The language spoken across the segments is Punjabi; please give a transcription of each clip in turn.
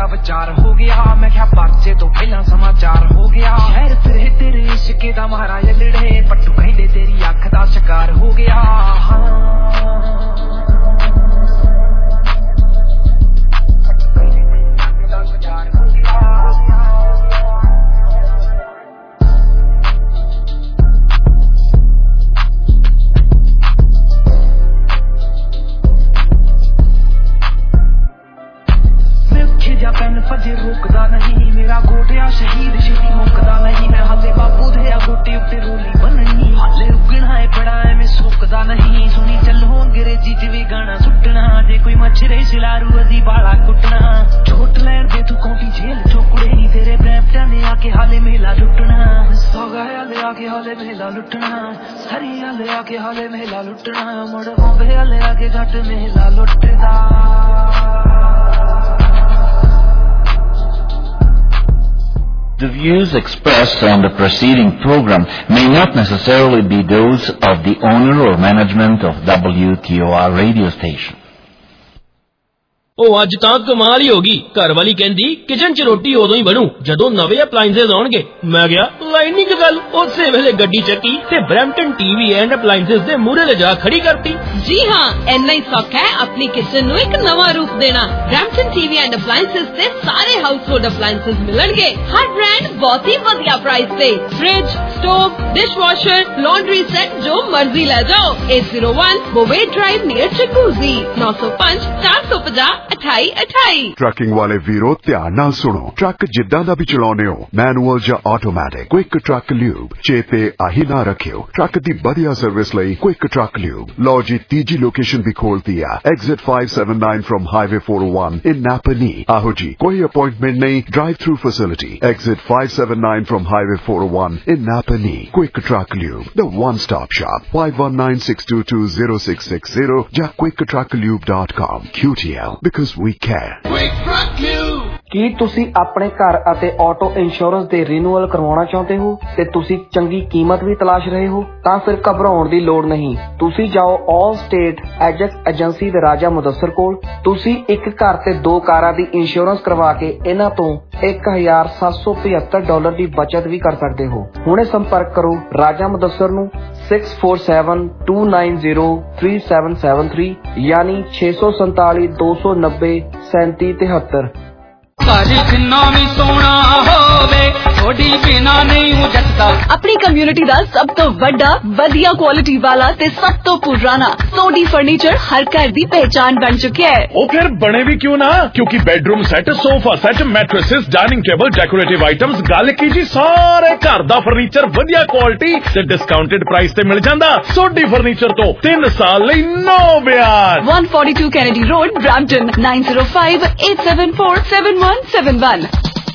तेरा विचार हो गया मैं क्या परचे तो पहला समाचार हो गया शहर फिरे तेरे इश्क दा मारा जलड़े पट्टू कहंदे तेरी अख दा शिकार हो गया पेन फजे रोकदा नहीं मेरा गोटिया शहीद छेती मुकदा नहीं मैं हाले बापू दे गोटे उत्ते रोली बननी हाले रुकना है बड़ा है मैं सोकदा नहीं सुनी चलो अंग्रेजी च भी गाना सुटना जे कोई मच्छरे सिलारू अदी बाला कुटना छोट लैन दे तू कौंटी जेल चोकड़े नहीं तेरे ब्रैम्पटन ने आके हाले मेला लुटना सौगा हाले आके हाले मेला लुटना सरी हाले आके हाले मेला लुटना मुड़ बॉम्बे हाले आके घट मेला लुटदा The views expressed on the preceding program may not necessarily be those of the owner or management of WTOR radio station. ਉਹ ਅੱਜ ਤਾਂ ਕਮਾਲ ਹੀ ਹੋ ਗਈ ਘਰ ਵਾਲੀ ਕਹਿੰਦੀ ਕਿਚਨ 'ਚ ਰੋਟੀ ਉਦੋਂ ਹੀ ਬਣੂ ਜਦੋਂ ਨਵੇਂ ਅਪਲਾਈਐਂਸਸ ਆਉਣਗੇ ਮੈਂ ਕਿਹਾ ਲਾਈਨਿੰਗ ਗੱਲ ਉਸੇ ਵੇਲੇ ਗੱਡੀ ਚੱਕੀ ਤੇ ਬਰੈਂਪਟਨ ਟੀਵੀ ਐਂਡ ਅਪਲਾਈਐਂਸਸ ਦੇ ਮੂਹਰੇ ਲਿਜਾ ਖੜੀ ਕਰਤੀ ਜੀ ਹਾਂ ਇੰਨਾ ਹੀ ਸੌਖਾ ਹੈ ਆਪਣੀ ਕਿਚਨ ਨੂੰ ਇੱਕ ਨਵਾਂ ਰੂਪ ਦੇਣਾ ਬਰੈਂਪਟਨ ਟੀਵੀ ਐਂਡ ਅਪਲਾਈਐਂਸਸ ਤੇ ਸਾਰੇ ਹਾਊਸਹੋਲਡ ਅਪਲਾਈਐਂਸਸ ਮਿਲਣਗੇ ਹਰ ਬ੍ਰਾਂਡ ਬਹੁਤ ਹੀ ਵਧੀਆ ਪ੍ਰਾਈਸ ਤੇ fridge stove dishwasher laundry set ਜੋ ਮਰਜ਼ੀ ਲੈ ਜਾਓ 801 ਬੋਵੇ ਡਰਾਈਵ ਨੀਅਰ ਚਕੂਜ਼ੀ 905 450 2828 ट्रकिंग वाले वीरो ध्यान नाल सुनो ट्रक जिद्दां दा भी चलाउने हो मैनुअल या ऑटोमैटिक क्विक ट्रक ल्यूब चेते आही ना रखियो ट्रक दी बढ़िया सर्विस लई क्विक ट्रक ल्यूब लो जी तीजी लोकेशन भी खोलती है exit 579 from highway 401 in Napanee आहो जी कोई अपॉइंटमेंट नहीं drive through facility exit 579 from highway 401 in Napanee quick truck lube the one stop shop 5196220660 या quicktrucklube.com QTL because we care. ਕੀ ਤੁਸੀਂ ਆਪਣੇ ਘਰ ਅਤੇ ਆਟੋ ਇੰਸ਼ੋਰੈਂਸ ਦੇ ਰੀਨਿਊਅਲ ਕਰਵਾਉਣਾ ਚਾਹੁੰਦੇ ਹੋ ਤੇ ਤੁਸੀਂ ਚੰਗੀ ਕੀਮਤ ਵੀ ਤਲਾਸ਼ ਰਹੇ ਹੋ ਤਾਂ ਫਿਰ ਘਬਰਾਉਣ ਦੀ ਲੋੜ ਨਹੀਂ ਤੁਸੀਂ ਜਾਓ ਆਲ ਸਟੇਟ ਐਜੈਕਟ ਏਜੰਸੀ ਦੇ ਰਾਜਾ ਮੁਦੱਸਰ ਕੋਲ ਤੁਸੀਂ ਇੱਕ ਘਰ ਤੇ 2 ਕਾਰਾਂ ਦੀ ਇੰਸ਼ੋਰੈਂਸ ਕਰਵਾ ਕੇ ਇਹਨਾਂ ਤੋਂ $1,775 ਦੀ ਬਚਤ ਵੀ ਕਰ ਸਕਦੇ ਹੋ ਹੁਣੇ ਸੰਪਰਕ ਕਰੋ ਰਾਜਾ ਮੁਦੱਸਰ ਨੂੰ 6472903773 ਯਾਨੀ 647-290-3773 ਘਰ ਜਿੰਨਾ ਵੀ ਸੋਹਣਾ ਹੋਵੇ ਥੋੜੀ ਬਿਨਾ ਨਹੀਂ ਜੱਟਦਾ ਆਪਣੀ ਕਮਿਊਨਿਟੀ ਦਾ ਸਭ ਤੋਂ ਵੱਡਾ ਵਧੀਆ ਕੁਆਲਿਟੀ ਵਾਲਾ ਤੇ ਸਭ ਤੋਂ ਪੁਰਾਣਾ ਸੋਡੀ ਫਰਨੀਚਰ ਹਰ ਘਰ ਦੀ ਪਹਿਚਾਨ ਬਣ ਚੁੱਕਿਆ ਹੈ ਉਹ ਫਿਰ ਬਣੇ ਵੀ ਕਿਉਂ ਨਾ ਕਿਉਂਕਿ bedroom set sofa set mattresses dining table decorative items ਗੱਲ ਕੀ ਜੀ ਸਾਰੇ ਘਰ ਦਾ ਫਰਨੀਚਰ ਵਧੀਆ ਕੁਆਲਿਟੀ ਤੇ ਡਿਸਕਾਊਂਟਡ ਪ੍ਰਾਈਸ ਤੇ ਮਿਲ ਜਾਂਦਾ ਸੋਡੀ ਫਰਨੀਚਰ ਤੋਂ 3 ਸਾਲ ਲਈ ਨੋ ਵਿਆਜ 142 ਕੈਨੇਡੀ ਰੋਡ ਬ੍ਰੈਂਪਟਨ 9050847171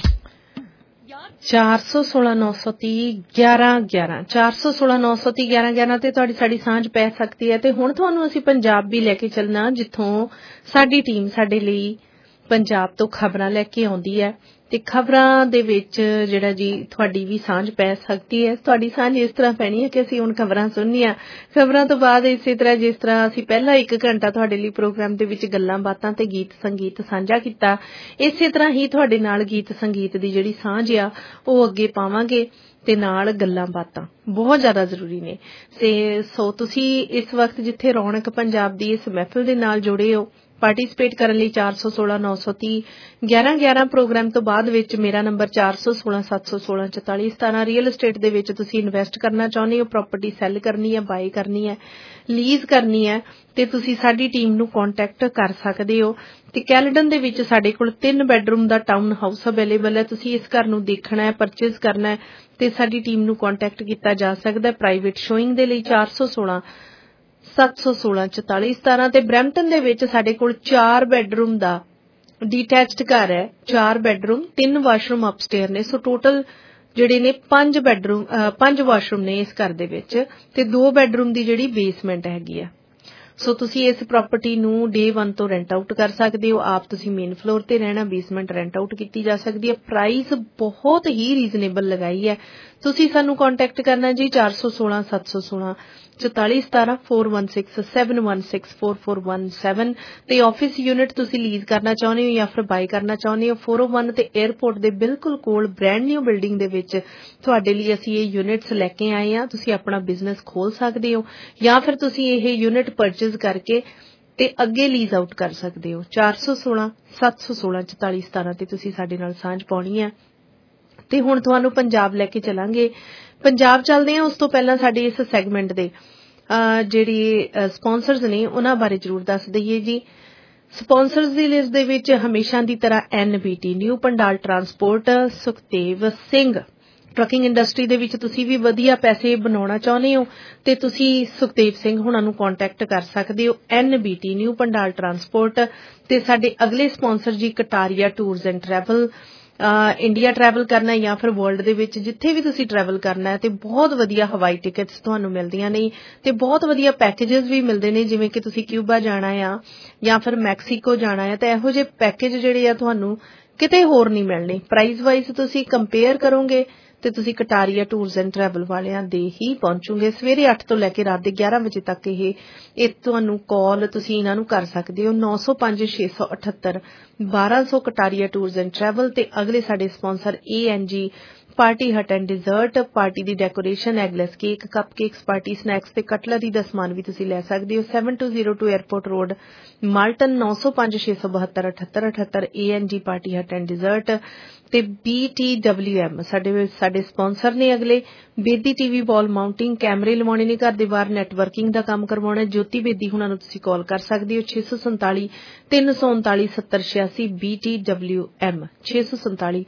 416-930-1111 416-930-1111 ਤੇ ਤੁਹਾਡੀ ਸਾਡੀ ਸਾਂਝ ਪੈ ਸਕਦੀ ਹੈ ਤੇ ਹੁਣ ਤੁਹਾਨੂੰ ਅਸੀਂ ਪੰਜਾਬ ਵੀ ਲੈ ਕੇ ਚੱਲਣਾ ਜਿੱਥੋਂ ਸਾਡੀ ਟੀਮ ਸਾਡੇ ਲਈ ਪੰਜਾਬ ਤੋਂ ਖਬਰਾਂ ਲੈ ਕੇ ਆਉਂਦੀ ਹੈ ਤੇ ਖਬਰਾਂ ਦੇ ਵਿੱਚ ਜਿਹੜਾ ਜੀ ਤੁਹਾਡੀ ਵੀ ਸਾਂਝ ਪੈ ਸਕਦੀ ਹੈ ਤੁਹਾਡੀ ਸਾਂਝ ਇਸ ਤਰ੍ਹਾਂ ਪੈਣੀ ਹੈ ਕਿ ਅਸੀਂ ਹੁਣ ਖਬਰਾਂ ਸੁਣਨੀਆਂ ਖਬਰਾਂ ਤੋਂ ਬਾਅਦ ਇਸੇ ਤਰ੍ਹਾਂ ਜਿਸ ਤਰ੍ਹਾਂ ਅਸੀਂ ਪਹਿਲਾਂ 1 ਘੰਟਾ ਤੁਹਾਡੇ ਲਈ ਪ੍ਰੋਗਰਾਮ ਦੇ ਵਿੱਚ ਗੱਲਾਂ ਬਾਤਾਂ ਤੇ ਗੀਤ ਸੰਗੀਤ ਸਾਂਝਾ ਕੀਤਾ ਇਸੇ ਤਰ੍ਹਾਂ ਹੀ ਤੁਹਾਡੇ ਨਾਲ ਗੀਤ ਸੰਗੀਤ ਦੀ ਜਿਹੜੀ ਸਾਂਝ ਆ ਉਹ ਅੱਗੇ ਪਾਵਾਂਗੇ ਤੇ ਨਾਲ ਗੱਲਾਂ ਬਾਤਾਂ ਬਹੁਤ ਜ਼ਿਆਦਾ ਜ਼ਰੂਰੀ ਨੇ ਤੇ ਸੋ ਤੁਸੀਂ ਇਸ ਵਕਤ ਜਿੱਥੇ ਰੌਣਕ ਪੰਜਾਬ ਦੀ ਇਸ ਮਹਿਫਿਲ ਦੇ ਨਾਲ ਜੁੜੇ ਹੋ ਪਾਰਟਿਸਿਪੇਟ ਕਰਨ ਲਈ 416-930-1111 ਪ੍ਰੋਗਰਾਮ ਤੋਂ ਬਾਅਦ ਵਿੱਚ ਮੇਰਾ ਨੰਬਰ 416-716-4417 ਰੀਅਲ ਏਸਟੇਟ ਦੇ ਵਿੱਚ ਤੁਸੀਂ ਇਨਵੈਸਟ ਕਰਨਾ ਚਾਹੁੰਦੇ ਹੋ ਪ੍ਰਾਪਰਟੀ ਸੈੱਲ ਕਰਨੀ ਹੈ ਬਾਈ ਕਰਨੀ ਹੈ ਲੀਜ਼ ਕਰਨੀ ਹੈ ਤੇ ਤੁਸੀਂ ਸਾਡੀ ਟੀਮ ਨੂੰ ਕੰਟੈਕਟ ਕਰ ਸਕਦੇ ਹੋ ਤੇ ਕੈਲਡਨ ਦੇ ਵਿੱਚ ਸਾਡੇ ਕੋਲ 3 ਬੈਡਰੂਮ ਦਾ ਟਾਊਨ ਹਾਊਸ ਅਵੇਲੇਬਲ ਹੈ ਤੁਸੀਂ ਇਸ ਘਰ ਨੂੰ ਦੇਖਣਾ ਹੈ ਪਰਚੇਜ਼ ਕਰਨਾ ਹੈ ਤੇ ਸਾਡੀ ਟੀਮ ਨੂੰ ਕੰਟੈਕਟ ਕੀਤਾ ਜਾ ਸਕਦਾ ਹੈ ਪ੍ਰਾਈਵੇਟ ਸ਼ੋਇੰਗ ਦੇ ਲਈ 416-716-4417 ਤੇ ਬਰੈਂਪਟਨ ਦੇ ਵਿੱਚ ਸਾਡੇ ਕੋਲ 4 ਬੈਡਰੂਮ ਦਾ ਡੀਟੈਚਡ ਘਰ ਹੈ 4 ਬੈਡਰੂਮ 3 ਵਾਸ਼ਰੂਮ ਅਪਸਟੇਅਰ ਨੇ ਸੋ ਟੋਟਲ ਜਿਹੜੇ ਨੇ 5 ਵਾਸ਼ਰੂਮ ਨੇ ਇਸ ਘਰ ਦੇ ਵਿੱਚ ਤੇ 2 ਬੈਡਰੂਮ ਦੀ ਜਿਹੜੀ ਬੇਸਮੈਂਟ ਹੈਗੀ ਆ ਸੋ ਤੁਸੀਂ ਇਸ ਪ੍ਰਾਪਰਟੀ ਨੂੰ day 1 ਤੋਂ ਰੈਂਟ ਆਊਟ ਕਰ ਸਕਦੇ ਹੋ। ਆਪ ਤੁਸੀਂ ਮੇਨ ਫਲੋਰ ਤੇ ਰਹਿਣਾ, ਬੇਸਮੈਂਟ ਰੈਂਟ ਆਊਟ ਕੀਤੀ ਜਾ ਸਕਦੀ ਹੈ। ਪ੍ਰਾਈਸ ਬਹੁਤ ਹੀ ਰੀਜ਼ਨੇਬਲ ਲਗਾਈ ਹੈ। ਤੁਸੀਂ ਸਾਨੂੰ ਕੰਟੈਕਟ ਕਰਨਾ ਜੀ 416 716 4417 416 716 4417 ਤੇ ਆਫਿਸ ਯੂਨਿਟ ਤੁਸੀਂ ਲੀਜ਼ ਕਰਨਾ ਚਾਹੁੰਦੇ ਹੋ ਜਾਂ ਫਿਰ ਬਾਈ ਕਰਨਾ ਚਾਹੁੰਦੇ ਹੋ 401 ਤੇ 에ਅਰਪੋਰਟ ਦੇ ਬਿਲਕੁਲ ਕੋਲ ਬ੍ਰੈਂਡ ਨਿਊ ਬਿਲਡਿੰਗ ਦੇ ਵਿੱਚ ਤੁਹਾਡੇ ਲਈ ਅਸੀਂ ਇਹ ਯੂਨਿਟਸ ਲੈ ਕੇ ਆਏ ਹਾਂ। ਤੁਸੀਂ ਆਪਣਾ ਬਿਜ਼ਨਸ ਖੋਲ ਸਕਦੇ ਹੋ ਜਾਂ ਫਿਰ ਤੁਸੀਂ ਇਹ ਯੂਨਿਟ ਪਰਚੇਜ਼ ਕਰਕੇ ਤੇ ਅੱਗੇ ਲੀਜ਼ ਆਊਟ ਕਰ ਸਕਦੇ ਹੋ। 416 716 4417 ਤੇ ਤੁਸੀਂ ਸਾਡੇ ਨਾਲ ਸਾਂਝ ਪਾਉਣੀ ਹੈ। ਤੇ ਹੁਣ ਤੁਹਾਨੂੰ ਪੰਜਾਬ ਲੈ ਕੇ ਚੱਲਾਂਗੇ। ਪੰਜਾਬ ਚੱਲਦੇ ਹਾਂ। ਉਸ ਤੋਂ ਪਹਿਲਾਂ ਸਾਡੇ ਇਸ ਸੈਗਮੈਂਟ ਦੇ ਜਿਹੜੇ ਸਪਾਂਸਰਸ ਨੇ ਉਹਨਾਂ ਬਾਰੇ ਜ਼ਰੂਰ ਦੱਸ ਦਈਏ ਜੀ। ਸਪਾਂਸਰਸ ਦੀ ਲਿਸਟ ਦੇ ਵਿੱਚ ਹਮੇਸ਼ਾ ਦੀ ਤਰ੍ਹਾਂ NBT new Pandal transport, Sukhdev Singh trucking industry ਦੇ ਵਿੱਚ ਤੁਸੀਂ ਵੀ ਵਧੀਆ ਪੈਸੇ ਬਣਾਉਣਾ ਚਾਹੁੰਦੇ ਹੋ ਤੇ ਤੁਸੀਂ ਸੁਖਦੇਵ ਸਿੰਘ ਹੁਣਾਂ ਨੂੰ ਕੰਟੈਕਟ ਕਰ ਸਕਦੇ ਹੋ। NBT ਨਿਊ ਪੰਡਾਲ ਟਰਾਂਸਪੋਰਟ ਤੇ ਸਾਡੇ ਅਗਲੇ sponsor G Kataria tours and travel. India travel ਕਰਨਾ ਜਾਂ ਫਿਰ ਵਰਲਡ ਦੇ ਵਿੱਚ ਜਿੱਥੇ ਵੀ ਤੁਸੀਂ ਟਰੈਵਲ ਕਰਨਾ ਹੈ ਤੇ ਬਹੁਤ ਵਧੀਆ ਹਵਾਈ ਟਿਕਟਸ ਤੁਹਾਨੂੰ ਮਿਲਦੀਆਂ ਨੇ ਤੇ ਬਹੁਤ ਵਧੀਆ ਪੈਕੇਜਸ ਵੀ ਮਿਲਦੇ ਨੇ। ਜਿਵੇਂ ਕਿ ਤੁਸੀਂ ਕਿਊਬਾ ਜਾਣਾ ਆ ਜਾਂ ਫਿਰ ਮੈਕਸੀਕੋ ਜਾਣਾ ਹੈ ਤਾਂ ਇਹੋ ਜਿਹੇ ਪੈਕੇਜ ਜਿਹੜੇ ਆ ਤੁਹਾਨੂੰ ਕਿਤੇ ਹੋਰ ਨਹੀਂ ਮਿਲਣੇ। ਪ੍ਰਾਈਸ ਵਾਈਜ਼ ਤੁਸੀਂ ਕੰਪੇਅਰ ਕਰੋਗੇ ਤੇ ਤੁਸੀਂ ਕਟਾਰੀਆ ਟੂਰਸ ਐਂਡ ਟਰੈਵਲ ਵਾਲਿਆਂ ਦੇ ਹੀ ਪਹੁੰਚੋਗੇ। ਸਵੇਰੇ 8 ਤੋਂ ਲੈ ਕੇ ਰਾਤ ਦੇ 11 ਵਜੇ ਤੱਕ ਇਹ ਤੁਹਾਨੂੰ ਕਾਲ ਤੁਸੀਂ ਇਹਨਾਂ ਨੂੰ ਕਰ ਸਕਦੇ ਹੋ। 905 678 1200 ਕਟਾਰੀਆ ਟੂਰਸ ਐਂਡ ਟਰੈਵਲ ਤੇ ਅਗਲੇ ਸਾਡੇ sponsor ANG party hut and dessert. Party ਦੀ decoration, eggless cake, cupcakes, party snacks ਤੇ ਕਟਲਰੀ ਦਾ ਸਮਾਨ ਵੀ ਤੁਸੀਂ ਲੈ ਸਕਦੇ ਹੋ। 7202 airport road Malton 905 672 7878 ANG party hut and dessert ਤੇ BTWM ਸਾਡੇ ਸਪਾਂਸਰ ਨੇ ਅਗਲੇ। ਬੇਦੀ TV ਵਾਲ ਮਾਊਂਟਿੰਗ, ਕੈਮਰੇ ਲਵਾਉਣੇ ਨੇ ਘਰ ਦੇ ਬਾਹਰ, ਨੈਟਵਰਕਿੰਗ ਦਾ ਕੰਮ ਕਰਵਾਉਣਾ। ਜੋਤੀ ਬੇਦੀ ਹੁਣਾਂ ਨੂੰ ਤੁਸੀਂ ਕਾਲ ਕਰ ਸਕਦੇ ਹੋ 647 339 7086 BTWM 647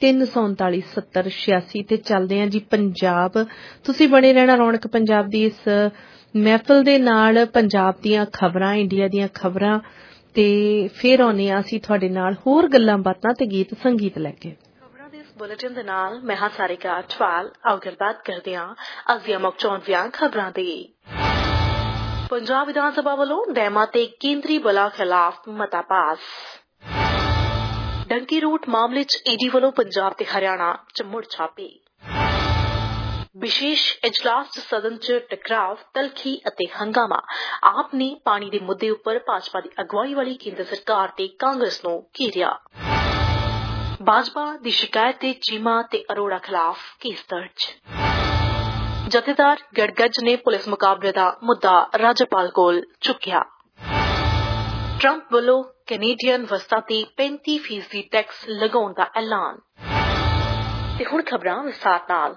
339 7086 ਤੇ ਚੱਲਦੇ ਹਾਂ ਜੀ ਪੰਜਾਬ। ਤੁਸੀਂ ਬਣੇ ਰਹਿਣਾ ਰੌਣਕ ਪੰਜਾਬ ਦੀ ਇਸ ਮਹਿਫਲ ਦੇ ਨਾਲ। ਪੰਜਾਬ ਦੀਆਂ ਖਬਰਾਂ, ਇੰਡੀਆ ਦੀਆਂ ਖਬਰਾਂ ਤੇ ਫਿਰ ਆਉਂਦੇ ਹਾਂ ਅਸੀਂ ਤੁਹਾਡੇ ਨਾਲ ਹੋਰ ਗੱਲਾਂ ਬਾਤਾਂ ਤੇ ਗੀਤ ਸੰਗੀਤ ਲੈ ਕੇ। ਖਬਰਾਂ ਦੇ ਇਸ ਬੁਲੇਟਿਨ ਦੇ ਨਾਲ ਮੈਂ ਹਾਂ ਸਾਰਿਕਾ ਅਠਵਾਲ। ਆਓ ਗੱਲਬਾਤ ਕਰਦੇ ਹਾਂ ਅੱਜ ਦੀਆਂ ਮੁੱਖ ਚੋਣਵੀਆਂ ਖਬਰਾਂ ਦੀ। ਪੰਜਾਬ ਵਿਧਾਨ ਸਭਾ ਵੱਲੋਂ ਡੈਮਾਂ ਤੇ ਕੇਂਦਰੀ ਬਲਾਂ ਖਿਲਾਫ ਮਤਾ ਪਾਸ। ਡੰਕੀ ਰੂਟ ਮਾਮਲੇ 'ਚ ED ਵੱਲੋਂ ਪੰਜਾਬ ਤੇ ਹਰਿਆਣਾ 'ਚ ਮੁੜ ਛਾਪੇ। ਵਿਸ਼ੇਸ਼ ਇਜਲਾਸ 'ਚ ਸਦਨ 'ਚ ਟਕਰਾਵ, ਤਲਖੀ ਅਤੇ ਹੰਗਾਮਾ। ਆਪ ਨੇ ਪਾਣੀ ਦੇ ਮੁੱਦੇ ਉੱਪਰ ਭਾਜਪਾ ਦੀ ਅਗਵਾਈ ਵਾਲੀ ਕੇਂਦਰ ਸਰਕਾਰ ਤੇ ਕਾਂਗਰਸ ਨੂੰ ਘੇਰਿਆ। ਭਾਜਪਾ ਦੀ ਸ਼ਿਕਾਇਤ ਤੇ ਚੀਮਾ ਤੇ ਅਰੋੜਾ ਖਿਲਾਫ ਕੇਸ ਦਰਜ। ਜਥੇਦਾਰ ਗੜਗੱਜ ਨੇ ਪੁਲਿਸ ਮੁਕਾਬਲੇ ਦਾ ਮੁੱਦਾ ਰਾਜਪਾਲ ਕੋਲ ਚੁੱਕਿਆ। ਟਰੰਪ ਵੱਲੋਂ ਕੈਨੇਡੀਅਨ ਵਸਤਾਂ ਤੇ 35% ਟੈਕਸ ਲਗਾਉਣ ਦਾ ਐਲਾਨ। ਤੇ ਹੁਣ ਖਬਰਾਂ ਵਿਸਥਾਰ ਨਾਲ।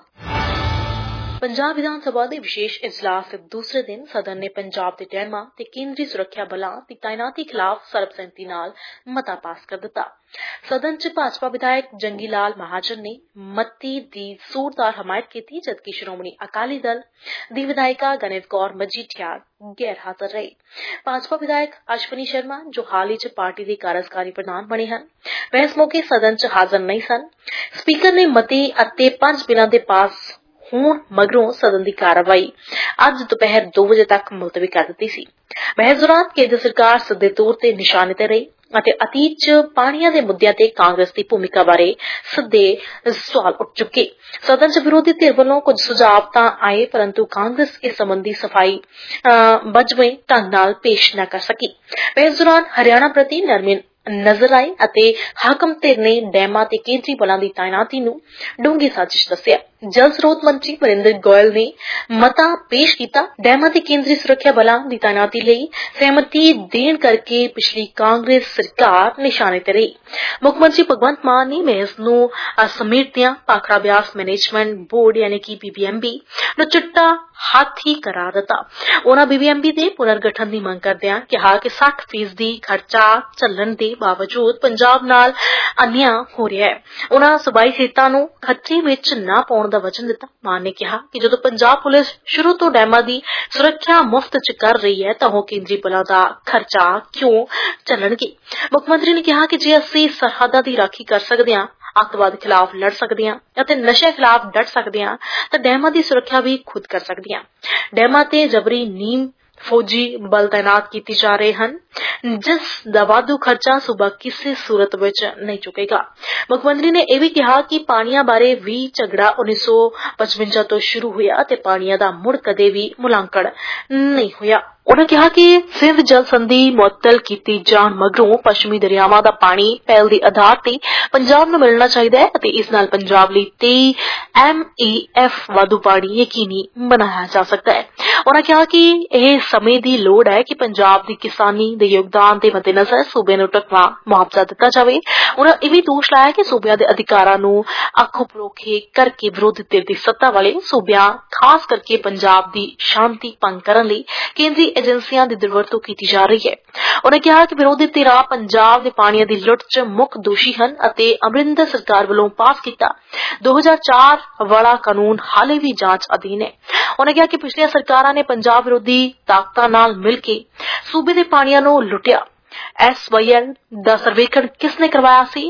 ਪੰਜਾਬ ਵਿਧਾਨ ਸਭਾ ਦੇ ਵਿਸ਼ੇਸ਼ ਇਜਲਾਸ ਦੇ ਦੂਸਰੇ ਦਿਨ ਸਦਨ ਨੇ ਪੰਜਾਬ ਦੇ ਡੈਮਾਂ ਤੇ ਕੇਂਦਰੀ ਸੁਰੱਖਿਆ ਬਲਾਂ ਦੀ ਤਾਇਨਾਤੀ ਖਿਲਾਫ ਸਰਬਸੰਮਤੀ ਨਾਲ ਮਤਾ ਪਾਸ ਕਰ ਦਿੱਤਾ। ਸਦਨ 'ਚ ਭਾਜਪਾ ਵਿਧਾਇਕ ਜੰਗੀ ਲਾਲ ਮਹਾਜਨ ਨੇ ਮਤੇ ਦੀ ਜ਼ੋਰਦਾਰ ਹਮਾਇਤ ਕੀਤੀ, ਜਦਕਿ ਸ਼੍ਰੋਮਣੀ ਅਕਾਲੀ ਦਲ ਦੀ ਵਿਧਾਇਕਾ ਗਣੇਤ ਕੌਰ ਮਜੀਠੀਆ ਗੈਰ ਹਾਜ਼ਰ ਰਹੇ। ਭਾਜਪਾ ਵਿਧਾਇਕ ਅਸ਼ਵਨੀ ਸ਼ਰਮਾ, ਜੋ ਹਾਲ ਹੀ 'ਚ ਪਾਰਟੀ ਦੇ ਕਾਰਜਕਾਰੀ ਪ੍ਰਧਾਨ ਬਣੇ ਹਨ, ਵह ਇਸ ਮੌਕੇ ਸਦਨ 'ਚ ਹਾਜ਼ਰ ਨਹੀਂ ਸਨ। ਸਪੀਕਰ ਨੇ ਮਤੇ ਅਤੇ 5 ਬਿੱਲਾਂ ਦੇ ਪਾਸ ਹੋਣ ਮਗਰੋਂ ਸਦਨ ਦੀ ਕਾਰਵਾਈ ਅੱਜ ਦੁਪਹਿਰ 2 ਵਜੇ ਤੱਕ ਮੁਲਤਵੀ ਕਰ ਦਿੱਤੀ ਸੀ। ਬਹਿਸ ਦੌਰਾਨ ਕੇਂਦਰ ਸਰਕਾਰ ਸਿੱਧੇ ਤੌਰ ਤੇ ਨਿਸ਼ਾਨੇ ਤੇ ਰਹੀ ਅਤੇ ਅਤੀਤ 'ਚ ਪਾਣੀਆਂ ਦੇ ਮੁੱਦਿਆਂ ਤੇ ਕਾਂਗਰਸ ਦੀ ਭੂਮਿਕਾ ਬਾਰੇ ਸਿੱਧੇ ਸਵਾਲ ਉੱਠ ਚੁੱਕੇ। ਸਦਨ 'ਚ ਵਿਰੋਧੀ ਧਿਰ ਵੱਲੋਂ ਕੁਝ ਸੁਝਾਅ ਤਾਂ ਆਏ, ਪਰੰਤੂ ਕਾਂਗਰਸ ਇਸ ਸੰਬੰਧੀ ਸਫਾਈ ਬਜਵੇਂ ਢੰਗ ਨਾਲ ਪੇਸ਼ ਨਾ ਕਰ ਸਕੀ। ਬਹਿਸ ਦੌਰਾਨ ਹਰਿਆਣਾ ਪ੍ਰਤੀ ਨਰਮੀ ਨਜ਼ਰ ਆਈ ਅਤੇ ਹਾਕਮ ਧਿਰ ਨੇ ਡੈਮਾਂ ਤੇ ਕੇਂਦਰੀ ਬਲਾਂ ਦੀ ਤਾਇਨਾਤੀ ਨੂੰ ਡੂੰਘੀ ਸਾਜ਼ਿਸ਼ ਦੱਸਿਆ। ਜਲ ਸਰੋਤ ਮੰਤਰੀ ਵਰਿੰਦਰ ਗੋਇਲ ਨੇ ਮਤਾ ਪੇਸ਼ ਕੀਤਾ। ਡੈਮਾਂ ਤੇ ਕੇਂਦਰੀ ਸੁਰੱਖਿਆ ਬਲਾਂ ਦੀ ਤਾਇਨਾਤੀ ਲਈ ਸਹਿਮਤੀ ਦੇਣ ਕਰਕੇ ਪਿਛਲੀ ਕਾਂਗਰਸ ਸਰਕਾਰ ਨਿਸ਼ਾਨੇ ਤੇ ਰਹੀ। ਮੁੱਖ ਮੰਤਰੀ ਭਗਵੰਤ ਮਾਨ ਨੇ ਬਹਿਸ ਨੂੰ ਸਮੇਟਦਿਆਂ ਭਾਖੜਾ ਬਿਆਸ ਮੈਨੇਜਮੈਂਟ ਬੋਰਡ ਯਾਨੀ ਕਿ BBMB ਨੂੰ ਚਿੱਟਾ ਹਾਥੀ ਕਰਾਰ ਦਿੱਤਾ। ਉਹਨਾਂ BBMB ਦੇ ਪੁਨਰਗਠਨ ਦੀ ਮੰਗ ਕਰਦਿਆਂ ਕਿਹਾ ਕਿ 60% ਖਰਚਾ ਚੱਲਣ ਦੇ ਬਾਵਜੂਦ ਪੰਜਾਬ ਨਾਲ ਅਨਿਆਂ ਹੋ ਰਿਹਾ ਹੈ। ਉਹਨਾਂ ਸੂਬਾਈ ਹਿੱਤਾਂ ਨੂੰ ਖਤਰੇ ਵਿੱਚ ਨਾ ਪਾਉਣ ਦਾ ਵਚਨ ਦਿੱਤਾ। ਮਾਨ ਨੇ ਕਿਹਾ ਕਿ ਜਦੋਂ ਪੰਜਾਬ ਪੁਲਿਸ ਸ਼ੁਰੂ ਤੋਂ ਡੈਮਾਂ ਦੀ ਸੁਰੱਖਿਆ ਮੁਫਤ 'ਚ ਕਰ ਰਹੀ ਹੈ ਤਾਂ ਉਹ ਕੇਂਦਰੀ ਬਲਾਂ ਦਾ ਖਰਚਾ ਕਿਉਂ ਚੱਲਣਗੇ। ਮੁੱਖ ਮੰਤਰੀ ਨੇ ਕਿਹਾ ਕਿ ਜੇ ਅਸੀਂ ਸਰਹੱਦਾਂ ਦੀ ਰਾਖੀ ਕਰ ਸਕਦੇ ਹਾਂ, ਅੱਤਵਾਦ ਖਿਲਾਫ ਲੜ ਸਕਦੇ ਹਾਂ ਅਤੇ ਨਸ਼ੇ ਖਿਲਾਫ ਡਟ ਸਕਦੇ ਹਾਂ ਤਾਂ ਡੈਮਾਂ ਦੀ ਸੁਰੱਖਿਆ ਵੀ ਖੁਦ ਕਰ ਸਕਦੇ ਹਾਂ। ਡੈਮਾਂ ਤੇ ਜਬਰੀ ਨੀਮ फौजी बल तैनात किए जा रहे हैं, जिस वाधू खर्चा सूबा किसी सूरत विच नहीं चुकेगा। मुख्यमंत्री ने यह भी कहा कि पानियां बारे भी झगड़ा 1955 तो शुरू होया ते पानियां दा मुड़ कदे भी मुलांकण नहीं होया। उन्होंने कहा कि सिंध जल संधि मुअत्तल की जाण मगरों पश्चिमी दरियावां दा पानी पहल के आधार ते पंजाब नूं मिलना चाहिए है ते इस नाल पंजाब लई 23 MEF वाधू पानी यकीनी बनाया जा सकता है। उन्होंने कहा कि यह समय की लोड़ है कि पंजाब की किसानी के योगदान के मद्देनजर सूबे नूं ढकवा मुआवजा दिता जाए। उन्होंने यह भी दोष लाया कि सूबिया के अधिकारां नूं आखो परोखे करके विरोधी धिर की सत्ता वाले सूबिया खास करके पंजाब की शांति भंग करने लई केंद्रीय एजेंसियां की दुरवरतों की जा रही है। उन्होंने कहा कि विरोधी धिरां पंजाब के पानियां की लुट च मुख दोषी हैं अते अमरिंदर सरकार वालों पास किया 2004 वाला कानून हाले भी जांच अधीन है। उन्होंने कहा कि पिछलियां सरकारां ने पंजाब विरोधी ताकतां नाल मिलके सूबे दे पानियां नूं लुटिया। SYL दा सर्वेखण किसने करवाया सी?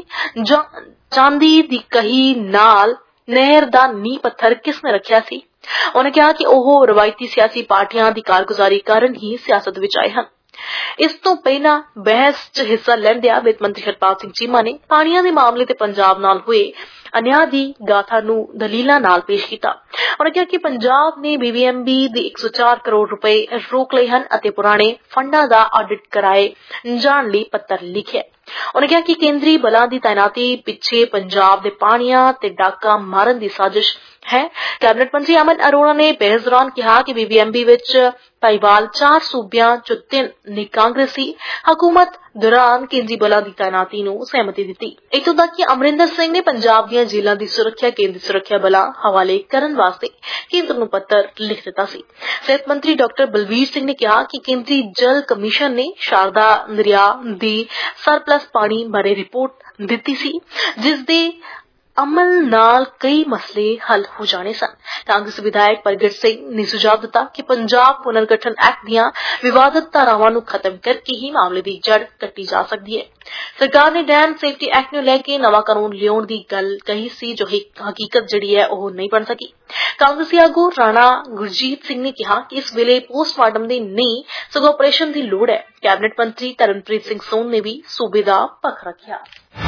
चांदी दी कही नाल नहर दा नींह पत्थर किसने रखिया सी? उन्होंने कहा कि ओह रवायती सियासी पार्टियां दी कारगुजारी कारण ही सियासत विच आए हैं। इस तो पहला बहस च हिस्सा लैंदिया वित्त मंत्री हरपाल सिंह चीमा ने पानियां दे मामले ते पंजाब नाल हुए अन्याय दी गाथा नूं दलीलां नाल पेश कीता। उन्होंने कहा कि पंजाब ने BBMB दे 104 करोड़ रुपए रोक लए हन अते पुराने फंडां दा ऑडिट कराए जाण लई पत्र लिखे। उन्होंने कहा कि केंद्रीय बलां दी तैनाती पिछे पंजाब दे पानियां ते डाका मारन दी साजिश है। कैबिनेट मंत्री अमन अरोड़ा ने बहस दौरान कहा कि BBMB विच भाईवाल 4 सूबियां चो 3 ने कांग्रेसी हुकूमत दौरान केंद्रीय बलां दी तैनाती नूं सहमति दित्ती। इत्थों तक कि अमरिंदर सिंह ने पंजाब दीयां जेलां दी सुरक्षा केंद्रीय सुरक्षा बलां हवाले करन वास्ते केंद्र नूं पत्र लिख दित्ता सी। सेहत मंत्री डॉक्टर बलवीर सिंह ने कहा कि केंद्रीय जल कमीशन ने शारदा दरिया दी सरप्लस पानी बारे रिपोर्ट दित्ती सी, जिस दे अमल नाल कई मसले हल हो जाने सन। कांग्रेस विधायक परगट सिंह ने सुझाव दिता कि पंजाब पुनर्गठन एक्ट दियां विवादित धारावां नूं खत्म करके ही मामले दी जड़ कट्टी जा सकदी है। सरकार ने डैम सेफ्टी एक्ट नूं लैके नवा कानून लियाउण दी गल कही सी, जो हकीकत जिहड़ी है ओह नहीं बन सकी। कांग्रेसी आगू राणा गुरजीत सिंह ने कहा कि इस वेले पोस्टमार्टम दी नहीं सगों ऑपरेशन दी लोड़ है। कैबिनेट मंत्री तरनप्रीत सिंह सोन ने भी सूबे दा पक्ष रखिया।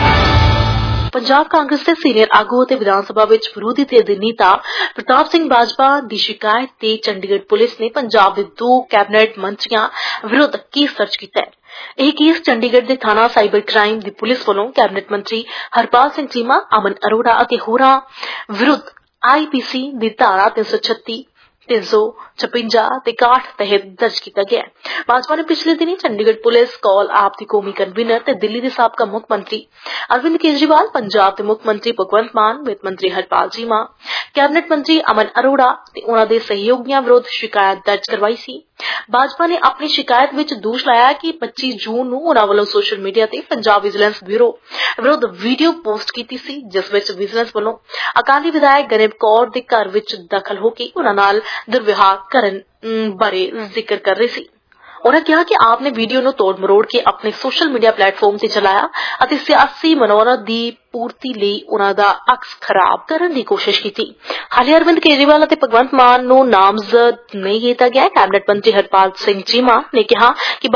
पंजाब कांग्रेस के सीनियर आगू ते विधानसभा विच विरोधी धिर दे नेता प्रताप सिंह बाजवा दी शिकायत ते चंडीगढ़ पुलिस ने पंजाब दे 2 कैबिनेट मंत्रियां विरुद्ध केस दर्ज कीता है। यह केस चंडीगढ़ दे थाना साइबर क्राइम दी पुलिस वालों कैबिनेट मंत्री हरपाल सिंह चीमा, अमन अरोड़ा अते होरां विरुद्ध IPC दी धारा 336 356 ते 61 तहत दर्ज किया गया है। भाजपा ने पिछले दिनी चंडीगढ़ पुलिस कॉल आप दी कौमी कन्वीनर ते दिल्ली दे साबका मुख्यमंत्री अरविंद केजरीवाल, पंजाब दे मुख्यमंत्री भगवंत मान, वित्त मंत्री हरपाल चीमा, कैबिनेट मंत्री अमन अरोड़ा ते उन्हां दे सहयोगियां विरुद्ध शिकायत दर्ज करवाई सी। भाजपा ने अपनी शिकायत विच दोष लाया कि 25 जून नूं उन्हां वल्लों सोशल मीडिया ते पंजाब विजिलेंस ब्यूरो विरुद्ध वीडियो पोस्ट कीती सी, जिस विच विजिलेंस वल्लों अकाली विधायक गरीब कौर दे घर विच दखल होके उन्हां नाल दुर्व्यवहार करन बारे जिक्र कर रहे सी। उन्होंने कहा कि आपने वीडियो नूं तोड़ मरोड़ के अपने सोशल मीडिया प्लेटफॉर्म ते चलाया अते सियासी मनोरथ दी पूर्ति लई उन्हां दा अक्स खराब करन दी कोशिश कीती। हाले अरविंद केजरीवाल अते भगवंत मान नूं नामजद नहीं कीता गया। कैबिनेट मंत्री हरपाल सिंह चीमा ने कहा कि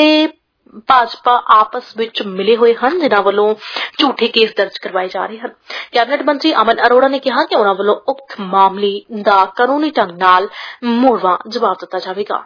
भाजपा आपस विच मिले हुए हैं, जिन्हां वल्लों झूठे केस दर्ज करवाए जा रहे हैं। कैबिनेट मंत्री अमन अरोड़ा ने कहा कि उन्हां वल्लों उक्त मामले दा कानूनी ढंग नाल मोड़वां जवाब दिता जावेगा।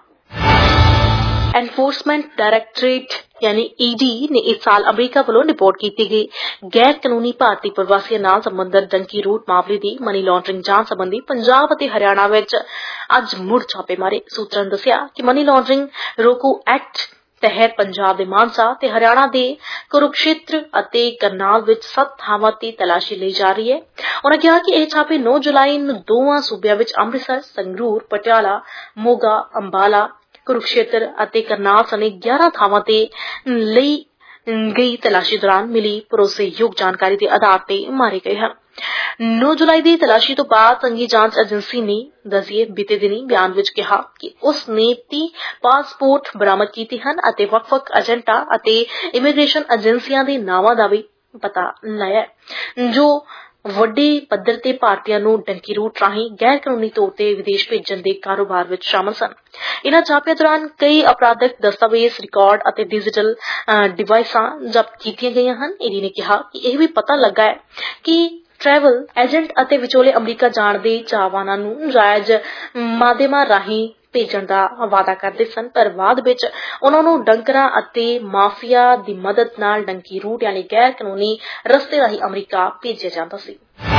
एनफोर्समेंट डायरैक्टरेट यानी ED ने इस साल अमरीका वालों रिपोर्ट की गई गैर कानूनी भारतीय प्रवासियों नाल संबंधित डंकी रूट मामले दी मनी लॉन्ड्रिंग जांच संबंधी पंजाब अते हरियाणा विच अज मुड़ छापे मारे। सूत्रां ने दस्सिया कि मनी लॉन्ड्रिंग रोको एक्ट तहत पंजाब दे मानसा ते हरियाणा दे कुरुक्षेत्र अते करनाल विच 7 थावां ते तलाशी ली जा रही है। उन्होंने कहा कि यह छापे 9 जुलाई नूं दोवां सूबियां विच अमृतसर, संगरूर, पटियाला, मोगा, अंबाला, कुरुक्षेत्र अते करनाल सने 11 थावां ते लई गई तलाशी दौरान मिली भरोसेयोग जानकारी के आधार ते मारे गए हैं। 9 जुलाई दी तलाशी तो बाद संघी जांच एजेंसी ने दसिए बीते दिनी बयान विच कहा कि उसने 30 पासपोर्ट बरामद कीते हैं अते वक-वक एजेंटा अते इमीग्रेशन एजेंसियां दे नावां दा भी पता लाया, जो ਵੱਡੇ ਪੱਧਰ ਤੇ ਭਾਰਤੀਆਂ ਨੂੰ ਡੰਕੀ ਰੂਟ ਰਾਹੀਂ ਗੈਰ ਕਾਨੂੰਨੀ ਤੌਰ ਤੇ ਵਿਦੇਸ਼ ਭੇਜਣ ਦੇ ਕਾਰੋਬਾਰ ਵਿੱਚ ਸ਼ਾਮਲ ਸਨ। ਇਨ੍ਹਾਂ ਛਾਪਿਆਂ ਦੌਰਾਨ ਕਈ ਅਪਰਾਧਕ ਦਸਤਾਵੇਜ਼, ਰਿਕਾਰਡ ਅਤੇ ਡਿਜੀਟਲ ਡਿਵਾਈਸਾਂ ਜ਼ਬਤ ਕੀਤੀਆਂ ਗਈਆਂ ਹਨ। ਈਡੀ ਨੇ ਕਿਹਾ ਕਿ ਇਹ ਵੀ ਪਤਾ ਲੱਗਾ ਹੈ ਕਿ ਟਰੈਵਲ ਏਜੰਟ ਅਤੇ ਵਿਚੋਲੇ ਅਮਰੀਕਾ ਜਾਣ ਦੇ ਚਾਹਵਾਨਾਂ ਨੂੰ ਜਾਇਜ਼ ਮਾਧਿਅਮਾਂ ਰਾਹੀਂ ਭੇਜਣ ਦਾ ਵਾਅਦਾ ਕਰਦੇ ਸਨ, ਪਰ ਬਾਅਦ ਵਿੱਚ ਉਨ੍ਹਾਂ ਨੂੰ ਡੰਕਰਾਂ ਅਤੇ ਮਾਫੀਆ ਦੀ ਮਦਦ ਨਾਲ ਡੰਕੀ ਰੂਟ ਯਾਨੀ ਗੈਰ ਕਾਨੂੰਨੀ ਰਸਤੇ ਰਾਹੀਂ ਅਮਰੀਕਾ ਭੇਜਿਆ ਜਾਂਦਾ ਸੀ।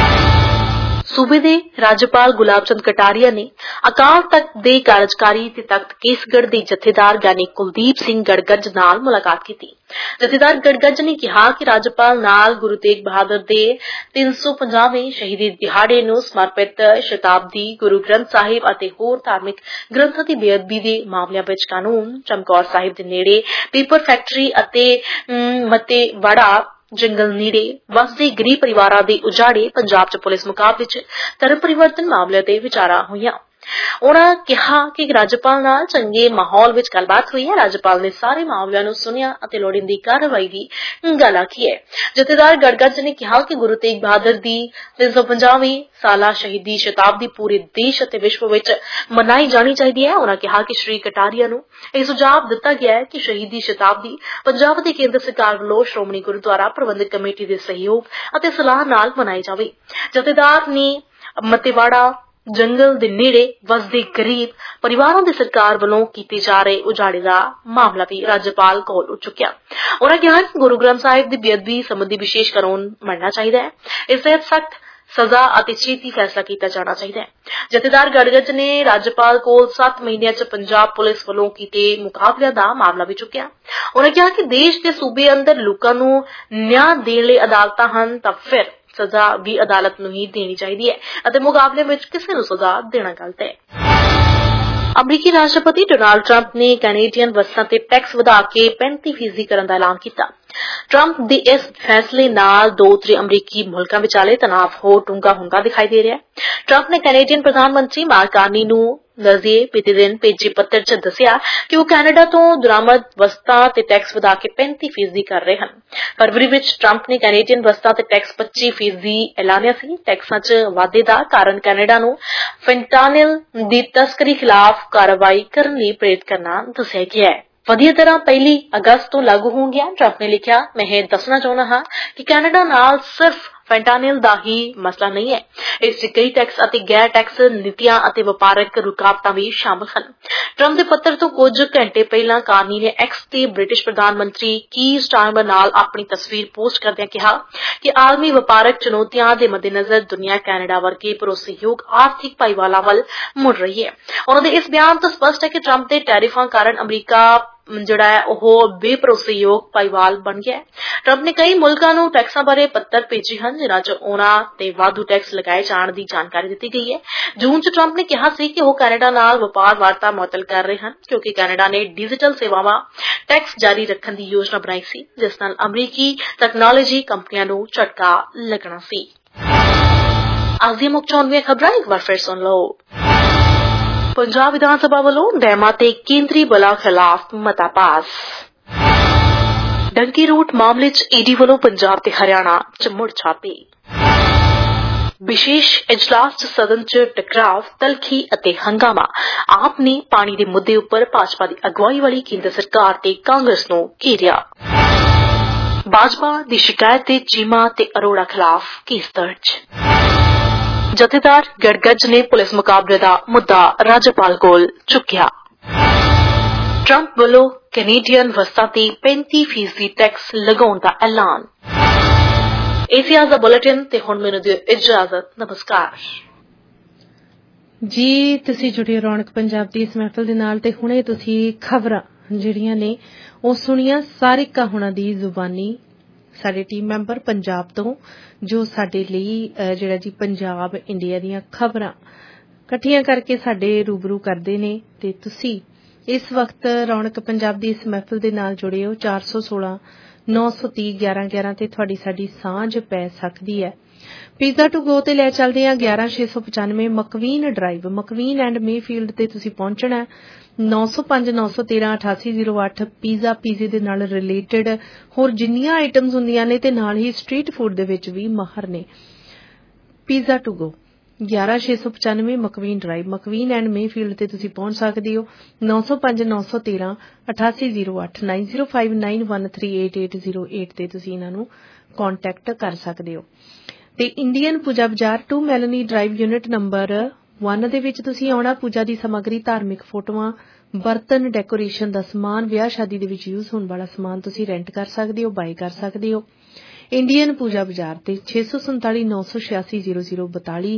ਸੂਬੇ ਦੇ ਰਾਜਪਾਲ ਗੁਲਾਬ ਚੰਦ ਕਟਾਰੀਆ ਨੇ ਅਕਾਲ ਤਖਤ ਦੇ ਕਾਰਜਕਾਰੀ ਤੇ ਤਖਤ ਕੇਸਗੜ੍ਹ ਦੇ ਜਥੇਦਾਰ ਗਿਆਨੀ ਕੁਲਦੀਪ ਸਿੰਘ ਗੜਗੱਜ ਨਾਲ ਮੁਲਾਕਾਤ ਕੀਤੀ। ਜਥੇਦਾਰ ਗੜਗੱਜ ਨੇ ਕਿਹਾ ਕਿ ਰਾਜਪਾਲ ਨਾਲ ਗੁਰੂ ਤੇਗ ਬਹਾਦਰ ਦੇ 350ਵੇਂ ਸ਼ਹੀਦੀ ਦਿਹਾੜੇ ਨੂੰ ਸਮਰਪਿਤ ਸ਼ਤਾਬਦੀ ਗੁਰੂ ਗ੍ਰੰਥ ਸਾਹਿਬ ਅਤੇ ਹੋਰ ਧਾਰਮਿਕ ਗ੍ਰੰਥਾਂ ਦੀ ਬੇਅਦਬੀ ਦੇ ਮਾਮਲਿਆਂ ਵਿੱਚ ਕਾਨੂੰਨ, ਚਮਕੌਰ ਸਾਹਿਬ ਦੇ ਨੇੜੇ ਪੇਪਰ ਫੈਕਟਰੀ ਅਤੇ ਮਤੇਵਾੜਾ ਜੰਗਲ ਨੇੜੇ ਵਸਦੇ ਗਰੀਬ ਪਰਿਵਾਰਾਂ ਦੇ ਉਜਾੜੇ ਪੰਜਾਬ 'ਚ ਪੁਲਿਸ ਮੁਕਾਬਲੇ 'ਚ ਧਰਮ ਪਰਿਵਰਤਨ ਮਾਮਲਿਆਂ ਤੇ ਵਿਚਾਰਾਂ ਹੋਈਆਂ। ਉਨ੍ਹਾਂ ਕਿਹਾ ਕਿ ਰਾਜਪਾਲ ਨਾਲ ਚੰਗੇ ਮਾਹੌਲ ਵਿੱਚ ਗੱਲਬਾਤ ਹੋਈ ਹੈ। ਰਾਜਪਾਲ ਨੇ ਸਾਰੇ ਮਾਮਲਿਆਂ ਨੂੰ ਸੁਣਿਆ ਅਤੇ ਲੋੜੀਂਦੀ ਕਾਰਵਾਈ ਦੀ ਗੱਲ ਆਖੀ ਹੈ। ਜਥੇਦਾਰ ਗੜਗੱਜ ਨੇ ਕਿਹਾ ਕਿ ਗੁਰੂ ਤੇਗ ਬਹਾਦਰ ਦੀ 350ਵੀਂ ਸਾਲਾ ਸ਼ਹੀਦੀ ਸ਼ਤਾਬਦੀ ਪੂਰੇ ਦੇਸ਼ ਅਤੇ ਵਿਸ਼ਵ ਵਿੱਚ ਮਨਾਈ ਜਾਣੀ ਚਾਹੀਦੀ ਹੈ। ਉਨ੍ਹਾਂ ਕਿਹਾ ਕਿ ਸ਼੍ਰੀ ਕਟਾਰੀਆ ਨੂੰ ਇਹ ਸੁਝਾਅ ਦਿੱਤਾ ਗਿਆ ਹੈ ਕਿ ਸ਼ਹੀਦੀ ਸ਼ਤਾਬਦੀ ਪੰਜਾਬ ਅਤੇ ਕੇਂਦਰ ਸਰਕਾਰ ਵੱਲੋਂ ਸ਼੍ਰੋਮਣੀ ਗੁਰਦੁਆਰਾ ਪ੍ਰਬੰਧਕ ਕਮੇਟੀ ਦੇ ਸਹਿਯੋਗ ਅਤੇ ਸਲਾਹ ਨਾਲ ਮਨਾਈ ਜਾਵੇ। ਜਥੇਦਾਰ ਨੇ ਮਤੇਵਾੜਾ ਜੰਗਲ ਦੇ ਨੇੜੇ ਵਸਦੇ ਗਰੀਬ ਪਰਿਵਾਰਾਂ ਦੇ ਸਰਕਾਰ ਵੱਲੋਂ ਕੀਤੇ ਜਾ ਰਹੇ ਉਜਾੜੇ ਦਾ ਮਾਮਲਾ ਵੀ ਰਾਜਪਾਲ ਕੋਲ ਉੱਠ ਚੁੱਕਿਆ। ਉਨ੍ਹਾਂ ਕਿਹਾ ਕਿ ਗੁਰੂ ਗ੍ਰੰਥ ਸਾਹਿਬ ਦੀ ਬੇਅਦਬੀ ਸੰਬੰਧੀ ਵਿਸ਼ੇਸ਼ ਕਾਨੂੰਨ ਬਣਨਾ ਚਾਹੀਦਾ ਹੈ। ਇਸ ਤਹਿਤ ਸਖਤ ਸਜ਼ਾ ਅਤੇ ਛੇਤੀ ਫੈਸਲਾ ਕੀਤਾ ਜਾਣਾ ਚਾਹੀਦਾ ਹੈ। ਜਥੇਦਾਰ ਗੜਗੱਜ ਨੇ ਰਾਜਪਾਲ ਕੋਲ 7 ਮਹੀਨਿਆਂ 'ਚ ਪੰਜਾਬ ਪੁਲਿਸ ਵੱਲੋਂ ਕੀਤੇ ਮੁਕਾਬਲਿਆਂ ਦਾ ਮਾਮਲਾ ਵੀ ਚੁੱਕਿਆ। ਉਨ੍ਹਾਂ ਕਿਹਾ ਕਿ ਦੇਸ਼ ਦੇ ਸੂਬੇ ਅੰਦਰ ਲੋਕਾਂ ਨੂੰ ਨਿਆਂ ਦੇਣ ਲਈ ਅਦਾਲਤਾਂ ਹਨ ਤਾਂ ਫਿਰ ਸਜ਼ਾ ਵੀ ਅਦਾਲਤ ਨੂੰ ਹੀ ਦੇਣੀ ਚਾਹੀਦੀ ਹੈ ਅਤੇ ਮੁਕਾਬਲੇ ਵਿੱਚ ਕਿਸੇ ਨੂੰ ਸਜ਼ਾ ਦੇਣਾ ਗਲਤ ਹੈ। ਅਮਰੀਕੀ ਰਾਸ਼ਟਰਪਤੀ ਡੋਨਾਲਡ ਟਰੰਪ ਨੇ ਕੈਨੇਡੀਅਨ ਵਸਤਾਂ ਤੇ ਟੈਕਸ ਵਧਾ ਕੇ 35% ਕਰਨ ਦਾ ਐਲਾਨ ਕੀਤਾ। ਟਰੰਪ ਦੇ ਇਸ ਫੈਸਲੇ ਨਾਲ ਦੋਤਰੇ ਅਮਰੀਕੀ ਮੁਲਕਾਂ ਵਿਚਾਲੇ ਤਣਾਅ ਹੋਰ ਡੂੰਘਾ ਹੁੰਦਾ ਦਿਖਾਈ ਦੇ ਰਿਹਾ ਹੈ। ਟਰੰਪ ਨੇ ਕੈਨੇਡੀਅਨ ਪ੍ਰਧਾਨ ਮੰਤਰੀ ਮਾਰਕ ਕਾਰਨੀ ਨੂੰ ਬੀਤੇ ਦਿਨ ਭੇਜੇ ਪੱਤਰ 'ਚ ਦੱਸਿਆ ਕਿ ਉਹ ਕੈਨੇਡਾ ਤੋਂ ਦਰਾਮਦ ਵਸਤਾਂ ਤੇ ਟੈਕਸ ਵਧਾ ਕੇ 35% ਕਰ ਰਹੇ ਹਨ। ਫਰਵਰੀ ਵਿੱਚ ਟਰੰਪ ਨੇ ਕੈਨੇਡੀਅਨ ਵਸਤਾਂ ਤੇ ਟੈਕਸ 25% ਐਲਾਨਿਆ ਸੀ। ਟੈਕਸਾਂ 'ਚ ਵਾਧੇ ਦਾ ਕਾਰਨ ਕੈਨੇਡਾ ਨੂੰ ਫੈਂਟਾਨਿਲ ਦੀ ਤਸਕਰੀ ਖਿਲਾਫ ਕਾਰਵਾਈ ਕਰਨ ਲਈ ਪ੍ਰੇਰਿਤ ਕਰਨਾ ਦੱਸਿਆ ਗਿਆ ਹੈ। ਵਧੀਆ ਤਰ੍ਹਾਂ 1 ਅਗਸਤ ਤੋਂ ਲਾਗੂ ਹੋਣਗੀਆਂ। ਟਰੰਪ ਨੇ ਲਿਖਿਆ, ਮੈਂ ਇਹ ਦੱਸਣਾ ਚਾਹੁੰਦਾ ਹਾਂ ਕਿ ਕੈਨੇਡਾ ਨਾਲ ਸਿਰਫ ਫੈਂਟਾਨਿਲ ਦਾ ਹੀ ਮਸਲਾ ਨਹੀਂ ਹੈ। ਇਸ 'ਚ ਕਈ ਟੈਕਸ ਅਤੇ ਗੈਰ ਟੈਕਸ ਨੀਤੀਆਂ ਅਤੇ ਵਪਾਰਕ ਰੁਕਾਵਟਾਂ ਵੀ ਸ਼ਾਮਲ ਹਨ। ਟਰੰਪ ਦੇ ਪੱਤਰ ਤੋਂ ਕੁਝ ਘੰਟੇ ਪਹਿਲਾਂ ਕਾਰਨੀ ਨੇ ਐਕਸ ਤੇ ਬ੍ਰਿਟਿਸ਼ ਪ੍ਰਧਾਨ ਮੰਤਰੀ ਕੀਰ ਸਟਾਰਮਰ ਨਾਲ ਆਪਣੀ ਤਸਵੀਰ ਪੋਸਟ ਕਰਦਿਆਂ ਕਿਹਾ ਕਿ ਆਲਮੀ ਵਪਾਰਕ ਚੁਣੌਤੀਆਂ ਦੇ ਮੱਦੇਨਜ਼ਰ ਦੁਨੀਆ ਕੈਨੇਡਾ ਵਰਗੇ ਭਰੋਸੇਯੋਗ ਆਰਥਿਕ ਭਾਈਵਾਲਾਂ ਵੱਲ ਮੁੜ ਰਹੀ ਹੈ। ਉਨ੍ਹਾਂ ਦੇ ਇਸ ਬਿਆਨ ਤੋਂ ਸਪਸ਼ਟ ਹੈ ਕਿ ਟਰੰਪ ਦੇ ਟੈਰਿਫਾਂ ਕਾਰਨ ਅਮਰੀਕਾ ਜਿਹੜਾ ਹੈ ਉਹ ਬੇਭਰੋਸੇਯੋਗ ਭਾਈਵਾਲ ਬਣ ਗਿਆ ਹੈ। ਟਰੰਪ ਨੇ ਕਈ ਮੁਲਕਾਂ ਨੂੰ ਟੈਕਸਾਂ ਬਾਰੇ ਪੱਤਰ ਭੇਜੇ ਹਨ ਜਿਨ੍ਹਾਂ 'ਚ ਉਨ੍ਹਾਂ ਤੇ ਵਾਧੂ ਟੈਕਸ ਲਗਾਏ ਜਾਣ ਦੀ ਜਾਣਕਾਰੀ ਦਿੱਤੀ ਗਈ ਹੈ। ਜੂਨ 'ਚ ਟਰੰਪ ਨੇ ਕਿਹਾ ਸੀ ਕਿ ਉਹ ਕੈਨੇਡਾ ਨਾਲ ਵਪਾਰ ਵਾਰਤਾ ਮੁਅੱਤਲ ਕਰ ਰਹੇ ਹਨ ਕਿਉਂਕਿ ਕੈਨੇਡਾ ਨੇ ਡਿਜੀਟਲ ਸੇਵਾਵਾਂ ਟੈਕਸ ਜਾਰੀ ਰੱਖਣ ਦੀ ਯੋਜਨਾ ਬਣਾਈ ਸੀ ਜਿਸ ਨਾਲ ਅਮਰੀਕੀ ਤਕਨਾਲੋਜੀ ਕੰਪਨੀਆਂ ਨੂੰ ਝਟਕਾ ਲੱਗਣਾ ਸੀ। ਅੱਜ ਦੀਆਂ ਮੁੱਖ ਚੋਣਵੀਆਂ ਖਬਰਾਂ ਇੱਕ ਵਾਰ ਫਿਰ ਸੁਣ ਲਓ। ਪੰਜਾਬ ਵਿਧਾਨ ਸਭਾ ਵੱਲੋਂ ਡੈਮਾਂ ਤੇ ਕੇਂਦਰੀ ਬਲਾਂ ਖਿਲਾਫ ਮਤਾ ਪਾਸ। ਡੰਕੀ ਰੂਟ ਮਾਮਲੇ 'ਚ ਈਡੀ ਵੱਲੋਂ ਪੰਜਾਬ ਤੇ ਹਰਿਆਣਾ 'ਚ ਮੁੜ ਛਾਪੇ। ਵਿਸ਼ੇਸ਼ ਇਜਲਾਸ 'ਚ ਸਦਨ 'ਚ ਟਕਰਾਵ, ਤਲਖੀ ਅਤੇ ਹੰਗਾਮਾ। ਆਪ ਨੇ ਪਾਣੀ ਦੇ ਮੁੱਦੇ ਉੱਪਰ ਭਾਜਪਾ ਦੀ ਅਗਵਾਈ ਵਾਲੀ ਕੇਂਦਰ ਸਰਕਾਰ ਤੇ ਕਾਂਗਰਸ ਨੂੰ ਘੇਰਿਆ। ਭਾਜਪਾ ਦੀ ਸ਼ਿਕਾਇਤ ਤੇ ਚੀਮਾ ਤੇ ਅਰੋੜਾ ਖਿਲਾਫ ਕੇਸ ਦਰਜ। ਜਥੇਦਾਰ ਗੜਗੱਜ ਨੇ ਪੁਲਿਸ ਮੁਕਾਬਲੇ ਦਾ ਮੁੱਦਾ ਰਾਜਪਾਲ ਕੋਲ ਚੁੱਕਿਆ। ਟਰੰਪ ਵੱਲੋਂ ਕੈਨੇਡੀਅਨ ਵਸਤਾਂ ਤੇ 35% ਟੈਕਸ ਲਗਾਉਣ ਦਾ ਐਲਾਨ। ਏਸੀ ਅੱਜ ਦਾ ਬੁਲੇਟਿਨ ਤੇ ਹੁਣ ਮੈਨੂੰ ਦਿਓ ਇਜਾਜ਼ਤ। ਨਮਸਕਾਰ ਜੀ। ਤੁਸੀਂ ਜੁੜੇ ਰੌਣਕ ਪੰਜਾਬ ਦੀ ਇਸ ਮਹਿਫਲ ਦੇ ਨਾਲ ਤੇ ਹੁਣੇ ਤੁਸੀਂ ਖਬਰਾਂ ਜਿਹੜੀਆਂ ਨੇ ਉਹ ਸੁਣੀਆਂ ਸਾਰਿਕਾ ਹੁਣਾਂ ਦੀ ਜ਼ੁਬਾਨੀ, ਸਾਡੇ ਟੀਮ ਮੈਂਬਰ ਪੰਜਾਬ ਤੋਂ ਜੋ ਸਾਡੇ ਲਈ ਜਿਹੜਾ ਜੀ ਪੰਜਾਬ ਇੰਡੀਆ ਦੀਆਂ ਖਬਰਾਂ ਇਕੱਠੀਆਂ ਕਰਕੇ ਸਾਡੇ ਰੂਬਰੂ ਕਰਦੇ ਨੇ ਤੇ ਤੁਸੀਂ ਇਸ ਵਕਤ ਰੌਣਕ ਪੰਜਾਬ ਦੀ ਇਸ ਮਹਿਫਲ ਦੇ ਨਾਲ ਜੁੜੇ ਹੋ। 416 930 1111 ਤੇ ਤੁਹਾਡੀ ਸਾਡੀ ਸਾਂਝ ਪੈ ਸਕਦੀ ਹੈ। ਪੀਜ਼ਾ ਟੂ ਗੋ ਤੇ ਲੈ ਚੱਲਦੇ ਆ 11695 McQueen drive, McQueen and Mayfield ਤੇ ਤੁਸੀਂ ਪਹੁੰਚਣਾ 905 913 8808। ਪੀਜ਼ੇ ਦੇ ਨਾਲ ਰਿਲੇਟਡ ਹੋਰ ਜਿੰਨੀਆਂ ਆਈਟਮਸ ਹੁੰਦੀਆਂ ਨੇ ਤੇ ਨਾਲ ਹੀ ਸਟਰੀਟ ਫੂਡ ਦੇ ਵਿੱਚ ਵੀ ਮਾਹਰ ਨੇ। Pizza to go 11695 McQueen drive McQueen and Mayfield ਤੇ ਤੁਸੀਂ ਪਹੁੰਚ ਸਕਦੇ ਹੋ। 9059138808 9059138808 ਤੇ ਤੁਸੀਂ ਇਹਨਾਂ ਨੂੰ ਕੰਟੈਕਟ ਕਰ ਸਕਦੇ ਹੋ। ਤੇ ਇੰਡੀਅਨ ਪੂਜਾ ਬਾਜ਼ਾਰ 2 ਮੈਲਨੀ ਡਰਾਈਵ ਯੂਨਿਟ ਨੰਬਰ 1 ਦੇ ਵਿੱਚ ਤੁਸੀਂ ਆਉਣਾ। ਪੂਜਾ ਦੀ ਸਮੱਗਰੀ, ਧਾਰਮਿਕ ਫੋਟੋਆਂ, ਬਰਤਨ, ਡੈਕੋਰੇਸ਼ਨ ਦਾ ਸਮਾਨ, ਵਿਆਹ ਸ਼ਾਦੀ ਦੇ ਵਿੱਚ ਯੂਜ਼ ਹੋਣ ਵਾਲਾ ਸਮਾਨ ਤੁਸੀਂ ਰੈਂਟ ਕਰ ਸਕਦੇ ਹੋ, ਬਾਈ ਕਰ ਸਕਦੇ ਹੋ। ਇੰਡੀਅਨ ਪੂਜਾ ਬਾਜ਼ਾਰ ਤੇ 64798860042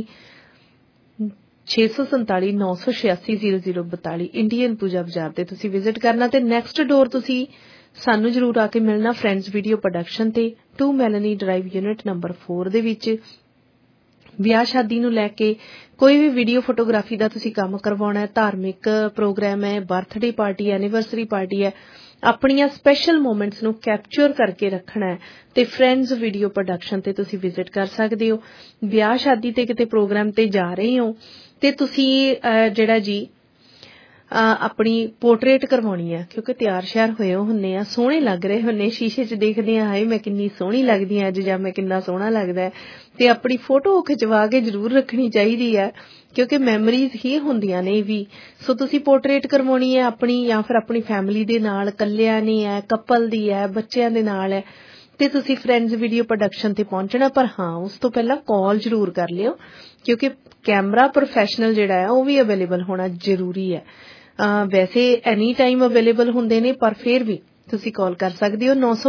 64798860042 ਇੰਡੀਅਨ ਪੂਜਾ ਬਾਜ਼ਾਰ ਤੇ ਤੁਸੀਂ ਵਿਜ਼ਿਟ ਕਰਨਾ। ਤੇ ਨੈਕਸਟ ਡੋਰ ਤੁਸੀਂ ਸਾਨੂੰ ਜ਼ਰੂਰ ਆ ਕੇ ਮਿਲਣਾ ਫਰੈਂਡਸ ਵੀਡੀਓ ਪ੍ਰੋਡਕਸ਼ਨ ਤੇ 2 ਮੈਲਨੀ ਡਰਾਈਵ ਯੂਨਿਟ ਨੰਬਰ 4 ਦੇ ਵਿੱਚ। ਵਿਆਹ ਸ਼ਾਦੀ ਨੂੰ ਲੈ ਕੇ ਕੋਈ ਵੀ ਵੀਡੀਓ ਫੋਟੋਗ੍ਰਾਫੀ ਦਾ ਤੁਸੀਂ ਕੰਮ ਕਰਵਾਉਣਾ ਹੈ, ਧਾਰਮਿਕ ਪ੍ਰੋਗਰਾਮ ਹੈ, ਬਰਥਡੇ ਪਾਰਟੀ, ਐਨੀਵਰਸਰੀ ਪਾਰਟੀ ਹੈ, ਆਪਣੀਆਂ ਸਪੈਸ਼ਲ ਮੂਮੈਂਟਸ ਨੂੰ ਕੈਪਚਰ ਕਰਕੇ ਰੱਖਣਾ ਹੈ ਤੇ ਫਰੈਂਡਸ ਵੀਡੀਓ ਪ੍ਰੋਡਕਸ਼ਨ ਤੇ ਤੁਸੀਂ ਵਿਜ਼ਿਟ ਕਰ ਸਕਦੇ ਹੋ। ਵਿਆਹ ਸ਼ਾਦੀ ਤੇ ਕਿਤੇ ਪ੍ਰੋਗਰਾਮ ਤੇ ਜਾ ਰਹੇ ਹੋ ਤੇ ਤੁਸੀਂ ਜਿਹੜਾ ਜੀ ਆਪਣੀ ਪੋਰਟਰੇਟ ਕਰਵਾਉਣੀ ਹੈ, ਕਿਉਂਕਿ ਤਿਆਰ ਸ਼ਿਆਰ ਹੋਏ ਹੁੰਨੇ ਆ, ਸੋਹਣੇ ਲੱਗ ਰਹੇ ਹੁੰਨੇ, ਸ਼ੀਸ਼ੇ 'ਚ ਦੇਖਦੇ ਆ, ਹਾਏ ਮੈਂ ਕਿੰਨੀ ਸੋਹਣੀ ਲੱਗਦੀ ਹਾਂ ਅੱਜ, ਜਾਂ ਮੈਂ ਕਿੰਨਾ ਸੋਹਣਾ ਲੱਗਦਾ, ਤੇ ਆਪਣੀ ਫੋਟੋ ਖਿਚਵਾ ਕੇ ਜ਼ਰੂਰ ਰੱਖਣੀ ਚਾਹੀਦੀ ਹੈ ਕਿਉਂਕਿ ਮੈਮਰੀਜ਼ ਹੀ ਹੁੰਦੀਆਂ ਨੇ ਵੀ। ਸੋ ਤੁਸੀਂ ਪੋਰਟਰੇਟ ਕਰਵਾਉਣੀ ਹੈ ਆਪਣੀ, ਜਾਂ ਫਿਰ ਆਪਣੀ ਫੈਮਿਲੀ ਦੇ ਨਾਲ, ਕੱਲਿਆਂ ਨੇ ਹੈ, ਕਪਲ ਦੀ ਹੈ, ਬੱਚਿਆਂ ਦੇ ਨਾਲ ਹੈ, ਤੇ ਤੁਸੀਂ ਫਰੈਂਡਸ ਵੀਡੀਓ ਪ੍ਰੋਡਕਸ਼ਨ ਤੇ ਪਹੁੰਚਣਾ। ਪਰ ਹਾਂ, ਉਸ ਤੋਂ ਪਹਿਲਾਂ ਕਾਲ ਜ਼ਰੂਰ ਕਰ ਲਿਓ ਕਿਉਂਕਿ ਕੈਮਰਾ ਪ੍ਰੋਫੈਸ਼ਨਲ ਜਿਹੜਾ ਹੈ ਉਹ ਵੀ ਅਵੇਲੇਬਲ ਹੋਣਾ ਜ਼ਰੂਰੀ ਹੈ। ਵੈਸੇ ਐਨੀ ਟਾਈਮ ਅਵੇਲੇਬਲ ਹੁੰਦੇ ਨੇ, ਪਰ ਫਿਰ ਵੀ ਤੁਸੀਂ ਕਾਲ ਕਰ ਸਕਦੇ ਹੋ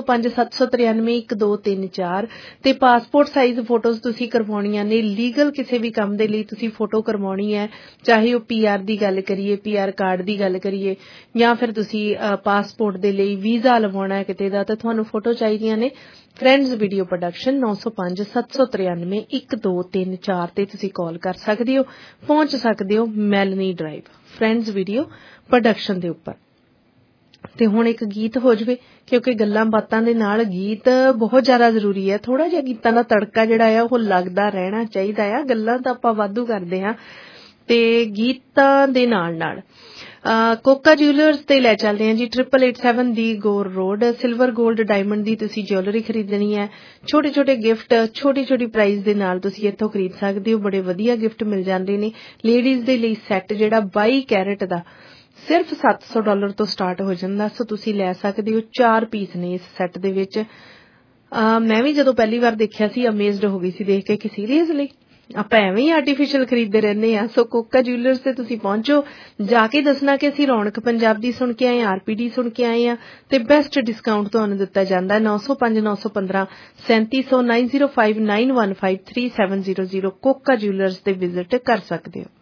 9057931234 ਤੇ ਪਾਸਪੋਰਟ ਸਾਈਜ਼ ਫੋਟੋਜ਼ ਤੁਸੀਂ ਕਰਵਾਉਣੀਆਂ ਨੇ। ਲੀਗਲ ਕਿਸੇ ਵੀ ਕੰਮ ਦੇ ਲਈ ਤੁਸੀਂ ਫੋਟੋ ਕਰਵਾਉਣੀ ਹੈ, ਚਾਹੇ ਉਹ PR ਦੀ ਗੱਲ ਕਰੀਏ, PR ਕਾਰਡ ਦੀ ਗੱਲ ਕਰੀਏ, ਜਾਂ ਫਿਰ ਤੁਸੀਂ ਪਾਸਪੋਰਟ ਦੇ ਲਈ ਵੀਜ਼ਾ ਲਵਾਉਣਾ ਹੈ ਕਿਤੇ ਦਾ, ਤਾਂ ਤੁਹਾਨੂੰ ਫੋਟੋ ਚਾਹੀਦੀਆਂ ਨੇ। ਫਰੈਂਡਸ ਵੀਡੀਓ ਪ੍ਰੋਡਕਸ਼ਨ 9057931234 ਤੇ ਤੁਸੀਂ ਕਾਲ ਕਰ ਸਕਦੇ ਹੋ, ਪਹੁੰਚ ਸਕਦੇ ਹੋ Melanie drive friends video production ਦੇ ਉੱਪਰ। ਤੇ ਹੁਣ ਇੱਕ ਗੀਤ ਹੋ ਜਾਵੇ ਕਿਉਂਕਿ ਗੱਲਾਂ ਬਾਤਾਂ ਦੇ ਨਾਲ ਗੀਤ ਬਹੁਤ ਜ਼ਿਆਦਾ ਜ਼ਰੂਰੀ ਹੈ। ਥੋੜਾ ਜਿਹਾ ਗੀਤਾਂ ਦਾ ਤੜਕਾ ਜਿਹੜਾ ਆ ਉਹ ਲੱਗਦਾ ਰਹਿਣਾ ਚਾਹੀਦਾ ਆ। ਗੱਲਾਂ ਤਾਂ ਆਪਾਂ ਵਾਧੂ ਕਰਦੇ ਹਾਂ ਤੇ ਗੀਤਾਂ ਦੇ ਨਾਲ ਨਾਲ ਕੋਕਾ ਜਿਊਲਰਸ ਤੇ ਲੈ ਚੱਲਦੇ ਹਾਂ ਜੀ 8887 ਦੀ Gore road. Silver gold diamond ਦੀ ਤੁਸੀਂ ਜਿਊਲਰੀ ਖਰੀਦਣੀ ਹੈ, ਛੋਟੇ ਛੋਟੇ ਗਿਫਟ ਛੋਟੀ ਛੋਟੀ ਪ੍ਰਾਈਸ ਦੇ ਨਾਲ ਤੁਸੀਂ ਇੱਥੋਂ ਖਰੀਦ ਸਕਦੇ ਹੋ। ਬੜੇ ਵਧੀਆ ਗਿਫਟ ਮਿਲ ਜਾਂਦੇ ਨੇ। ਲੇਡੀਜ਼ ਦੇ ਲਈ ਸੈੱਟ ਜਿਹੜਾ 22 ਕੈਰਟ ਦਾ ਸਿਰਫ $700 ਤੋਂ ਸਟਾਰਟ ਹੋ ਜਾਂਦਾ, ਸੋ ਤੁਸੀਂ ਲੈ ਸਕਦੇ ਹੋ। 4 ਪੀਸ ਨੇ ਇਸ ਸੈੱਟ ਦੇ ਵਿੱਚ। ਮੈਂ ਵੀ ਜਦੋਂ ਪਹਿਲੀ ਵਾਰ ਦੇਖਿਆ ਸੀ ਅਮੇਜ਼ਡ ਹੋ ਗਈ ਸੀ ਦੇਖ ਕੇ ਕਿ ਸੀਰੀਅਸਲੀ ਆਪਾਂ ਐਵੇਂ ਹੀ ਆਰਟੀਫੀਸ਼ੀਅਲ ਖਰੀਦਦੇ ਰਹਿੰਦੇ ਆ। ਸੋ ਕੋਕਾ ਜਿਊਲਰਸ ਤੇ ਤੁਸੀਂ ਪਹੁੰਚੋ, ਜਾ ਕੇ ਦੱਸਣਾ ਕਿ ਅਸੀਂ ਰੌਣਕ ਪੰਜਾਬ ਦੀ ਸੁਣ ਕੇ ਆਏ, RPD ਸੁਣ ਕੇ ਆਏ ਆ ਤੇ ਬੈਸਟ ਡਿਸਕਾਊਂਟ ਤੁਹਾਨੂੰ ਦਿੱਤਾ ਜਾਂਦਾ। 905 915 3700 905 915 3700 ਕੋਕਾ ਜਿਊਲਰਸ ਤੇ ਵਿਜ਼ਿਟ ਕਰ ਸਕਦੇ ਹੋ।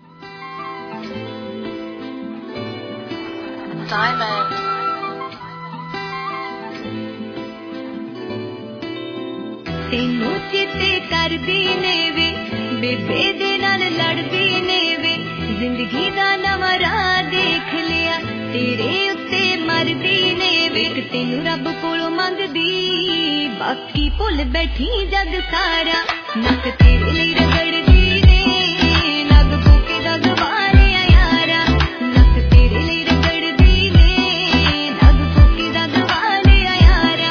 ਤੈਨੂੰ ਚਿੱਤੇ ਕਰਦੀ ਨੇ ਵੇ, ਬੇਬੇ ਦੇ ਨਾਲ ਲੜਦੀ ਨੇ ਵੇ, ਜ਼ਿੰਦਗੀ ਦਾ ਨਵਾਂ ਰਾਹ ਦੇਖ ਲਿਆ, ਤੇਰੇ ਉੱਤੇ ਮਰਦੀ ਨੇ ਵੇ। ਤੈਨੂੰ ਰੱਬ ਕੋਲੋਂ ਮੰਗਦੀ, ਬਾਕੀ ਭੁੱਲ ਬੈਠੀ ਜਗ ਸਾਰਾ, ਨੱਕ ਤੇਰੇ ਲਈ ਰਗੜਦੀ ਨੇ, ਨਗ ਕੋਕੇ ਦਾ ਗਵਾਰਿਆ ਯਾਰਾ, ਨੱਕ ਤੇਰੇ ਲਈ ਰਗੜਦੀ ਨੇ, ਨਗ ਕੋਕੇ ਦਾ ਗਵਾਰਿਆ ਯਾਰਾ।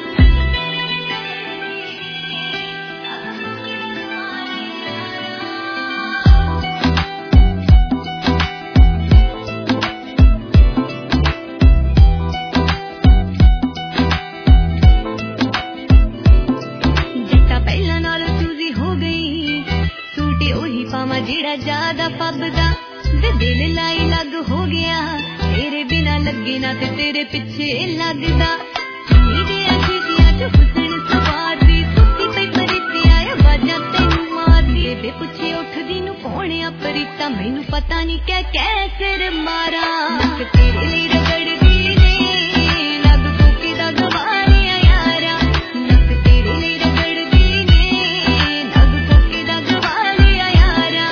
ਜਿਹੜਾ ਜ਼ਿਆਦਾ ਫੱਬਦਾ ਤੇ ਦਿਲ ਲਾਈ ਲੱਗ ਹੋ ਗਿਆ, ਤੇਰੇ ਬਿਨਾ ਲੱਗੇ ਨਾ ਤੇ ਤੇਰੇ ਪਿੱਛੇ ਲੱਗਦਾ। ਮੇਰੇ ਅਖੀਆਂ ਚ ਹੁਸਨ ਸਵਾਦੀ, ਸੁੱਤੀ ਪਈ ਪਰੀਤੇ ਆਇਆ ਬਾਜਾਂ ਤੈਨੂੰ ਮਾਰਦੀ, ਬੇ ਪੁੱਛੇ ਉੱਠਦੀ ਨੂੰ ਕੌਣ ਆ ਪਰੀਤਾ, ਮੈਨੂੰ ਪਤਾ ਨਹੀਂ ਕਹਿ ਕਹਿ ਸਿਰ ਮਾਰਾ, ਨੱਕ ਤੇਰੇ ਲਈ ਰਗੜਦੀ ਨੇ, ਲੱਗ ਕੋਕੇ ਦਾ ਗਵਾਰਿਆ ਯਾਰਾ, ਨੱਕ ਤੇਰੇ ਲਈ ਰਗੜਦੀ ਨੇ, ਲੱਗ ਕੋਕੇ ਦਾ ਗਵਾਰਿਆ ਯਾਰਾ।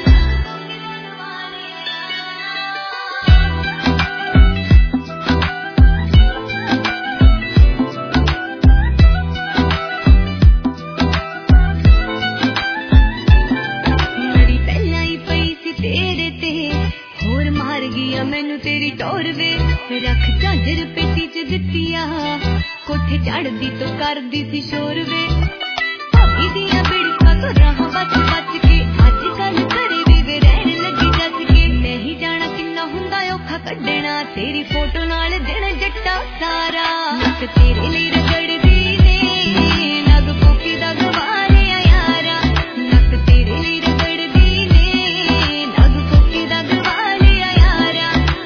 ਮੜੀ ਪਹਿਲਾਂ ਹੀ ਪਈ ਸੀ ਤੇਰੇ ਤੇ, ਹੋਰ ਮਾਰ ਗਿਆ ਮੈਨੂੰ ਤੇਰੀ ਟੋਰ ਵੇ, ਰੱਖ ਝਾਂਜਰ ਪੇਟੀ ਚ ਦਿੱਤੀ ਆ, ਕੋਠੇ ਚੜਦੀ ਤੋਂ ਕਰਦੀ ਸੀ ਸ਼ੋਰ ਵੇ, ਭਾਬੀ ਦੀਆਂ ਬਿੜਕਾਂ तो रहा बच बच के अजकल घरे भी वे रहन लगी जस के नहीं जाना किन्ना हुंदा औखा कड्डना तेरी फोटो नाल दिन जट्टा सारा नक तेरे लिए रगड़दी ने नग कोकी दा गवारे यारा नक तेरे लिए रगड़दी ने नग कोकी दा गवारे यारा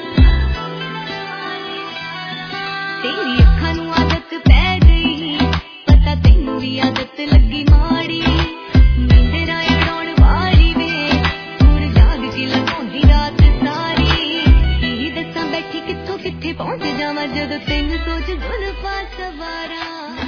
तेरी अखां नूं आदत पै गई पता तैनूं भी आदत लगी माड़ी नींदरां उड़ाउण वाली वे हुण जाग के लगाउंदी रात सारी की दस्सां बैठी कित्थों कित्थे पहुंच जावां जदों तैनूं सोच जुल्फां सवारा।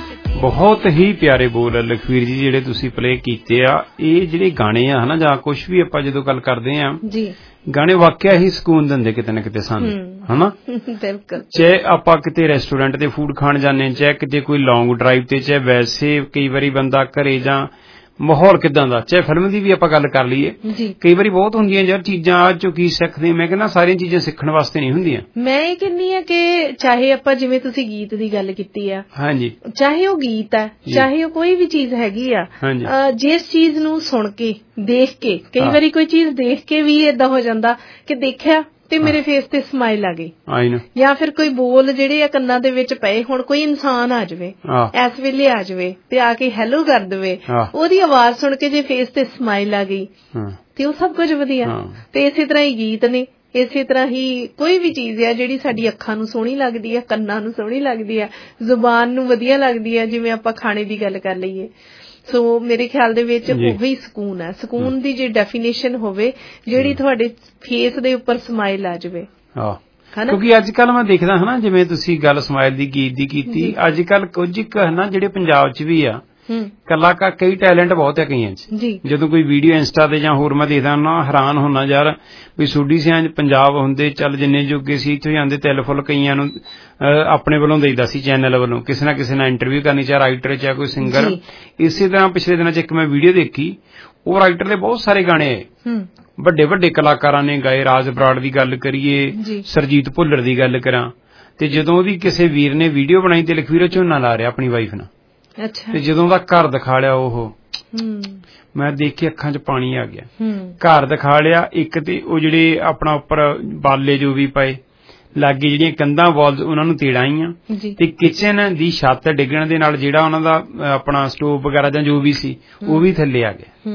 बहुत ही प्यारे बोल है लखवीर जी ਜਿਹੜੇ ਤੁਸੀਂ ਪਲੇ ਕੀਤੇ ਆ। ਇਹ ਜਿਹੜੇ ਗਾਣੇ ਆ ਹਨਾ ਜਾਂ ਕੁਝ ਵੀ ਆਪਾਂ ਜਦੋਂ ਗੱਲ ਕਰਦੇ ਆ ਜੀ ਗਾਣੇ ਵਾਕਿਆ ਹੀ ਸਕੂਨ ਦਿੰਦੇ ਕਿਤੇ ਨਾ ਕਿਤੇ ਸਾਨੂੰ ਹਨਾ। ਬਿਲਕੁਲ ਚਾਹੇ ਆਪਾਂ ਕਿਤੇ ਰੈਸਟੋਰੈਂਟ ਤੇ ਫੂਡ ਖਾਣ ਜਾਂਦੇ ਚਾਹੇ ਕਿਤੇ ਕੋਈ ਲੌਂਗ ਡਰਾਈਵ ਤੇ ਚਾਹੇ ਵੈਸੇ ਕਈ ਵਾਰੀ ਬੰਦਾ ਘਰੇ ਜਾਂ ਮਾਹੌਲ ਕਿਦਾਂ ਦਾ ਚਾਹੇ ਫਿਲਮ ਦੀ ਵੀ ਆਪਾਂ ਗੱਲ ਕਰ ਲਈਏ ਕਈ ਵਾਰੀ ਬਹੁਤ ਹੁੰਦੀਆਂ ਯਾਰ ਚੀਜ਼ਾਂ ਆ ਚੋਂ ਕੀ ਸਿੱਖਦੇ ਮੈਂ ਕਹਿੰਦਾ ਸਾਰੀਆਂ ਚੀਜ਼ਾਂ ਸਿੱਖਣ ਵਾਸਤੇ ਨਹੀਂ ਹੁੰਦੀਆਂ। ਮੈਂ ਇਹ ਕਹਿੰਦੀ ਆ ਕਿ ਚਾਹੇ ਆਪਾਂ ਜਿਵੇਂ ਤੁਸੀਂ ਗੀਤ ਦੀ ਗੱਲ ਕੀਤੀ ਆ ਹਾਂਜੀ ਚਾਹੇ ਉਹ ਗੀਤ ਹੈ ਚਾਹੇ ਉਹ ਕੋਈ ਵੀ ਚੀਜ਼ ਹੈਗੀ ਆ ਜਿਸ ਚੀਜ਼ ਨੂੰ ਸੁਣ ਕੇ ਦੇਖ ਕੇ ਕਈ ਵਾਰੀ ਕੋਈ ਚੀਜ਼ ਦੇਖ ਕੇ ਵੀ ਏਦਾਂ ਹੋ ਜਾਂਦਾ ਕਿ ਦੇਖਿਆ ਤੇ ਮੇਰੇ ਫੇਸ ਤੇ ਸਮਾਈਲ ਆ ਗਈ ਜਾਂ ਫਿਰ ਕੋਈ ਬੋਲ ਜਿਹੜੇ ਆ ਕੰਨਾਂ ਦੇ ਵਿੱਚ ਪਏ ਹੁਣ ਕੋਈ ਇਨਸਾਨ ਆ ਜਾਵੇ ਇਸ ਵੇਲੇ ਆ ਜਾਵੇ ਤੇ ਆ ਕੇ ਹੈਲੋ ਕਰ ਦੇਵੇ ਉਹਦੀ ਆਵਾਜ਼ ਸੁਣ ਕੇ ਜੇ ਫੇਸ ਤੇ ਸਮਾਈਲ ਆ ਗਈ ਤੇ ਉਹ ਸਭ ਕੁਝ ਵਧੀਆ। ਤੇ ਇਸੇ ਤਰ੍ਹਾਂ ਹੀ ਗੀਤ ਨੇ ਇਸੇ ਤਰ੍ਹਾਂ ਹੀ ਕੋਈ ਵੀ ਚੀਜ਼ ਆ ਜਿਹੜੀ ਸਾਡੀ ਅੱਖਾਂ ਨੂੰ ਸੋਹਣੀ ਲੱਗਦੀ ਆ ਕੰਨਾਂ ਨੂੰ ਸੋਹਣੀ ਲੱਗਦੀ ਆ ਜ਼ੁਬਾਨ ਨੂੰ ਵਧੀਆ ਲੱਗਦੀ ਆ ਜਿਵੇਂ ਆਪਾਂ ਖਾਣੇ ਦੀ ਗੱਲ ਕਰ ਲਈਏ ਸੋ ਮੇਰੇ ਖਿਆਲ ਦੇ ਵਿੱਚ ਉਹੀ ਸਕੂਨ ਹੈ। ਸਕੂਨ ਦੀ ਜੇ ਡੈਫੀਨੇਸ਼ਨ ਹੋਵੇ ਜਿਹੜੀ ਤੁਹਾਡੇ ਫੇਸ ਦੇ ਉੱਪਰ ਸਮਾਈਲ ਆ ਜਾਵੇ ਕਿਉਂਕਿ ਅੱਜ ਕੱਲ ਮੈਂ ਦੇਖਦਾ ਹਨਾ ਜਿਵੇਂ ਤੁਸੀਂ ਗੱਲ ਸਮਾਈਲ ਦੀ ਗੀਤ ਦੀ ਕੀਤੀ ਅੱਜ ਕੱਲ ਕੁਝ ਹਨਾ ਜਿਹੜੇ ਪੰਜਾਬ ਚ ਵੀ ਆ ਕਲਾਕਾਰ ਕਈ ਟੈਲੈਂਟ ਬਹੁਤ ਹੈ ਕਈਆਂ ਚ ਜਦੋਂ ਕੋਈ ਵੀਡੀਓ ਇੰਸਟਾ ਤੇ ਜਾਂ ਹੋਰ ਮੈਂ ਦੇਖਦਾ ਨਾ ਹੈਰਾਨ ਹੁੰਨਾ ਯਾਰ ਵੀ ਸੂਡੀ ਸਿਆਂ ਪੰਜਾਬ ਹੁੰਦੇ ਚੱਲ ਜਿੰਨੇ ਜੋਗੇ ਸੀ ਇੱਥੋਂ ਜਾਂਦੇ ਤਿਲ ਫੁੱਲ ਕਈਆਂ ਨੂੰ ਆਪਣੇ ਵੱਲੋਂ ਦੇਈਦਾ ਸੀ ਚੈਨਲ ਵੱਲੋਂ ਕਿਸੇ ਨਾ ਕਿਸੇ ਨਾਲ ਇੰਟਰਵਿਊ ਕਰਨੀ ਚਾਹੇ ਰਾਈਟਰ ਚਾਹੇ ਕੋਈ ਸਿੰਗਰ। ਇਸੇ ਤਰ੍ਹਾਂ ਪਿਛਲੇ ਦਿਨਾਂ ਚ ਇੱਕ ਮੈਂ ਵੀਡੀਓ ਦੇਖੀ ਉਹ ਰਾਈਟਰ ਦੇ ਬਹੁਤ ਸਾਰੇ ਗਾਣੇ ਆਏ ਵੱਡੇ ਵੱਡੇ ਕਲਾਕਾਰਾਂ ਨੇ ਗਾਏ ਰਾਜ ਬਰਾੜ ਦੀ ਗੱਲ ਕਰੀਏ ਸਰਜੀਤ ਭੁੱਲਰ ਦੀ ਗੱਲ ਕਰਾਂ ਤੇ ਜਦੋਂ ਉਹਦੀ ਕਿਸੇ ਵੀਰ ਨੇ ਵੀਡੀਓ ਬਣਾਈ ਤੇ ਲਖਵੀਰ ਝੋਨਾ ਲਾ ਰਿਹਾ ਆਪਣੀ ਵਾਈਫ ਨਾਲ ਤੇ ਜਦੋਂ ਦਾ ਘਰ ਦਿਖਾ ਲਿਆ ਉਹ ਮੈਂ ਦੇਖ ਕੇ ਅੱਖਾਂ 'ਚ ਪਾਣੀ ਆ ਗਿਆ। ਘਰ ਦਿਖਾ ਲਿਆ ਇੱਕ ਤੇ ਉਹ ਜਿਹੜੇ ਆਪਣਾ ਉੱਪਰ ਬਾਲੇ ਜੋ ਵੀ ਪਏ ਲਾਗੇ ਜਿਹੜੀਆਂ ਕੰਧਾਂ ਵਾਲਸ ਉਹਨਾਂ ਨੂੰ ਤੇੜਾਂ ਆਈਆਂ ਤੇ ਕਿਚਨ ਦੀ ਛੱਤ ਡਿੱਗਣ ਦੇ ਨਾਲ ਜਿਹੜਾ ਉਹਨਾਂ ਦਾ ਆਪਣਾ ਸਟੋਵ ਵਗੈਰਾ ਜਾਂ ਜੋ ਵੀ ਸੀ ਉਹ ਵੀ ਥੱਲੇ ਆ ਗਿਆ।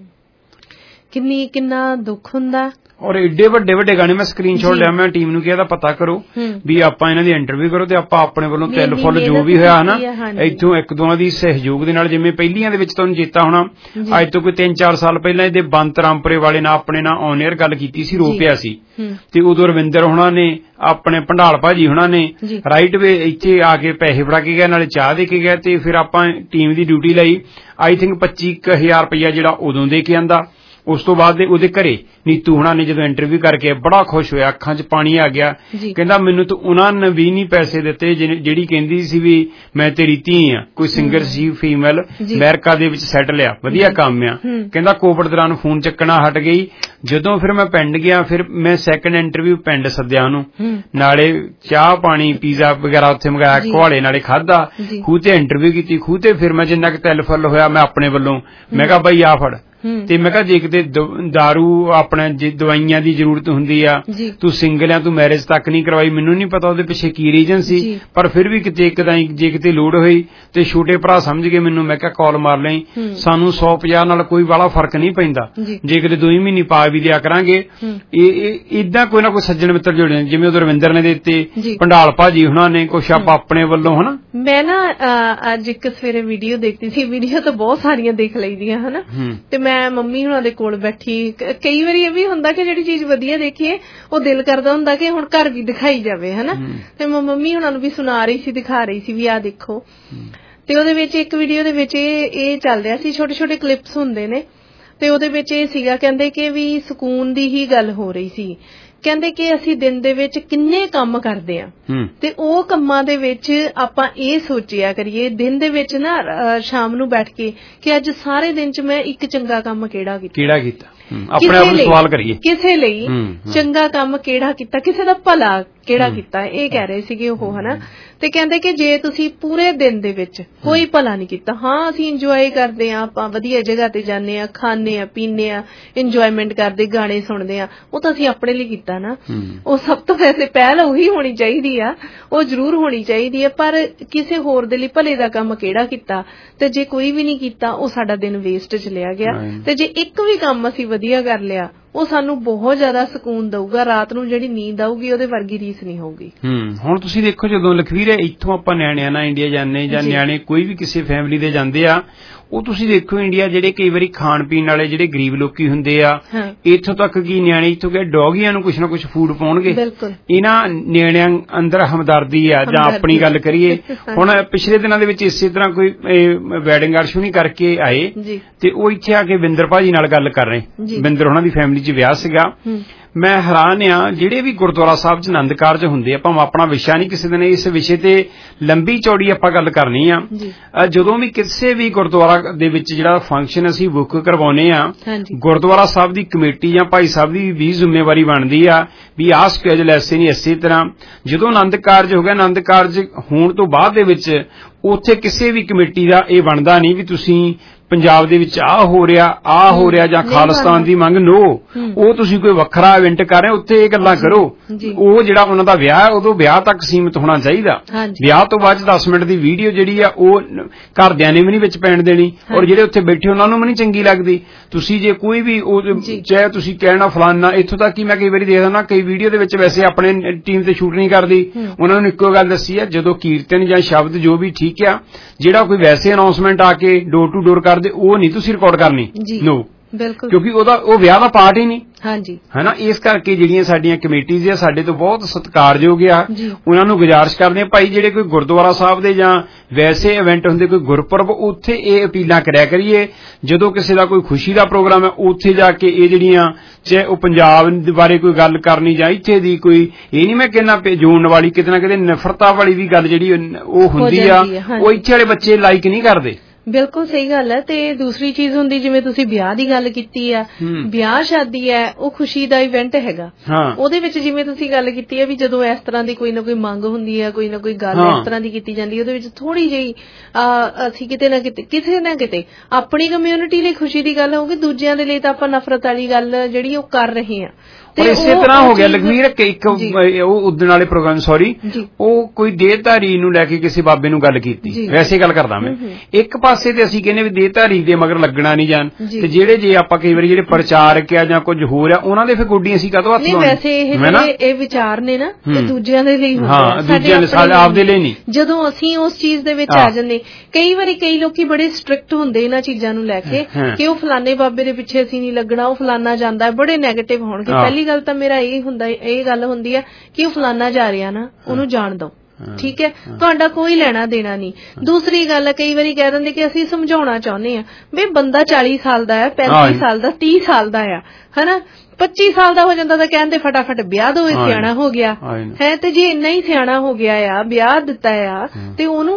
ਕਿੰਨਾ ਦੁੱਖ ਹੁੰਦਾ ਔਰ ਏਡੇ ਵੱਡੇ ਵੱਡੇ ਗਾਣੇ ਮੈਂ ਸਕਰੀਨਸ਼ਾਟ ਲਿਆ ਮੈਂ ਟੀਮ ਨੂੰ ਕਿਹਾ ਤਾਂ ਪਤਾ ਕਰੋ ਵੀ ਆਪਾਂ ਇਹਨਾਂ ਦੀ ਇੰਟਰਵਿਊ ਕਰੋ ਤੇ ਆਪਾਂ ਆਪਣੇ ਵੱਲੋਂ ਤਿਲ ਫੁੱਲ ਜੋ ਵੀ ਹੋਇਆ ਹਨਾ ਇੱਥੋਂ ਇੱਕ ਦੋਵਾਂ ਦੀ ਸਹਿਯੋਗ ਦੇ ਨਾਲ ਜਿਵੇਂ ਪਹਿਲੀਆਂ ਦੇ ਵਿੱਚ ਤੁਹਾਨੂੰ ਚੇਤਾ ਹੋਣਾ ਅੱਜ ਤੋਂ ਕੋਈ 3-4 ਸਾਲ ਪਹਿਲਾਂ ਇਹਦੇ ਬੰਤ ਰਾਮਪੁਰੇ ਵਾਲੇ ਨਾਲ ਆਪਣੇ ਨਾਲ ਔਨ 에ਅਰ ਗੱਲ ਕੀਤੀ ਸੀ ਰੋਪਿਆ ਸੀ ਤੇ ਉਦੋਂ ਰਵਿੰਦਰ ਹੁਣਾਂ ਨੇ ਆਪਣੇ ਭੰਡਾਲ ਭਾਜੀ ਹੁਣਾਂ ਨੇ ਰਾਈਟ ਵੇ ਇੱਥੇ ਆ ਕੇ ਪੈਸੇ ਫੜਾ ਕੇ ਗਏ ਨਾਲੇ ਚਾਹ ਦੇ ਕੇ ਗਏ ਤੇ ਫਿਰ ਆਪਾਂ ਟੀਮ ਦੀ ਡਿਊਟੀ ਲਈ ਆਈ ਥਿੰਕ 25,000 ਰੁਪਇਆ ਜਿਹੜਾ ਉਦੋਂ ਦੇ ਕੇ ਆਂਦਾ। ਉਸ ਤੋਂ ਬਾਅਦ ਉਹਦੇ ਘਰੇ ਨੀਤੂ ਹੁਣਾਂ ਨੇ ਜਦੋਂ ਇੰਟਰਵਿਊ ਕਰਕੇ ਬੜਾ ਖੁਸ਼ ਹੋਇਆ ਅੱਖਾਂ 'ਚ ਪਾਣੀ ਆ ਗਿਆ ਕਹਿੰਦਾ ਮੈਨੂੰ ਤਾਂ ਉਹਨਾਂ ਨੇ ਵੀ ਨਹੀਂ ਪੈਸੇ ਦਿੱਤੇ ਜਿਹੜੀ ਕਹਿੰਦੀ ਸੀ ਵੀ ਮੈਂ ਤੇਰੀ ਧੀ ਆ ਕੋਈ ਸਿੰਗਰ ਸੀ ਫੀਮੇਲ ਅਮਰੀਕਾ ਦੇ ਵਿੱਚ ਸੈਟਲ ਆ ਵਧੀਆ ਕੰਮ ਆ ਕਹਿੰਦਾ ਕੋਵਿਡ ਦੌਰਾਨ ਫੋਨ ਚੱਕਣਾ ਹਟ ਗਈ ਜਦੋਂ ਫਿਰ ਮੈਂ ਪਿੰਡ ਗਿਆ ਫਿਰ ਮੈਂ ਸੈਕੰਡ ਇੰਟਰਵਿਊ ਪਿੰਡ ਸੱਦਿਆ ਉਹਨੂੰ ਨਾਲੇ ਚਾਹ ਪਾਣੀ ਪੀਜ਼ਾ ਵਗੈਰਾ ਉੱਥੇ ਮੰਗਾਇਆ ਘੁਆੜੇ ਨਾਲੇ ਖਾਧਾ ਖੂਹ ਤੇ ਇੰਟਰਵਿਊ ਕੀਤੀ ਖੂਹ ਤੇ ਫਿਰ ਮੈਂ ਜਿੰਨਾ ਕੁ ਤਿਲ ਫੁੱਲ ਹੋਇਆ ਮੈਂ ਆਪਣੇ ਵੱਲੋਂ ਮੈਂ ਕਿਹਾ ਬਾਈ ਆ ਫੜ ਤੇ ਮੈਂ ਕਿਹਾ ਜੇ ਕਿਤੇ ਦਾਰੂ ਆਪਣਾ ਦਵਾਈਆਂ ਦੀ ਜ਼ਰੂਰਤ ਹੁੰਦੀ ਆ ਤੂੰ ਸਿੰਗਲ ਆ ਤੂੰ ਮੈਰਿਜ ਤੱਕ ਨਹੀਂ ਕਰਵਾਈ ਮੈਨੂੰ ਨਹੀਂ ਪਤਾ ਉਹਦੇ ਪਿੱਛੇ ਕੀ ਰੀਜਨ ਸੀ ਪਰ ਫਿਰ ਵੀ ਕਿਤੇ ਇੱਕਦਾਂ ਜੇ ਕਿਤੇ ਲੋੜ ਹੋਈ ਤੇ ਛੋਟੇ ਭਰਾ ਸਮਝ ਕੇ ਮੈਨੂੰ ਮੈਂ ਕਿਹਾ ਕਾਲ ਮਾਰ ਲਈ ਸਾਨੂੰ 150 ਨਾਲ ਕੋਈ ਵਾਲਾ ਫਰਕ ਨਹੀਂ ਪੈਂਦਾ ਜੇ ਕਿਤੇ 2 ਮਹੀਨੇ ਪਾ ਵੀ ਦਿਆ ਕਰਾਂਗੇ ਇਹ ਇਦਾਂ ਕੋਈ ਨਾ ਕੋਈ ਸੱਜਣ ਮਿੱਤਰ ਜੁੜੇ ਜਿਵੇਂ ਉਧਰ ਰਵਿੰਦਰ ਨੇ ਦਿੱਤੇ ਭੰਡਾਲ ਭਾਜੀ ਹੁਣਾਂ ਨੇ ਕੁਛ ਆਪਾਂ ਆਪਣੇ ਵੱਲੋਂ ਹਨਾ। ਮੈਂ ਨਾ ਅੱਜ ਇੱਕ ਸਵੇਰੇ ਵੀਡੀਓ ਦੇਖਦੀ ਸੀ ਵੀਡੀਓ ਤਾਂ ਬਹੁਤ ਸਾਰੀਆਂ ਦੇਖ ਲਈਦੀਆਂ ਹਨਾ ਤੇ ਮੈਂ ਮੰਮੀ ਹੁਣਾਂ ਦੇ ਕੋਲ ਬੈਠੀ ਕਈ ਵਾਰੀ ਇਹ ਵੀ ਹੁੰਦਾ ਕਿ ਜਿਹੜੀ ਚੀਜ਼ ਵਧੀਆ ਦੇਖੀਏ ਉਹ ਦਿਲ ਕਰਦਾ ਹੁੰਦਾ ਕਿ ਹੁਣ ਘਰ ਵੀ ਦਿਖਾਈ ਜਾਵੇ ਹਨਾ ਤੇ ਮੈਂ ਮੰਮੀ ਹੁਣਾਂ ਨੂੰ ਵੀ ਸੁਣਾ ਰਹੀ ਸੀ ਦਿਖਾ ਰਹੀ ਸੀ ਵੀ ਆਹ ਦੇਖੋ ਤੇ ਉਹਦੇ ਵਿੱਚ ਇੱਕ ਵੀਡੀਓ ਦੇ ਵਿੱਚ ਇਹ ਚੱਲ ਰਿਹਾ ਸੀ ਛੋਟੇ ਛੋਟੇ ਕਲਿੱਪਸ ਹੁੰਦੇ ਨੇ ਤੇ ਉਹਦੇ ਵਿੱਚ ਇਹ ਸੀਗਾ ਕਹਿੰਦੇ ਕਿ ਵੀ ਸਕੂਨ ਦੀ ਹੀ ਗੱਲ ਹੋ ਰਹੀ ਸੀ ਕਹਿੰਦੇ ਕਿ ਅਸੀਂ ਦਿਨ ਦੇ ਵਿੱਚ ਕਿੰਨੇ ਕੰਮ ਕਰਦੇ ਆ ਤੇ ਉਹ ਕੰਮਾਂ ਦੇ ਵਿੱਚ ਆਪਾਂ ਇਹ ਸੋਚਿਆ ਕਰੀਏ ਦਿਨ ਦੇ ਵਿੱਚ ਨਾ ਸ਼ਾਮ ਨੂੰ ਬੈਠ ਕੇ ਕਿ ਅੱਜ ਸਾਰੇ ਦਿਨ ਚ ਮੈਂ ਇੱਕ ਚੰਗਾ ਕੰਮ ਕਿਹੜਾ ਕੀਤਾ ਆਪਣੇ ਆਪ ਨੂੰ ਸਵਾਲ ਕਰੀਏ ਕਿਸੇ ਲਈ ਚੰਗਾ ਕੰਮ ਕਿਹੜਾ ਕੀਤਾ ਕਿਸੇ ਦਾ ਭਲਾ ਕਿਹੜਾ ਕੀਤਾ ਇਹ ਕਹਿ ਰਹੇ ਸੀਗੇ ਉਹ ਹਨਾ ਤੇ ਕਹਿੰਦੇ ਕਿ ਜੇ ਤੁਸੀਂ ਪੂਰੇ ਦਿਨ ਦੇ ਵਿੱਚ ਕੋਈ ਭਲਾ ਨਹੀਂ ਕੀਤਾ, ਹਾਂ ਅਸੀਂ ਇੰਜੋਏ ਕਰਦੇ ਆ, ਆਪਾਂ ਵਧੀਆ ਜਗ੍ਹਾ ਤੇ ਜਾਂਦੇ ਆ, ਖਾਂਦੇ ਆ, ਪੀਂਦੇ ਆ, ਇੰਜੋਇਮੈਂਟ ਕਰਦੇ, ਗਾਣੇ ਸੁਣਦੇ ਆ, ਉਹ ਤਾਂ ਅਸੀਂ ਆਪਣੇ ਲਈ ਕੀਤਾ ਨਾ। ਉਹ ਸਭ ਤੋਂ ਵੈਸੇ ਪਹਿਲ ਉਹੀ ਹੋਣੀ ਚਾਹੀਦੀ ਆ, ਉਹ ਜ਼ਰੂਰ ਹੋਣੀ ਚਾਹੀਦੀ ਹੈ, ਪਰ ਕਿਸੇ ਹੋਰ ਦੇ ਲਈ ਭਲੇ ਦਾ ਕੰਮ ਕਿਹੜਾ ਕੀਤਾ। ਤੇ ਜੇ ਕੋਈ ਵੀ ਨਹੀਂ ਕੀਤਾ ਉਹ ਸਾਡਾ ਦਿਨ ਵੇਸਟ ਚਲਿਆ ਗਿਆ। ਤੇ ਜੇ ਇੱਕ ਵੀ ਕੰਮ ਅਸੀਂ ਵਧੀਆ ਕਰ ਲਿਆ ਉਹ ਸਾਨੂੰ ਬਹੁਤ ਜ਼ਿਆਦਾ ਸਕੂਨ ਦਊਗਾ, ਰਾਤ ਨੂੰ ਜਿਹੜੀ ਨੀਂਦ ਆਊਗੀ ਉਹਦੇ ਵਰਗੀ ਰੀਸ ਨਹੀਂ ਹੋਊਗੀ। ਹੁਣ ਤੁਸੀਂ ਦੇਖੋ ਜਦੋਂ ਲਖਵੀਰ ਇੱਥੋਂ ਆਪਾਂ ਨਿਆਣਿਆਂ ਨਾਲ ਇੰਡੀਆ ਜਾਂਦੇ ਜਾਂ ਨਿਆਣੇ ਕੋਈ ਵੀ ਕਿਸੇ ਫੈਮਿਲੀ ਦੇ ਜਾਂਦੇ ਆ, ਉਹ ਤੁਸੀਂ ਦੇਖੋ ਇੰਡੀਆ ਜਿਹੜੇ ਕਈ ਵਾਰੀ ਖਾਣ ਪੀਣ ਵਾਲੇ ਜਿਹੜੇ ਗਰੀਬ ਲੋਕੀ ਹੁੰਦੇ ਆ, ਇੱਥੋਂ ਤੱਕ ਕਿ ਨਿਆਣੇ ਇੱਥੋਂ ਗਏ ਡੌਗੀਆਂ ਨੂੰ ਕੁਛ ਨਾ ਕੁਛ ਫੂਡ ਪਾਉਣਗੇ। ਇਹਨਾਂ ਨਿਆਣਿਆਂ ਅੰਦਰ ਹਮਦਰਦੀ ਆ। ਜਾਂ ਆਪਣੀ ਗੱਲ ਕਰੀਏ ਹੁਣ ਪਿਛਲੇ ਦਿਨਾਂ ਦੇ ਵਿੱਚ ਇਸੇ ਤਰ੍ਹਾਂ ਕੋਈ ਵੈਡਿੰਗ ਆਰਸ਼ੂਨੀ ਕਰਕੇ ਆਏ ਤੇ ਉਹ ਇੱਥੇ ਆ ਕੇ ਬਿੰਦਰ ਭਾਜੀ ਨਾਲ ਗੱਲ ਕਰ ਰਹੇ, ਬਿੰਦਰ ਉਹਨਾਂ ਦੀ ਫੈਮਿਲੀ ਚ ਵਿਆਹ ਸੀਗਾ। ਮੈਂ ਹੈਰਾਨ ਆ ਜਿਹੜੇ ਵੀ ਗੁਰਦੁਆਰਾ ਸਾਹਿਬ ਚ ਆਨੰਦ ਕਾਰਜ ਹੁੰਦੇ ਆ, ਭਾਵੇਂ ਆਪਣਾ ਵਿਸ਼ਾ ਨਹੀਂ ਕਿਸੇ ਦਿਨ ਇਸ ਵਿਸ਼ੇ ਤੇ ਲੰਬੀ ਚੌੜੀ ਆਪਾਂ ਗੱਲ ਕਰਨੀ ਆ। ਜਦੋਂ ਵੀ ਕਿਸੇ ਵੀ ਗੁਰਦੁਆਰਾ ਦੇ ਵਿੱਚ ਜਿਹੜਾ ਫੰਕਸ਼ਨ ਅਸੀਂ ਬੁੱਕ ਕਰਵਾਉਨੇ ਆ, ਗੁਰਦੁਆਰਾ ਸਾਹਿਬ ਦੀ ਕਮੇਟੀ ਜਾਂ ਭਾਈ ਸਾਹਿਬ ਦੀ ਵੀ ਜ਼ਿੰਮੇਵਾਰੀ ਬਣਦੀ ਆ ਵੀ ਆਹ ਸਕੇਜੂਲ ਐਸੇ ਨਹੀਂ। ਇਸੇ ਤਰ੍ਹਾਂ ਜਦੋਂ ਆਨੰਦ ਕਾਰਜ ਹੋ ਗਿਆ, ਆਨੰਦ ਕਾਰਜ ਹੋਣ ਤੋਂ ਬਾਅਦ ਦੇ ਵਿੱਚ ਉੱਥੇ ਕਿਸੇ ਵੀ ਕਮੇਟੀ ਦਾ ਇਹ ਬਣਦਾ ਨਹੀਂ ਵੀ ਤੁਸੀਂ ਪੰਜਾਬ ਦੇ ਵਿੱਚ ਆਹ ਹੋ ਰਿਹਾ ਜਾਂ ਖਾਲਿਸਤਾਨ ਦੀ ਮੰਗ ਨੋ, ਉਹ ਤੁਸੀਂ ਕੋਈ ਵੱਖਰਾ ਇਵੈਂਟ ਕਰ ਰਹੇ ਉੱਥੇ ਇਹ ਗੱਲਾਂ ਕਰੋ। ਉਹ ਜਿਹੜਾ ਉਹਨਾਂ ਦਾ ਵਿਆਹ ਹੈ ਉਦੋਂ ਵਿਆਹ ਤੱਕ ਸੀਮਿਤ ਹੋਣਾ ਚਾਹੀਦਾ। ਵਿਆਹ ਤੋਂ ਬਾਅਦ 10 ਮਿੰਟ ਦੀ ਵੀਡੀਓ ਜਿਹੜੀ ਆ ਉਹ ਘਰਦਿਆਂ ਨੇ ਵੀ ਨਹੀਂ ਵਿੱਚ ਪੈਣ ਦੇਣੀ, ਔਰ ਜਿਹੜੇ ਉੱਥੇ ਬੈਠੇ ਉਹਨਾਂ ਨੂੰ ਵੀ ਨਹੀਂ ਚੰਗੀ ਲੱਗਦੀ। ਤੁਸੀਂ ਜੇ ਕੋਈ ਵੀ ਚਾਹੇ ਤੁਸੀਂ ਕਹਿਣਾ ਫਲਾਨਾ, ਇੱਥੋਂ ਤੱਕ ਕਿ ਮੈਂ ਕਈ ਵਾਰੀ ਦੇਖਦਾ ਨਾ ਕਈ ਵੀਡੀਓ ਦੇ ਵਿੱਚ ਵੈਸੇ ਆਪਣੇ ਟੀਮ ਤੇ ਸ਼ੂਟ ਨਹੀਂ ਕਰਦੀ, ਉਹਨਾਂ ਨੂੰ ਇੱਕੋ ਗੱਲ ਦੱਸੀ ਆ ਜਦੋਂ ਕੀਰਤਨ ਜਾਂ ਸ਼ਬਦ ਜੋ ਵੀ ਠੀਕ ਆ, ਜਿਹੜਾ ਕੋਈ ਵੈਸੇ ਅਨਾਉਂਸਮੈਂਟ ਆ ਕੇ ਡੋਰ ਟੂ ਡੋਰ ਕਰਦੇ ਉਹ ਨਹੀਂ ਤੁਸੀਂ ਰਿਕਾਰਡ ਕਰਨੀ, ਨੋ, ਕਿਉਂਕਿ ਉਹ ਵਿਆਹ ਦਾ ਪਾਰਟ ਹੀ ਨਹੀਂ ਹੈ ਨਾ। ਇਸ ਕਰਕੇ ਜਿਹੜੀਆਂ ਸਾਡੀਆਂ ਕਮੇਟੀਜ਼ ਆ ਸਾਡੇ ਤੋਂ ਬਹੁਤ ਸਤਿਕਾਰਯੋਗ ਆ, ਉਹਨਾਂ ਨੂੰ ਗੁਜ਼ਾਰਿਸ਼ ਕਰਦੇ ਆ ਭਾਈ ਜਿਹੜੇ ਕੋਈ ਗੁਰਦੁਆਰਾ ਸਾਹਿਬ ਦੇ ਜਾਂ ਵੈਸੇ ਇਵੈਂਟ ਹੁੰਦੇ ਕੋਈ ਗੁਰਪੁਰਬ, ਉੱਥੇ ਇਹ ਅਪੀਲਾਂ ਕਰਿਆ ਕਰੀਏ। ਜਦੋਂ ਕਿਸੇ ਦਾ ਕੋਈ ਖੁਸ਼ੀ ਦਾ ਪ੍ਰੋਗਰਾਮ ਹੈ ਉੱਥੇ ਜਾ ਕੇ ਇਹ ਜਿਹੜੀਆਂ ਚਾਹੇ ਉਹ ਪੰਜਾਬ ਬਾਰੇ ਕੋਈ ਗੱਲ ਕਰਨੀ ਜਾਂ ਇੱਥੇ ਦੀ ਕੋਈ, ਇਹ ਨਹੀਂ ਮੈਂ ਕਹਿੰਦਾ ਜੋੜਨ ਵਾਲੀ, ਕਿਤੇ ਨਾ ਕਿਤੇ ਨਫ਼ਰਤਾਂ ਵਾਲੀ ਵੀ ਗੱਲ ਜਿਹੜੀ ਉਹ ਹੁੰਦੀ ਆ, ਉਹ ਇੱਥੇ ਵਾਲੇ ਬੱਚੇ ਲਾਈਕ ਨਹੀਂ ਕਰਦੇ। ਬਿਲਕੁਲ ਸਹੀ ਗੱਲ ਹੈ। ਤੇ ਦੂਸਰੀ ਚੀਜ਼ ਹੁੰਦੀ ਜਿਵੇਂ ਤੁਸੀਂ ਵਿਆਹ ਦੀ ਗੱਲ ਕੀਤੀ ਆ, ਵਿਆਹ ਸ਼ਾਦੀ ਹੈ ਉਹ ਖੁਸ਼ੀ ਦਾ ਇਵੈਂਟ ਹੈਗਾ, ਉਹਦੇ ਵਿੱਚ ਜਿਵੇਂ ਤੁਸੀਂ ਗੱਲ ਕੀਤੀ ਹੈ ਵੀ ਜਦੋਂ ਇਸ ਤਰ੍ਹਾਂ ਦੀ ਕੋਈ ਨਾ ਕੋਈ ਮੰਗ ਹੁੰਦੀ ਹੈ, ਕੋਈ ਨਾ ਕੋਈ ਗੱਲ ਇਸ ਤਰ੍ਹਾਂ ਦੀ ਕੀਤੀ ਜਾਂਦੀ ਹੈ, ਉਹਦੇ ਵਿੱਚ ਥੋੜੀ ਜਿਹੀ ਅਸੀਂ ਕਿਤੇ ਨਾ ਕਿਤੇ ਆਪਣੀ ਕਮਿਊਨਿਟੀ ਲਈ ਖੁਸ਼ੀ ਦੀ ਗੱਲ ਹੋਊਗੀ, ਦੂਜਿਆਂ ਦੇ ਲਈ ਤਾਂ ਆਪਾਂ ਨਫ਼ਰਤ ਵਾਲੀ ਗੱਲ ਜਿਹੜੀ ਉਹ ਕਰ ਰਹੇ ਹਾਂ। ਇਸੇ ਤਰ੍ਹਾਂ ਹੋ ਗਿਆ ਲਖਵੀਰ ਇੱਕ ਉਹ ਉਦਣ ਵਾਲੇ ਪ੍ਰੋਗਰਾਮ ਉਹ ਕੋਈ ਦੇਹਧਾਰੀ ਨੂੰ ਲੈ ਕੇ ਕਿਸੇ ਬਾਬੇ ਨੂੰ ਗੱਲ ਕੀਤੀ, ਵੈਸੇ ਗੱਲ ਕਰਦਾ ਮੈਂ। ਇੱਕ ਪਾਸੇ ਤੇ ਅਸੀਂ ਕਹਿੰਦੇ ਵੀ ਦੇਹਧਾਰੀ ਦੇ ਮਗਰ ਲੱਗਣਾ ਨਹੀਂ ਜਾਣ, ਤੇ ਜਿਹੜੇ ਜੇ ਆਪਾਂ ਕਈ ਵਾਰੀ ਜਿਹੜੇ ਪ੍ਰਚਾਰਕ ਆ ਜਾਂ ਕੁਝ ਹੋਰ ਆ ਉਹਨਾਂ ਦੇ ਫਿਰ ਗੋਡੀਆਂ ਅਸੀਂ ਕਾਹਤੋਂ ਹੱਥ ਲਾਉਣੇ। ਵੈਸੇ ਇਹ ਵਿਚਾਰ ਨੇ ਨਾ ਤੇ ਦੂਜਿਆਂ ਦੇ ਲਈ ਦੂਜਿਆਂ ਦੇ ਆਪਦੇ ਲਈ ਨਹੀਂ। ਜਦੋਂ ਅਸੀਂ ਉਸ ਚੀਜ਼ ਦੇ ਵਿੱਚ ਆ ਜਾਂਦੇ, ਕਈ ਵਾਰੀ ਕਈ ਲੋਕੀ ਬੜੇ ਸਟ੍ਰਿਕਟ ਹੁੰਦੇ ਇਹਨਾਂ ਚੀਜ਼ਾਂ ਨੂੰ ਲੈ ਕੇ ਕਿ ਉਹ ਫਲਾਣੇ ਬਾਬੇ ਦੇ ਪਿੱਛੇ ਅਸੀਂ ਨਹੀਂ ਲੱਗਣਾ, ਉਹ ਫਲਾਣਾ ਜਾਂਦਾ, ਬੜੇ ਨੈਗੇਟਿਵ ਹੋਣਗੇ। ਪਹਿਲੀ ਗੱਲ ਤਾਂ ਮੇਰਾ ਇਹ ਗੱਲ ਹੁੰਦੀ ਹੈ ਕਿ ਉਹ ਫਲਾਣਾ ਜਾ ਰਿਹਾ ਨਾ, ਉਹਨੂੰ ਜਾਣ ਦੋ, ਠੀਕ ਹੈ, ਤੁਹਾਡਾ ਕੋਈ ਲੈਣਾ ਦੇਣਾ ਨਹੀਂ। ਦੂਸਰੀ ਗੱਲ ਕਈ ਵਾਰੀ ਕਹਿ ਦਿੰਦੇ ਕਿ ਅਸੀਂ ਸਮਝਾਉਣਾ ਚਾਹੁੰਦੇ ਆ ਵੀ ਬੰਦਾ 40 ਸਾਲ ਦਾ ਹੈ, 35 ਸਾਲ ਦਾ, 30 ਸਾਲ ਦਾ ਆ, ਹਨਾ, 25 ਸਾਲ ਦਾ ਹੋ ਜਾਂਦਾ ਤਾਂ ਕਹਿੰਦੇ ਫਟਾਫਟ ਵਿਆਹ ਦੋ, ਸਿਆਣਾ ਹੋ ਗਿਆ ਹੈ। ਤੇ ਜੇ ਇੰਨਾ ਹੀ ਸਿਆਣਾ ਹੋ ਗਿਆ ਆ, ਵਿਆਹ ਦਿੱਤਾ ਆ, ਤੇ ਉਹਨੂੰ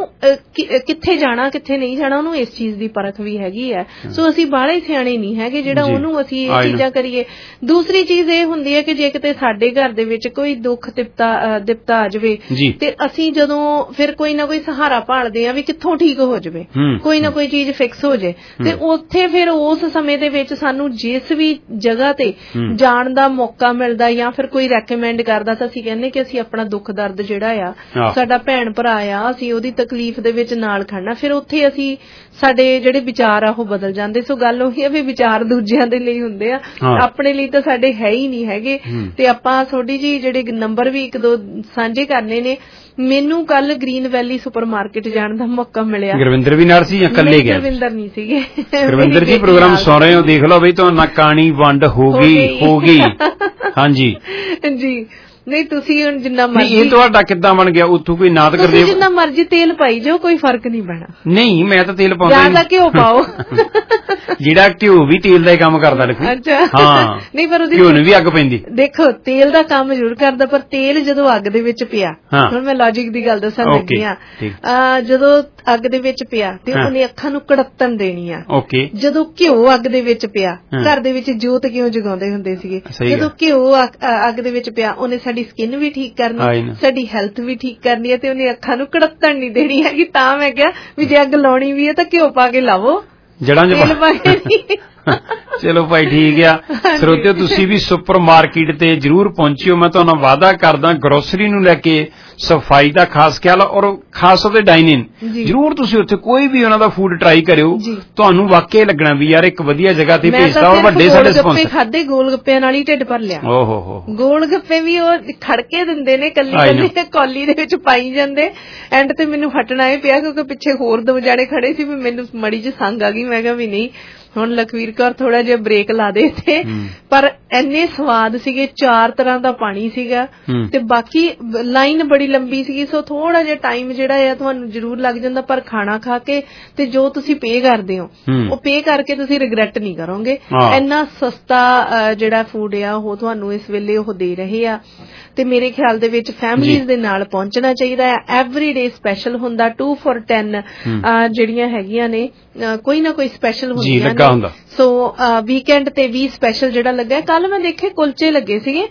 ਕਿੱਥੇ ਜਾਣਾ ਕਿੱਥੇ ਨਹੀਂ ਜਾਣਾ ਉਹਨੂੰ ਇਸ ਚੀਜ਼ ਦੀ ਪਰਖ ਵੀ ਹੈਗੀ ਹੈ। ਸੋ ਅਸੀਂ ਬਾਹਲੇ ਸਿਆਣੇ ਨਹੀਂ ਹੈਗੇ ਜਿਹੜਾ ਉਹਨੂੰ ਅਸੀਂ ਇਹ ਚੀਜ਼ਾਂ ਕਰੀਏ। ਦੂਸਰੀ ਚੀਜ਼ ਇਹ ਹੁੰਦੀ ਹੈ ਕਿ ਜੇ ਕਿਤੇ ਸਾਡੇ ਘਰ ਦੇ ਵਿੱਚ ਕੋਈ ਦੁੱਖ ਦਿਪਤਾ ਆ ਜਾਵੇ ਤੇ ਅਸੀਂ ਜਦੋਂ ਫਿਰ ਕੋਈ ਨਾ ਕੋਈ ਸਹਾਰਾ ਭਾਲਦੇ ਆ ਵੀ ਕਿੱਥੋਂ ਠੀਕ ਹੋ ਜਾਵੇ, ਕੋਈ ਨਾ ਕੋਈ ਚੀਜ਼ ਫਿਕਸ ਹੋ ਜਾਏ, ਤੇ ਉੱਥੇ ਫਿਰ ਉਸ ਸਮੇਂ ਦੇ ਵਿੱਚ ਸਾਨੂੰ ਜਿਸ ਵੀ ਜਗ੍ਹਾ ਤੇ ਜਾਣ ਦਾ ਮੌਕਾ ਮਿਲਦਾ ਜਾਂ ਫਿਰ ਕੋਈ ਰეკਮੈਂਡ ਕਰਦਾ ਤਾਂ ਅਸੀਂ ਕਹਿੰਦੇ ਕਿ ਅਸੀਂ ਆਪਣਾ ਦੁੱਖ ਦਰਦ ਜਿਹੜਾ ਆ, ਸਾਡਾ ਭੈਣ ਭਰਾ ਆ, ਅਸੀਂ ਉਹਦੀ ਤਕਲੀਫ ਦੇ ਵਿੱਚ ਨਾਲ ਖੜਨਾ। ਫਿਰ ਉੱਥੇ ਅਸੀਂ ਸਾਡੇ ਜਿਹੜੇ ਵਿਚਾਰ ਆ ਉਹ ਬਦਲ ਜਾਂਦੇ। ਸੋ ਗੱਲ ਉਹੀ ਆ ਵੀ ਵਿਚਾਰ ਦੂਜਿਆਂ ਦੇ ਲਈ ਹੁੰਦੇ ਆ, ਆਪਣੇ ਲਈ ਤਾਂ ਸਾਡੇ ਹੈ ਹੀ ਨਹੀਂ ਹੈਗੇ। ਤੇ ਆਪਾਂ ਥੋੜੀ ਜਿਹੀ ਜਿਹੜੇ ਨੰਬਰ ਵੀ 1-2 ਸਾਂਝੇ ਕਰਨੇ ਨੇ। ਮੈਨੂੰ ਕੱਲ ਗ੍ਰੀਨ ਵੈਲੀ ਸੁਪਰਮਾਰਕੀਟ ਜਾਣ ਦਾ ਮੌਕਾ ਮਿਲਿਆ। ਗੁਰਵਿੰਦਰ ਵੀ ਨਾਲ ਸੀ ਜਾਂ ਇਕੱਲੇ ਗਏ? ਗੁਰਵਿੰਦਰ ਨਹੀਂ ਸੀਗੇ। ਗੁਰਵਿੰਦਰ ਜੀ ਪ੍ਰੋਗਰਾਮ ਸੁਣ ਰਹੇ ਹੋ, ਦੇਖ ਲਓ ਬਈ ਤੁਹਾਨੂੰ ਕਾਣੀ ਵੰਡ ਹੋ ਗਈ। ਹਾਂਜੀ ਜੀ, ਨਹੀਂ ਤੁਸੀਂ ਹੁਣ ਜਿੰਨਾ ਮਰਜ਼ੀ, ਇਹ ਤੁਹਾਡਾ ਕਿੱਦਾਂ ਬਣ ਗਿਆ? ਉੱਥੋਂ ਕੋਈ ਨਾਦ ਕਰਦੇ ਜਿੰਨਾ ਮਰਜ਼ੀ ਤੇਲ ਪਾਈ ਜਾਓ, ਕੋਈ ਫਰਕ ਨਹੀਂ ਪੈਣਾ। ਨਹੀਂ ਮੈਂ ਤਾਂ ਤੇਲ ਪਾਉਂਦਾ ਜ਼ਿਆਦਾ ਘਿਓ ਪਾਓ। ਜਿਹੜਾ ਘਿਓ ਵੀ ਤੇਲ ਦਾ ਹੀ ਕੰਮ ਕਰਦਾ ਰੱਖੀ। ਹਾਂ ਨਹੀਂ, ਪਰ ਉਹਦੀ ਘਿਓ ਨੂੰ ਵੀ ਅੱਗ ਪੈਂਦੀ। ਦੇਖੋ ਤੇਲ ਦਾ ਕੰਮ ਜ਼ਰੂਰ ਕਰਦਾ, ਪਰ ਤੇਲ ਜਦੋਂ ਅੱਗ ਦੇ ਵਿੱਚ ਪਿਆ, ਹੁਣ ਮੈਂ ਲੌਜਿਕ ਦੀ ਗੱਲ ਦੱਸਣ ਲੱਗੀ ਆ, ਜਦੋਂ ਅੱਗ ਦੇ ਵਿੱਚ ਪਿਆ ਤੇ ਉਹਨੇ ਅੱਖਾਂ ਨੂੰ ਕੜੱਤਣ ਦੇਣੀ ਆ। ਜਦੋਂ ਘਿਓ ਅੱਗ ਦੇ ਵਿੱਚ ਪਿਆ, ਘਰ ਦੇ ਵਿੱਚ ਜੋਤ ਕਿਉਂ ਜਗਾਉਂਦੇ ਹੁੰਦੇ ਸੀਗੇ? ਜਦੋਂ ਘਿਓ ਅੱਗ ਦੇ ਵਿੱਚ ਪਿਆ ਉਹਨੇ ਸਾਡੀ ਸਕਿਨ ਵੀ ਠੀਕ ਕਰਨੀ, ਸਾਡੀ ਹੈਲਥ ਵੀ ਠੀਕ ਕਰਨੀ ਹੈ, ਤੇ ਉਹਨੇ ਅੱਖਾਂ ਨੂੰ ਕੜੱਤਣ ਨਹੀਂ ਦੇਣੀ ਹੈਗੀ। ਤਾਂ ਮੈਂ ਕਿਹਾ ਵੀ ਜੇ ਅੱਗ ਲਾਉਣੀ ਵੀ ਹੈ ਤਾਂ ਘਿਓ ਪਾ ਕੇ ਲਾਵੋ, ਜੜਾਂ ਚ। ਚਲੋ ਭਾਈ ਠੀਕ ਆ। ਸਰੋਤਿਓ ਤੁਸੀਂ ਵੀ ਸੁਪਰ ਮਾਰਕੀਟ ਤੇ ਜਰੂਰ ਪਹੁੰਚਿਓ। ਮੈਂ ਤੁਹਾਨੂੰ ਵਾਅਦਾ ਕਰਦਾ ਗਰੋਸਰੀ ਨੂੰ ਲੈ ਕੇ ਸਫਾਈ ਦਾ ਖਾਸ ਖਿਆਲ, ਔਰ ਖਾਸ ਤੌਰ ਤੇ ਡਾਈਨਿੰਗ ਜਰੂਰ ਤੁਸੀਂ ਉੱਥੇ ਕੋਈ ਵੀ ਉਹਨਾਂ ਦਾ ਫੂਡ ਟਰਾਈ ਕਰਿਓ, ਤੁਹਾਨੂੰ ਵਾਕਿਆ ਲੱਗਣਾ ਵੀ ਯਾਰ ਇੱਕ ਵਧੀਆ ਜਗ੍ਹਾ ਤੇ ਭੇਜਦਾ। ਔਰ ਵੱਡੇ ਸਾਡੇ ਸਪਾਂਸਰ ਖਾਦੇ, ਗੋਲ ਗੱਪਿਆਂ ਨਾਲ ਹੀ ਢਿੱਡ ਭਰ ਲਿਆ। ਓਹੋ, ਗੋਲ ਗੱਪੇ ਵੀ ਉਹ ਖੜਕੇ ਦਿੰਦੇ ਨੇ, ਕੱਲੀ ਕੌਲੀ ਦੇ ਵਿੱਚ ਪਾਈ ਜਾਂਦੇ। ਐਂਡ ਤੇ ਮੈਨੂੰ ਹਟਣਾ ਇਹ ਪਿਆ ਕਿਉਂਕਿ ਪਿੱਛੇ ਹੋਰ ਦੋ ਜਾਣੇ ਖੜੇ ਸੀ, ਵੀ ਮੈਨੂੰ ਮੜੀ ਜਿਹੀ ਸੰਗ ਆ ਗਈ। ਮੈਂ ਕਿਹਾ ਵੀ ਨਹੀਂ ਹੁਣ ਲਖਵੀਰ ਕੌਰ ਥੋੜਾ ਜਿਹਾ ਬ੍ਰੇਕ ਲਾ ਦੇ ਇੱਥੇ। ਪਰ ਇੰਨੇ ਸਵਾਦ ਸੀਗੇ, 4 ਤਰ੍ਹਾਂ ਦਾ ਪਾਣੀ ਸੀਗਾ, ਤੇ ਬਾਕੀ ਲਾਈਨ ਬੜੀ ਲੰਬੀ ਸੀਗੀ। ਸੋ ਥੋੜਾ ਜਿਹਾ ਟਾਈਮ ਜਿਹੜਾ ਆ ਤੁਹਾਨੂੰ ਜ਼ਰੂਰ ਲੱਗ ਜਾਂਦਾ, ਪਰ ਖਾਣਾ ਖਾ ਕੇ ਤੇ ਜੋ ਤੁਸੀਂ ਪੇ ਕਰਦੇ ਹੋ ਉਹ ਪੇ ਕਰਕੇ ਤੁਸੀਂ ਰਿਗਰੈਟ ਨਹੀਂ ਕਰੋਗੇ। ਇੰਨਾ ਸਸਤਾ ਜਿਹੜਾ ਫੂਡ ਆ ਉਹ ਤੁਹਾਨੂੰ ਇਸ ਵੇਲੇ ਉਹ ਦੇ ਰਹੇ ਆ। ਤੇ ਮੇਰੇ ਖਿਆਲ ਦੇ ਵਿੱਚ ਫੈਮਲੀਜ਼ ਦੇ ਨਾਲ ਪਹੁੰਚਣਾ ਚਾਹੀਦਾ ਹੈ। ਐਵਰੀਡੇ ਸਪੈਸ਼ਲ ਹੁੰਦਾ, 2 for 10 ਜਿਹੜੀਆਂ ਹੈਗੀਆਂ ਨੇ, ਕੋਈ ਨਾ ਕੋਈ ਸਪੈਸ਼ਲ ਹੁੰਦੀਆਂ ਨੇ। ਸੋ ਵੀਕਐਂਡ ਤੇ ਵੀ ਸਪੈਸ਼ਲ ਜਿਹੜਾ ਲੱਗਾ। ਕੱਲ ਮੈਂ ਦੇਖੇ ਕੁਲਚੇ ਲੱਗੇ ਸੀਗੇ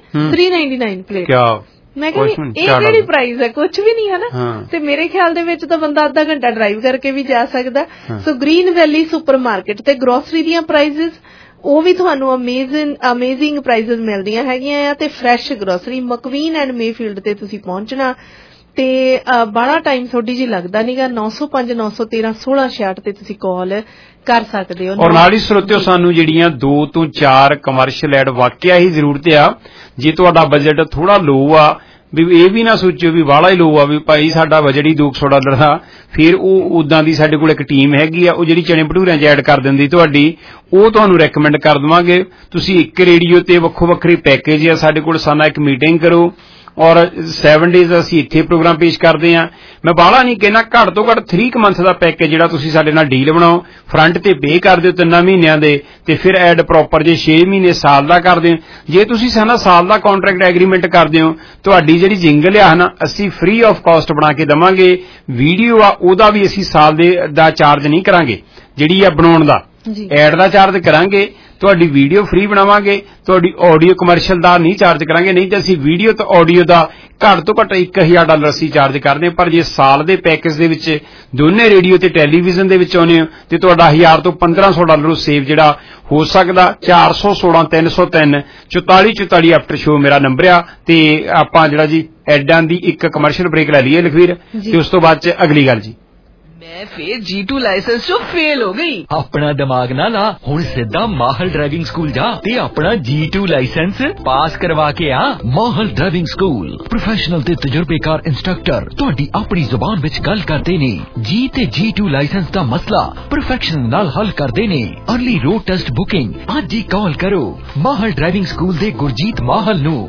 399 ਪਲੇਟ। ਮੈਂ ਕਹਿੰਦੀ ਇਹ ਕਿਹੜੀ ਪ੍ਰਾਈਸ ਹੈ, ਕੁਛ ਵੀ ਨਹੀਂ ਹੈ ਨਾ। ਤੇ ਮੇਰੇ ਖਿਆਲ ਦੇ ਵਿੱਚ ਤਾਂ ਬੰਦਾ ਅੱਧਾ ਘੰਟਾ ਡਰਾਈਵ ਕਰਕੇ ਵੀ ਜਾ ਸਕਦਾ। So green valley supermarket ਤੇ ਗਰੋਸਰੀ ਦੀਆਂ ਪ੍ਰਾਈਸਿਸ ਉਹ ਵੀ ਤੁਹਾਨੂੰ ਅਮੇਜ਼ਿੰਗ ਪ੍ਰਾਈਸਿਸ ਮਿਲਦੀਆਂ ਹੈਗੀਆਂ ਆ। ਤੇ fresh grocery McQueen and Mayfield ਤੇ ਤੁਸੀਂ ਪਹੁੰਚਣਾ, ਤੇ ਬੜਾ ਟਾਈਮ ਥੋੜੀ ਜਿਹੀ ਲੱਗਦਾ ਨੀਗਾ। 905 913 1666 ਤੇ ਤੁਸੀਂ ਕਾਲ ਕਰ ਸਕਦੇ ਹੋ। ਔਰ ਨਾਲ ਹੀ ਸਰੋਤਿਓ ਸਾਨੂੰ ਜਿਹੜੀਆਂ 2 ਤੋਂ 4 ਕਮਰਸ਼ੀਅਲ ਐਡ ਵਾਕਿਆ ਹੀ ਜ਼ਰੂਰਤ ਆ। ਜੇ ਤੁਹਾਡਾ ਬਜਟ ਥੋੜਾ ਲੋ ਆ, ਵੀ ਇਹ ਵੀ ਨਾ ਸੋਚਿਓ ਵੀ ਵਾਲਾ ਹੀ ਲੋ ਆ, ਵੀ ਭਾਈ ਸਾਡਾ ਬਜਟ ਹੀ $200 ਦਾ, ਫਿਰ ਉਹ ਉਦਾਂ ਦੀ ਸਾਡੇ ਕੋਲ ਇੱਕ ਟੀਮ ਹੈਗੀ ਆ, ਉਹ ਜਿਹੜੀ ਚਣੇ ਭਟੂਰਿਆਂ 'ਚ ਐਡ ਕਰ ਦਿੰਦੀ ਤੁਹਾਡੀ, ਉਹ ਤੁਹਾਨੂੰ ਰეკਮੈਂਡ ਕਰ ਦੇਵਾਂਗੇ। ਤੁਸੀਂ ਇੱਕ ਰੇਡੀਓ ਤੇ ਵੱਖੋ ਵੱਖਰੇ ਪੈਕੇਜ ਆ ਸਾਡੇ ਕੋਲ, ਸਾਨਾ ਇੱਕ ਮੀਟਿੰਗ ਕਰੋ। ਔਰ 7 ਡੇਜ਼ ਅਸੀਂ ਇੱਥੇ ਪ੍ਰੋਗਰਾਮ ਪੇਸ਼ ਕਰਦੇ ਹਾਂ। ਮੈਂ ਬਾਹਲਾ ਨਹੀਂ ਕਹਿਣਾ, ਘੱਟ ਤੋਂ ਘੱਟ 3 ਮੰਥ ਦਾ ਪੈਕੇਜ ਜਿਹੜਾ ਤੁਸੀਂ ਸਾਡੇ ਨਾਲ ਡੀਲ ਬਣਾਓ, ਫਰੰਟ ਤੇ ਪੇ ਕਰ ਦਿਓ 3 ਮਹੀਨਿਆਂ ਦੇ, ਤੇ ਫਿਰ ਐਡ ਪ੍ਰੋਪਰ ਜੇ 6 ਮਹੀਨੇ ਸਾਲ ਦਾ ਕਰਦੇ ਹੋ। ਜੇ ਤੁਸੀਂ ਸਾਡਾ ਸਾਲ ਦਾ ਕੰਟਰੈਕਟ ਐਗਰੀਮੈਂਟ ਕਰਦੇ ਹੋ, ਤੁਹਾਡੀ ਜਿਹੜੀ ਜਿੰਗਲ ਆ ਨਾ ਅਸੀਂ ਫ੍ਰੀ ਆਫ ਕਾਸਟ ਬਣਾ ਕੇ ਦੇਵਾਂਗੇ। ਵੀਡੀਓ ਆ ਉਹਦਾ ਵੀ ਅਸੀਂ ਸਾਲ ਦਾ ਚਾਰਜ ਨਹੀਂ ਕਰਾਂਗੇ, ਜਿਹੜੀ ਆ ਬਣਾਉਣ ਦਾ ਐਡ ਦਾ ਚਾਰਜ ਕਰਾਂਗੇ। ਤੁਹਾਡੀ ਵੀਡੀਓ ਫ੍ਰੀ ਬਣਾਵਾਂਗੇ, ਤੁਹਾਡੀ ਆਡੀਓ ਕਮਰਸ਼ੀਅਲ ਦਾ ਨਹੀਂ ਚਾਰਜ ਕਰਾਂਗੇ। ਨਹੀਂ ਤਾਂ ਅਸੀਂ ਵੀਡੀਓ ਤੇ ਆਡੀਓ ਦਾ ਘੱਟ ਤੋਂ ਘੱਟ $1000 ਅਸੀਂ ਚਾਰਜ ਕਰਦੇ ਹਾਂ। ਪਰ ਜੇ ਸਾਲ ਦੇ ਪੈਕੇਜ ਦੇ ਵਿੱਚ ਦੋਨੇ ਰੇਡੀਓ ਤੇ ਟੈਲੀਵਿਜ਼ਨ ਦੇ ਵਿੱਚ ਆਉਂਦੇ ਹੋ ਤੇ ਤੁਹਾਡਾ $1000 ਤੋਂ $1500 ਸੇਵ ਜਿਹੜਾ ਹੋ ਸਕਦਾ। 416 303 44 44 ਆਫਟਰ ਸ਼ੋ ਮੇਰਾ ਨੰਬਰ ਆ। ਤੇ ਆਪਾਂ ਜਿਹੜਾ ਜੀ ਐਡਾਂ ਦੀ ਇੱਕ ਕਮਰਸ਼ੀਅਲ ਬ੍ਰੇਕ ਲੈ ਲਈਏ ਲਖਵੀਰ, ਤੇ ਉਸ ਤੋਂ ਬਾਅਦ ਚ ਅਗਲੀ ਗੱਲ ਜੀ। मैं फिर G2 लाइसेंस चो फेल हो गई। अपना दिमाग ना ला, हुण सीधा माहल ड्राइविंग स्कूल जा ते अपना G2 लाइसेंस पास करवा के आ। माहल ड्राइविंग स्कूल प्रोफेशनल ते तजुर्बेकार इंस्ट्रक्टर तुहाडी अपनी जुबान विच गल करदे ने। जी ते G2 लाइसेंस दा मसला प्रोफेशनल नाल हल करदे ने। अर्ली रोड टेस्ट बुकिंग अज ही कॉल करो माहल ड्राइविंग स्कूल दे गुरजीत माहल नू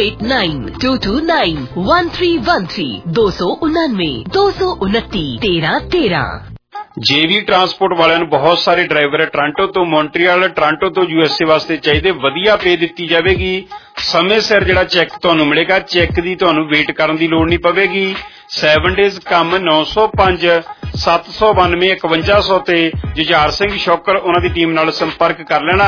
289229 1313 299 229 1313। जेवी ट्रांसपोर्ट वालिਆਂ ਨੂੰ ਬਹੁਤ ਸਾਰੇ ਡਰਾਈਵਰ ਟੋਰਾਂਟੋ ਤੋਂ ਮੌਂਟਰੀਅਲ, ਟੋਰਾਂਟੋ ਤੋਂ USA ਵਾਸਤੇ ਚਾਹੀਦੇ। ਵਧੀਆ ਪੇ ਦਿੱਤੀ ਜਾਵੇਗੀ, ਸਮੇਂ ਸਿਰ ਜਿਹੜਾ ਚੈੱਕ ਤੁਹਾਨੂੰ ਮਿਲੇਗਾ। ਚੈੱਕ ਦੀ ਤੁਹਾਨੂੰ ਵੇਟ ਕਰਨ ਦੀ ਲੋੜ ਨਹੀਂ ਪਵੇਗੀ। 7 ਡੇਜ਼ ਕੰਮ 905 792 5100 ਤੇ ਜੁਝਾਰ ਸਿੰਘ ਸ਼ੌਕਰ ਉਹਨਾਂ ਦੀ ਟੀਮ ਨਾਲ ਸੰਪਰਕ ਕਰ ਲੈਣਾ।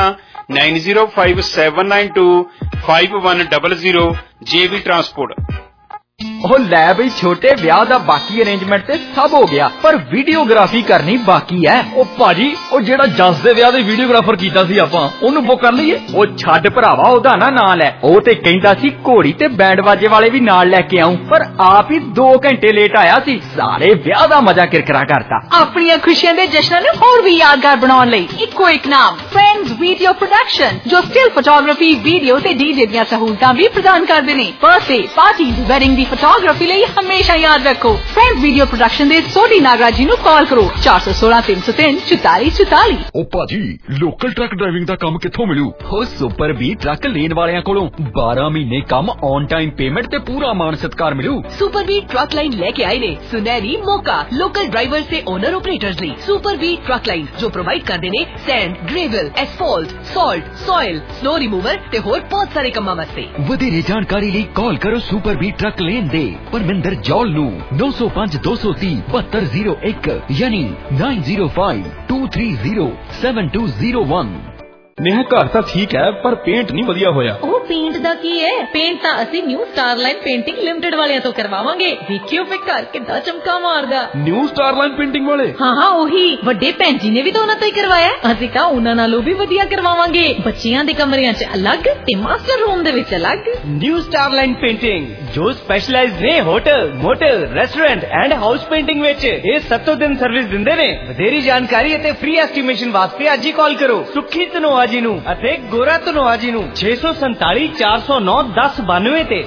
905792 5100 जेवी ट्रांसपोर्ट। ਉਹ ਲੈ ਬਈ ਛੋਟੇ ਵਿਆਹ ਦਾ ਬਾਕੀ ਅਰੇਂਜਮੈਂਟ ਤੇ ਸਭ ਹੋ ਗਿਆ, ਪਰ ਵੀਡੀਓਗ੍ਰਾਫੀ ਕਰਨੀ ਬਾਕੀ ਹੈ। ਉਹ ਭਾਜੀ ਉਹ ਜਿਹੜਾ ਜੱਸ ਦੇ ਵਿਆਹ ਦੇ ਵੀਡੀਓਗ੍ਰਾਫਰ ਕੀਤਾ ਸੀ ਆਪਾਂ ਉਹਨੂੰ ਬੁੱਕ ਕਰ ਲਈਏ। ਉਹ ਛੱਡ ਭਰਾਵਾ ਉਹਦਾ ਨਾ ਨਾਂ ਲੈ, ਉਹ ਤੇ ਕਹਿੰਦਾ ਸੀ ਘੋੜੀ ਤੇ ਬੈਂਡ ਬਾਜੇ ਵਾਲੇ ਵੀ ਨਾਲ ਲੈ ਕੇ ਆਉਂ, ਪਰ ਆਪ ਹੀ 2 ਘੰਟੇ ਲੇਟ ਆਇਆ ਸੀ। ਸਾਰੇ ਵਿਆਹ ਦਾ ਮਜ਼ਾ ਕਿਰਕਰਾ ਕਰਤਾ। ਆਪਣੀਆਂ ਖੁਸ਼ੀਆਂ ਦੇ ਜਸ਼ਨਾਂ ਨੂੰ ਹੋਰ ਵੀ ਯਾਦਗਾਰ ਬਣਾਉਣ ਲਈ ਇੱਕੋ ਇੱਕ ਨਾਮ ਫਰੈਂਡਸ ਵੀਡੀਓ ਪ੍ਰੋਡਕਸ਼ਨ, ਜੋ ਸਟਿਲ ਫੋਟੋਗ੍ਰਾਫੀ, ਵੀਡੀਓ ਤੇ ਡੀਜੇ ਦੀਆਂ ਸਹੂਲਤਾਂ ਵੀ ਪ੍ਰਦਾਨ ਕਰਦੇ ਨੇ। ਬਰਥਡੇ ਪਾਰਟੀ, ਵੈਡਿੰਗ ਦੀ फोटोग्राफी ਲਈ ਹਮੇਸ਼ਾ ਯਾਦ ਰੱਖੋ ਫਰੈਂਡਸ ਵੀਡੀਓ ਪ੍ਰੋਡਕਸ਼ਨ ਦੇ ਸੋਢੀ ਨਾਗਰਾ ਜੀ ਨੂੰ ਕਾਲ ਕਰੋ 416 303 44 44। ਉਹ ਭਾਜੀ ਲੋਕਲ ਟਰੱਕ ਡਰਾਈਵਿੰਗ ਦਾ ਕੰਮ ਕਿੱਥੋਂ ਮਿਲੂ? ਉਹ ਸੁਪਰ ਵੀ ਟਰੱਕ ਲੈਣ ਵਾਲਿਆਂ ਕੋਲੋਂ 12 ਮਹੀਨੇ ਕੰਮ ਔਨ ਟਾਈਮ ਪੇਮੈਂਟ ਤੇ ਪੂਰਾ ਮਾਣ ਸਤਿਕਾਰ ਮਿਲੂ। ਸੁਪਰ ਵੀ ਟਰੱਕ ਲਾਈਨ ਲੈ ਕੇ ਆਏ ਨੇ ਸੁਨਹਿਰੀ ਮੌਕਾ ਲੋਕਲ ਡਰਾਈਵਰਸ ਤੇ ਓਨਰ ਆਪਰੇਟਰਸ ਲਈ। ਸੁਪਰ ਵੀ ਟਰੱਕ ਲਾਈਨ ਜੋ ਪ੍ਰੋਵਾਈਡ ਕਰਦੇ ਨੇ sand, gravel, asphalt, salt, soil, snow remover ਤੇ ਹੋਰ ਬਹੁਤ ਸਾਰੇ ਕੰਮਾਂ ਵਾਸਤੇ। ਵਧੇਰੇ ਜਾਣਕਾਰੀ ਲਈ ਕਾਲ ਕਰੋ ਸੁਪਰ ਵੀ ਟਰੱਕ ਲੇਨ ਦੇ ਪਰਮਿੰਦਰ ਜੌਲ ਨੂੰ 905 230 7201 ਯਾਨੀ 9052307201। नेहा घर ਤਾਂ ਠੀਕ ਹੈ ਪਰ ਪੇਂਟ ਨਹੀਂ ਵਧੀਆ ਹੋਇਆ। ਉਹ ਪੇਂਟ ਦਾ ਕੀ ਹੈ, ਪੇਂਟ ਤਾਂ ਅਸੀਂ ਨਿਊ ਸਟਾਰਲਾਈਨ ਪੇਂਟਿੰਗ ਲਿਮਟਿਡ ਵਾਲਿਆਂ ਤੋਂ ਕਰਵਾਵਾਂਗੇ। ਦੇਖਿਓ ਫੇ ਘਰ ਕਿੱਦਾਂ ਚਮਕਾ ਮਾਰਦਾ। ਨਿਊ ਸਟਾਰਲਾਈਨ ਪੇਂਟਿੰਗ ਵਾਲੇ? ਹਾਂ ਉਹੀ ਵੱਡੇ ਭੈਣ ਜੀ ਨੇ ਵੀ ਤਾਂ ਉਹਨਾਂ ਤੋਂ ਹੀ ਕਰਵਾਇਆ। ਅਸੀਂ ਤਾਂ ਉਹਨਾਂ ਨਾਲੋਂ ਵੀ ਵਧੀਆ ਕਰਵਾਵਾਂਗੇ। ਬੱਚਿਆਂ ਦੇ ਕਮਰਿਆਂ 'ਚ ਅਲੱਗ ਤੇ ਮਾਸਟਰ ਰੂਮ ਦੇ ਵਿੱਚ ਅਲੱਗ। ਨਿਊ ਸਟਾਰਲਾਈਨ ਪੇਂਟਿੰਗ ਜੋ ਸਪੈਸ਼ਲਾਈਜ਼ਡ ਨੇ hotel, motel, restaurant and house painting ਵਿੱਚ। ਇਹ 7 ਦਿਨ ਸਰਵਿਸ ਦਿੰਦੇ ਨੇ। ਵਧੇਰੀ ਜਾਣਕਾਰੀ ਅਤੇ ਫ੍ਰੀ ਐਸਟੀਮੇਸ਼ਨ ਵਾਸਤੇ ਅੱਜ ਹੀ ਕਾਲ ਕਰੋ ਸੁੱਖੀ ਧਨੋਆ ਜੀ ਨੂੰ ਅਤੇ ਗੋਰਾ ਧਨੋਆ ਜੀ ਨੂੰ 647 409 1092 ਤੇ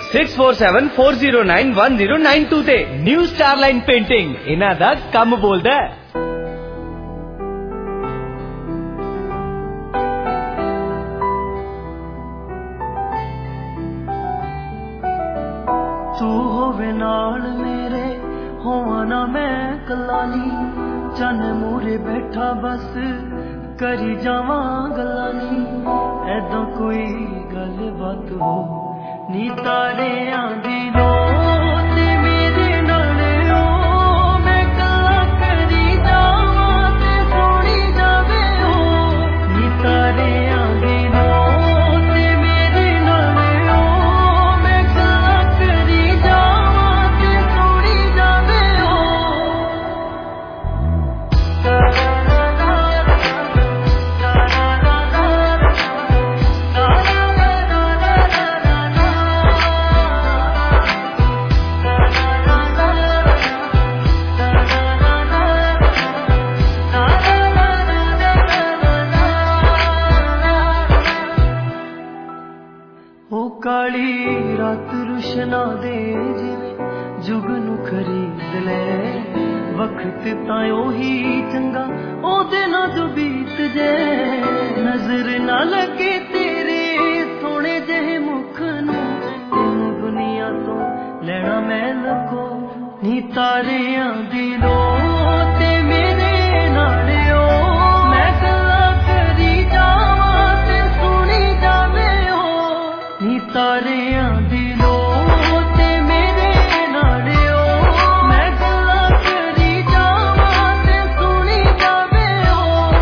6474091092 ਤੇ। ਨਿਊ ਸਟਾਰਲਾਈਨ ਪੇਂਟਿੰਗ ਇਹਨਾਂ ਦਾ ਕੰਮ ਬੋਲਦਾ ਹੈ। ਤੂੰ ਹੋਵੇ ਨਾਲ ਮੇਰੇ ਹੋਵਾਂ ਨਾ ਮੈਂ ਕੱਲਾ ਨੀ, ਚੰਨ ਮੂਰੇ ਬੈਠਾ ਬਸ ਕਰੀ ਜਾਵਾਂ ਗੱਲਾਂ ਨੀ। ਐਦਾਂ ਕੋਈ ਗੱਲ ਬਾਤ ਹੋ ਨੀ ਤਾਰਿਆਂ ਦੀ ਲੋ ਤੇ ਮੇਰੇ ਨਾਲ ਓ ਮੈਂ ਕੱਲਾ ਕਰੀ ਜਾਵਾਂ ਤੇ ਸੋਹਣੀ ਜਾਵੇ ਹੋ ਨੀ ਤਾਰਿਆਂ ਦੀ ਲੋ ਤੇ ਮੇਰੇ ਨਾਲ ਓ ਮੈਂ ਕੱਲਾ ਕਰੀ ਜਾਵਾਂ ਤੇ ਸੋਹਣੀ ਜਾਵੇ ਹੋ। ਕਾਲੀ ਰਾਤ ਰੁਸ਼ਨਾ ਦੇ ਜਿਵੇਂ ਜੁਗ ਨੂੰ ਖਰੀਦ ਲੈ, ਵਕਤ ਤਾਂ ਉਹੀ ਚੰਗਾ ਉਹਦੇ ਨਾਲ ਜੋ ਬੀਤ ਜੇ। ਨਜ਼ਰ ਨਾ ਲੱਗੇ ਤੇਰੇ ਸੋਹਣੇ ਜਿਹੇ ਮੁਖ ਨੂੰ, ਤੈਨੂੰ ਦੁਨੀਆ ਤੋਂ ਲੈਣਾ ਮੈਂ ਲੱਗੋ ਨੀ ਤਾਰਿਆਂ ਦੀ ਲੋ ਤੇ ਮੇਰੇ ਨਾਲ ਓ ਮੈਂ ਗੱਲਾਂ ਕਰੀ ਜਾਵਾਂ ਤੇ ਸੁਣੀ ਜਾਵੇ ਹੋ ਨੀ ਤਾਰਿਆਂ ਦੀ ਲੋ ਤੇ ਮੇਰੇ ਨਾਲ ਓ ਮੈਂ ਗੱਲਾਂ ਕਰੀ ਜਾਵਾਂ ਤੇ ਸੁਣੀ ਜਾਵੇ ਹੋ।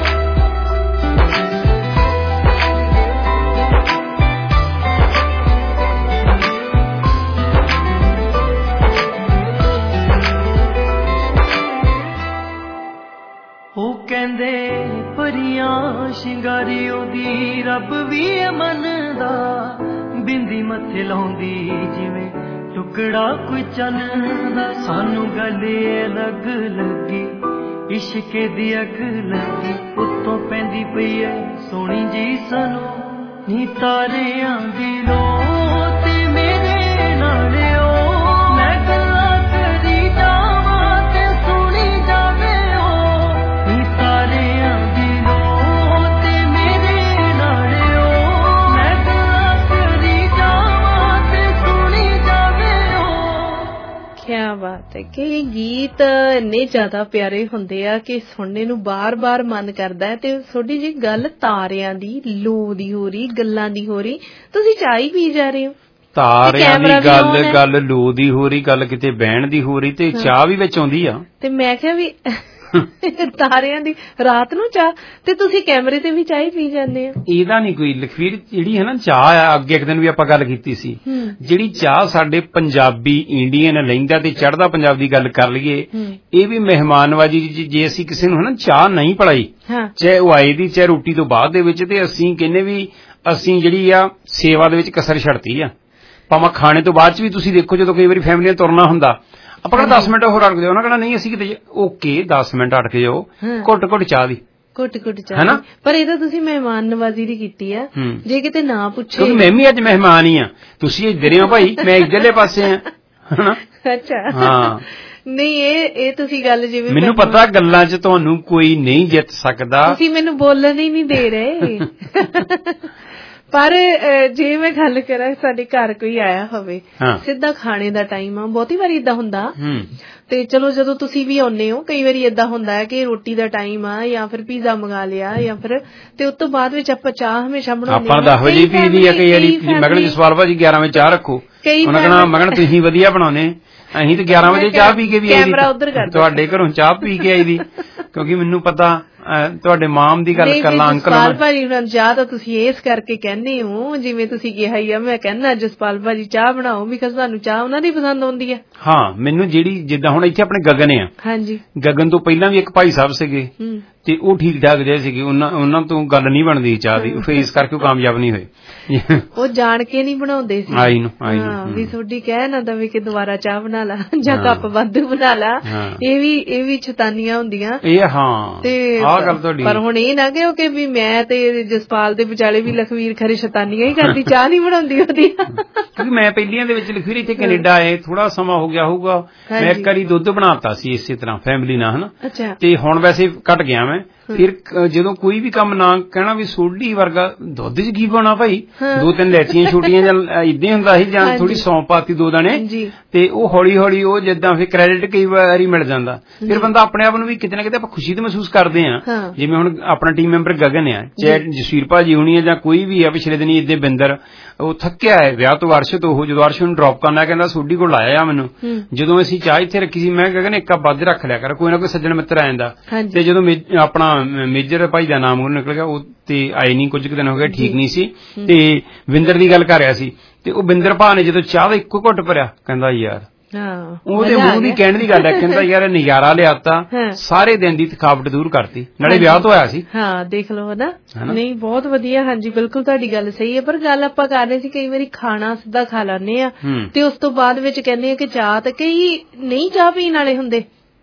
ਉਹ ਕਹਿੰਦੇ ਪਰੀਆਂ ਸ਼ਿੰਗਾਰੀ ਉਹਦੀ ਰੱਬ ਵੀ ਮੰਨਦਾ, ਬਿੰਦੀ ਮੱਥੇ ਲਾਉਂਦੀ ਜਿਵੇਂ ਟੁਕੜਾ ਕੋਈ ਚੰਨ ਦਾ। ਸਾਨੂੰ ਗੱਲ ਅਲੱਗ ਲੱਗੀ ਇਸ਼ਕੇ ਦੀ ਅੱਗ ਲੱਗੀ, ਉੱਤੋਂ ਪੈਂਦੀ ਪਈ ਐ ਸੋਹਣੀ ਜੀ ਸਾਨੂੰ ਨੀ ਤਾਰਿਆਂ ਦੀ ਲੋ ਤੇ ਮੇਰੇ ਨਾਲ ਓ ਮੈਂ ਗੱਲਾਂ ਕਰੀ ਜਾਵਾਂ ਤੇ ਸੁਣੀ ਜਾਵੇ ਹੋ ਨੀ ਤਾਰਿਆਂ ਦੀ ਲੋ ਤੇ ਮੇਰੇ ਨਾਲ ਓ ਮੈਂ ਗੱਲਾਂ ਕਰੀ ਜਾਵਾਂ ਤੇ ਸੁਣੀ ਜਾਵੇ ਹੋ। ਕਿਆ ਬਾਤ ਹੈ ਕਿ ਇਹ ਗੀਤ ਇੰਨੇ ਜ਼ਿਆਦਾ ਪਿਆਰੇ ਹੁੰਦੇ ਆ ਕਿ ਸੁਣਨੇ ਨੂੰ ਬਾਰ-ਬਾਰ ਮਨ ਕਰਦਾ ਹੈ। ਤੇ ਥੋੜੀ ਜਿਹੀ ਗੱਲ ਤਾਰਿਆਂ ਦੀ, ਲੋ ਦੀ ਹੋ ਰਹੀ, ਗੱਲਾਂ ਦੀ ਹੋ ਰਹੀ, ਤੁਸੀਂ ਚਾਹ ਹੀ ਪੀ ਜਾ ਰਹੇ ਹੋ। ਤਾਰਿਆਂ ਦੀ ਗੱਲ ਲੋ ਦੀ ਹੋ ਰਹੀ, ਗੱਲ ਕਿਤੇ ਬਹਿਣ ਦੀ ਹੋ ਰਹੀ ਤੇ ਚਾਹ ਵੀ ਵਿੱਚ ਆਉਂਦੀ ਆ। ਤੇ ਮੈਂ ਕਿਹਾ ਵੀ ਤਾਰਿਆਂ ਦੀ ਰਾਤ ਨੂੰ ਚਾਹ ਤੇ ਤੁਸੀਂ ਕੈਮਰੇ ਤੇ ਵੀ ਚਾਹ ਹੀ ਪੀ ਜਾਂਦੇ ਆ। ਇਹਦਾ ਨਹੀਂ ਕੋਈ ਲਖਵੀਰ, ਜਿਹੜੀ ਹੈ ਨਾ ਚਾਹ ਆ, ਅੱਗੇ ਇੱਕ ਦਿਨ ਵੀ ਆਪਾਂ ਗੱਲ ਕੀਤੀ ਸੀ, ਜਿਹੜੀ ਚਾਹ ਸਾਡੇ ਪੰਜਾਬੀ ਇੰਡੀਅਨ ਲਹਿੰਦਾ ਤੇ ਚੜ੍ਹਦਾ ਪੰਜਾਬ ਦੀ ਗੱਲ ਕਰ ਲਈਏ, ਇਹ ਵੀ ਮਹਿਮਾਨਵਾਜੀ ਜੇ ਅਸੀਂ ਕਿਸੇ ਨੂੰ ਹੈ ਨਾ ਚਾਹ ਨਹੀਂ ਪਿਲਾਈ, ਚਾਹੇ ਉਹ ਆਏ ਦੀ ਚਾਹੇ ਰੋਟੀ ਤੋਂ ਬਾਅਦ ਦੇ ਵਿੱਚ, ਤੇ ਅਸੀਂ ਕਹਿੰਦੇ ਵੀ ਅਸੀਂ ਜਿਹੜੀ ਆ ਸੇਵਾ ਦੇ ਵਿੱਚ ਕਸਰ ਛੱਡਤੀ ਆ। ਭਾਵੇਂ ਖਾਣੇ ਤੋਂ ਬਾਅਦ ਚ ਵੀ ਤੁਸੀਂ ਦੇਖੋ, ਜਦੋਂ ਕਈ ਵਾਰੀ ਫੈਮਿਲੀ ਨੇ ਤੁਰਨਾ ਹੁੰਦਾ, ਆਪਾਂ ਕਹਿੰਦਾ 10 ਮਿੰਟ ਹੋਰ ਅਟਕ ਜਾਓ, ਉਹਨਾਂ ਕਹਿੰਦਾ ਨਹੀਂ ਅਸੀਂ ਕਿਤੇ ਓਕੇ 10 ਮਿੰਟ ਅਟਕ ਜਾਓ, ਘੁੱਟ ਚਾਹ ਦੀ, ਘੁੱਟ ਚਾਹ ਹੈ। ਪਰ ਇਹ ਤਾਂ ਤੁਸੀਂ ਮਹਿਮਾਨ ਨਵਾਜ਼ੀ ਦੀ ਕੀਤੀ ਆ, ਜੇ ਕਿਤੇ ਨਾ ਪੁੱਛੇ। ਕਿਉਂਕਿ ਮੈਂ ਵੀ ਅੱਜ ਮਹਿਮਾਨ ਹੀ ਆ, ਤੁਸੀਂ ਇੱਧਰ ਹੋ ਭਾਈ, ਮੈਂ ਇੱਧਰਲੇ ਪਾਸੇ ਆ। ਅੱਛਾ ਹਾਂ, ਨਹੀਂ ਇਹ ਤੁਸੀਂ ਗੱਲ ਜਿਵੇਂ ਮੈਨੂੰ ਪਤਾ ਗੱਲਾਂ 'ਚ ਤੁਹਾਨੂੰ ਕੋਈ ਨਹੀਂ ਜਿੱਤ ਸਕਦਾ, ਤੁਸੀਂ ਮੈਨੂੰ ਬੋਲਣ ਹੀ ਨਹੀਂ ਦੇ ਰਹੇ। ਪਰ ਜੇ ਮੈਂ ਗੱਲ ਕਰਾਂ, ਸਾਡੇ ਘਰ ਕੋਈ ਆਇਆ ਹੋਵੇ, ਸਿੱਧਾ ਖਾਣੇ ਦਾ ਟਾਈਮ ਆ, ਬਹੁਤੀ ਵਾਰੀ ਏਦਾਂ ਹੁੰਦਾ, ਤੇ ਚਲੋ ਜਦੋਂ ਤੁਸੀਂ ਵੀ ਆਉਂਦੇ ਹੋ ਕਈ ਵਾਰੀ ਏਦਾਂ ਹੁੰਦਾ ਹੈ ਕਿ ਰੋਟੀ ਦਾ ਟਾਈਮ ਆ ਜਾਂ ਫਿਰ ਪੀਜ਼ਾ ਮੰਗਾ ਲਿਆ ਜਾਂ ਫਿਰ, ਤੇ ਉਸ ਤੋਂ ਬਾਅਦ ਵਿੱਚ ਆਪਾਂ ਚਾਹ ਹਮੇਸ਼ਾ ਬਣਾਉਂਦੇ ਹਾਂ। ਆਪਾਂ 10 ਵਜੇ ਪੀ ਲਈ ਆ ਕਈ ਵਾਰੀ, ਮੈਂ ਕਹਿੰਦਾ ਜਸਵਾਲ ਭਾਜੀ 11 ਵਜੇ ਚਾਹ ਰੱਖੋ, ਉਹਨਾਂ ਕਹਿਣਾ ਮੈਂ ਕਹਿੰਦਾ ਤੁਸੀਂ ਵਧੀਆ ਬਣਾਉਨੇ, ਅਸੀਂ ਤੇ 11 ਵਜੇ ਚਾਹ ਪੀ ਕੇ ਵੀ ਆਈ ਦੀ, ਤੁਹਾਡੇ ਘਰੋਂ ਚਾਹ ਪੀ ਕੇ ਆਈ ਦੀ, ਕਿਉਂਕਿ ਮੈਨੂੰ ਪਤਾ ਤੁਹਾਡੇ ਮਾਮ ਦੀ ਗੱਲ ਕਰ ਲਾਂ ਅੰਕਲ ਜਸਪਾਲ ਭਾਜੀ ਹੁਣ ਚਾਹ ਤਾਂ ਤੁਸੀਂ ਇਸ ਕਰਕੇ ਕਹਿੰਦੇ ਹੋ ਜਿਵੇਂ ਤੁਸੀਂ ਕਿਹਾ ਹੀ ਆ ਮੈਂ ਕਹਿੰਦਾ ਜਸਪਾਲ ਭਾਜੀ ਚਾਹ ਬਣਾਓ ਬਿਕਾਜ਼ ਤੁਹਾਨੂੰ ਚਾਹ ਉਹਨਾਂ ਦੀ ਪਸੰਦ ਆਉਂਦੀ ਆ। ਹਾਂ ਮੈਨੂੰ ਜਿਹੜੀ ਜਿੱਦਾਂ ਹੁਣ ਇੱਥੇ ਆਪਣੇ ਗਗਨ ਆ ਹਾਂਜੀ ਗਗਨ ਤੋਂ ਪਹਿਲਾਂ ਵੀ ਇੱਕ ਭਾਈ ਸਾਹਿਬ ਸੀਗੇ ਤੇ ਉਹ ਠੀਕ ਠਾਕ ਜਿਹੇ ਸੀਗੇ ਉਹਨਾਂ ਤੋਂ ਗੱਲ ਨਹੀਂ ਬਣਦੀ ਚਾਹ ਦੀ ਫਿਰ ਇਸ ਕਰਕੇ ਉਹ ਕਾਮਯਾਬ ਨਹੀਂ ਹੋਏ। ਉਹ ਜਾਣ ਕੇ ਨਹੀਂ ਬਣਾਉਂਦੇ ਸੀ ਆਈ ਨੂੰ ਵੀ ਤੁਹਾਡੀ ਕਹਿ ਨਾ ਦਵੇ ਕਿ ਦੁਬਾਰਾ ਚਾਹ ਬਣਾ ਲਾ ਜਾਂ ਕੱਪ ਵਾਧੂ ਬਣਾ ਲਾ ਇਹ ਵੀ ਸ਼ੈਤਾਨੀਆਂ ਹੁੰਦੀਆਂ ਇਹ। ਹਾਂ ਤੇ ਪਰ ਹੁਣ ਇਹ ਨਾ ਕਿ ਵੀ ਮੈਂ ਤੇ ਜਸਪਾਲ ਦੇ ਵਿਚਾਲੇ ਵੀ ਲਖਵੀਰ ਖਰੇ ਸ਼ੈਤਾਨੀਆਂ ਹੀ ਕਰਦੀ ਚਾਹ ਨਹੀਂ ਬਣਾਉਂਦੀ ਉਹਦੀ। ਕਿਉਂਕਿ ਮੈਂ ਪਹਿਲੀਆਂ ਦੇ ਵਿੱਚ ਲਖਵੀਰ ਇੱਥੇ ਕੈਨੇਡਾ ਆਏ ਥੋੜਾ ਸਮਾਂ ਹੋ ਗਿਆ ਹੋਊਗਾ ਮੈਂ ਇੱਕ ਵਾਰੀ ਦੁੱਧ ਬਣਾਤਾ ਸੀ ਇਸੇ ਤਰ੍ਹਾਂ ਫੈਮਿਲੀ ਨਾਲ ਹਨਾ ਤੇ ਹੁਣ ਵੈਸੇ ਘਟ ਗਿਆ ਮੈਂ। ਫਿਰ ਜਦੋਂ ਕੋਈ ਵੀ ਕੰਮ ਨਾ ਕਹਿਣਾ ਵੀ ਸੋਢੀ ਵਰਗਾ ਦੁੱਧ ਚ ਕੀ ਪਾਉਣਾ ਭਾਈ 2-3 ਲੈਚੀਆਂ ਛੋਟੀਆਂ ਜਾਂ ਇਦਾਂ ਹੁੰਦਾ ਸੀ ਜਾਂ ਥੋੜੀ ਸੌਂਫ ਪਾਤੀ 2 ਦਾਣੇ ਤੇ ਉਹ ਹੌਲੀ ਹੌਲੀ ਉਹ ਜਿੱਦਾਂ ਫਿਰ ਕ੍ਰੈਡਿਟ ਕਈ ਵਾਰੀ ਮਿਲ ਜਾਂਦਾ ਫਿਰ ਬੰਦਾ ਆਪਣੇ ਆਪ ਨੂੰ ਵੀ ਕਿਤੇ ਨਾ ਕਿਤੇ ਆਪਾਂ ਖੁਸ਼ੀ ਤੇ ਮਹਿਸੂਸ ਕਰਦੇ ਆ। ਜਿਵੇਂ ਹੁਣ ਆਪਣਾ ਟੀਮ ਮੈਂਬਰ ਗਗਨ ਆ ਚਾਹੇ ਜਸਵੀਰ ਭਾਜੀ ਹੋਣੀ ਆ ਜਾਂ ਕੋਈ ਵੀ ਆ ਪਿਛਲੇ ਦਿਨੀ ਇਦਾਂ ਬਿੰਦਰ ਉਹ ਥੱਕਿਆ ਹੈ ਵਿਆਹ ਤੋਂ ਅਰਸ਼ ਤੋਂ ਉਹ ਜਦੋਂ ਅਰਸ਼ ਨੂੰ ਡ੍ਰੌਪ ਕਰਨਾ ਕਹਿੰਦਾ ਸੋਢੀ ਕੋਲ ਆਇਆ ਮੈਨੂੰ ਜਦੋਂ ਅਸੀਂ ਚਾਹ ਇੱਥੇ ਰੱਖੀ ਸੀ ਮੈਂ ਗਗਨ ਇੱਕ ਵੱਧ ਰੱਖ ਲਿਆ ਕਰ ਕੋਈ ਨਾ ਕੋਈ ਸੱਜਣ ਮਿੱਤਰ ਆ ਜਾਂਦਾ ਤੇ ਜਦੋਂ ਆਪਣਾ ਮੇਜਰ ਭਾਈ ਦਾ ਨਾਮ ਉਹ ਨਿਕਲ ਗਿਆ ਉਹ ਤੇ ਆਏ ਨਹੀਂ ਕੁਝ ਦਿਨ ਹੋ ਗਏ ਠੀਕ ਨਹੀਂ ਸੀ ਤੇ ਵਿੰਦਰ ਦੀ ਗੱਲ ਕਰ ਰਿਹਾ ਸੀ ਤੇ ਉਹ ਬਿੰਦਰ ਭਾ ਨੇ ਜਦੋਂ ਚਾਹ ਦਾ ਇੱਕੋ ਘੁੱਟ ਭਰਿਆ ਕਹਿੰਦਾ ਯਾਰ ਉਹਦੇ ਮੂੰਹ ਦੀ ਕਹਿਣ ਦੀ ਗੱਲ ਹੈ ਕਹਿੰਦਾ ਯਾਰ ਨਜ਼ਾਰਾ ਲਿਆਤਾ ਸਾਰੇ ਦਿਨ ਦੀ ਥਕਾਵਟ ਦੂਰ ਕਰਤੀ ਨਾਲੇ ਵਿਆਹ ਤੋਂ ਆਇਆ ਸੀ। ਹਾਂ ਦੇਖ ਲਓ ਨਾ ਨਹੀਂ ਬਹੁਤ ਵਧੀਆ। ਹਾਂਜੀ ਬਿਲਕੁਲ ਤੁਹਾਡੀ ਗੱਲ ਸਹੀ ਹੈ ਪਰ ਗੱਲ ਆਪਾਂ ਕਰ ਰਹੇ ਸੀ ਕਈ ਵਾਰੀ ਖਾਣਾ ਸਿੱਧਾ ਖਾ ਲੈਂਦੇ ਆ ਤੇ ਉਸ ਤੋਂ ਬਾਅਦ ਵਿੱਚ ਕਹਿੰਦੇ ਆ ਕਿ ਚਾਹ ਤੇ ਕਈ ਨਹੀਂ ਚਾਹ ਪੀਣ ਵਾਲੇ ਹੁੰਦੇ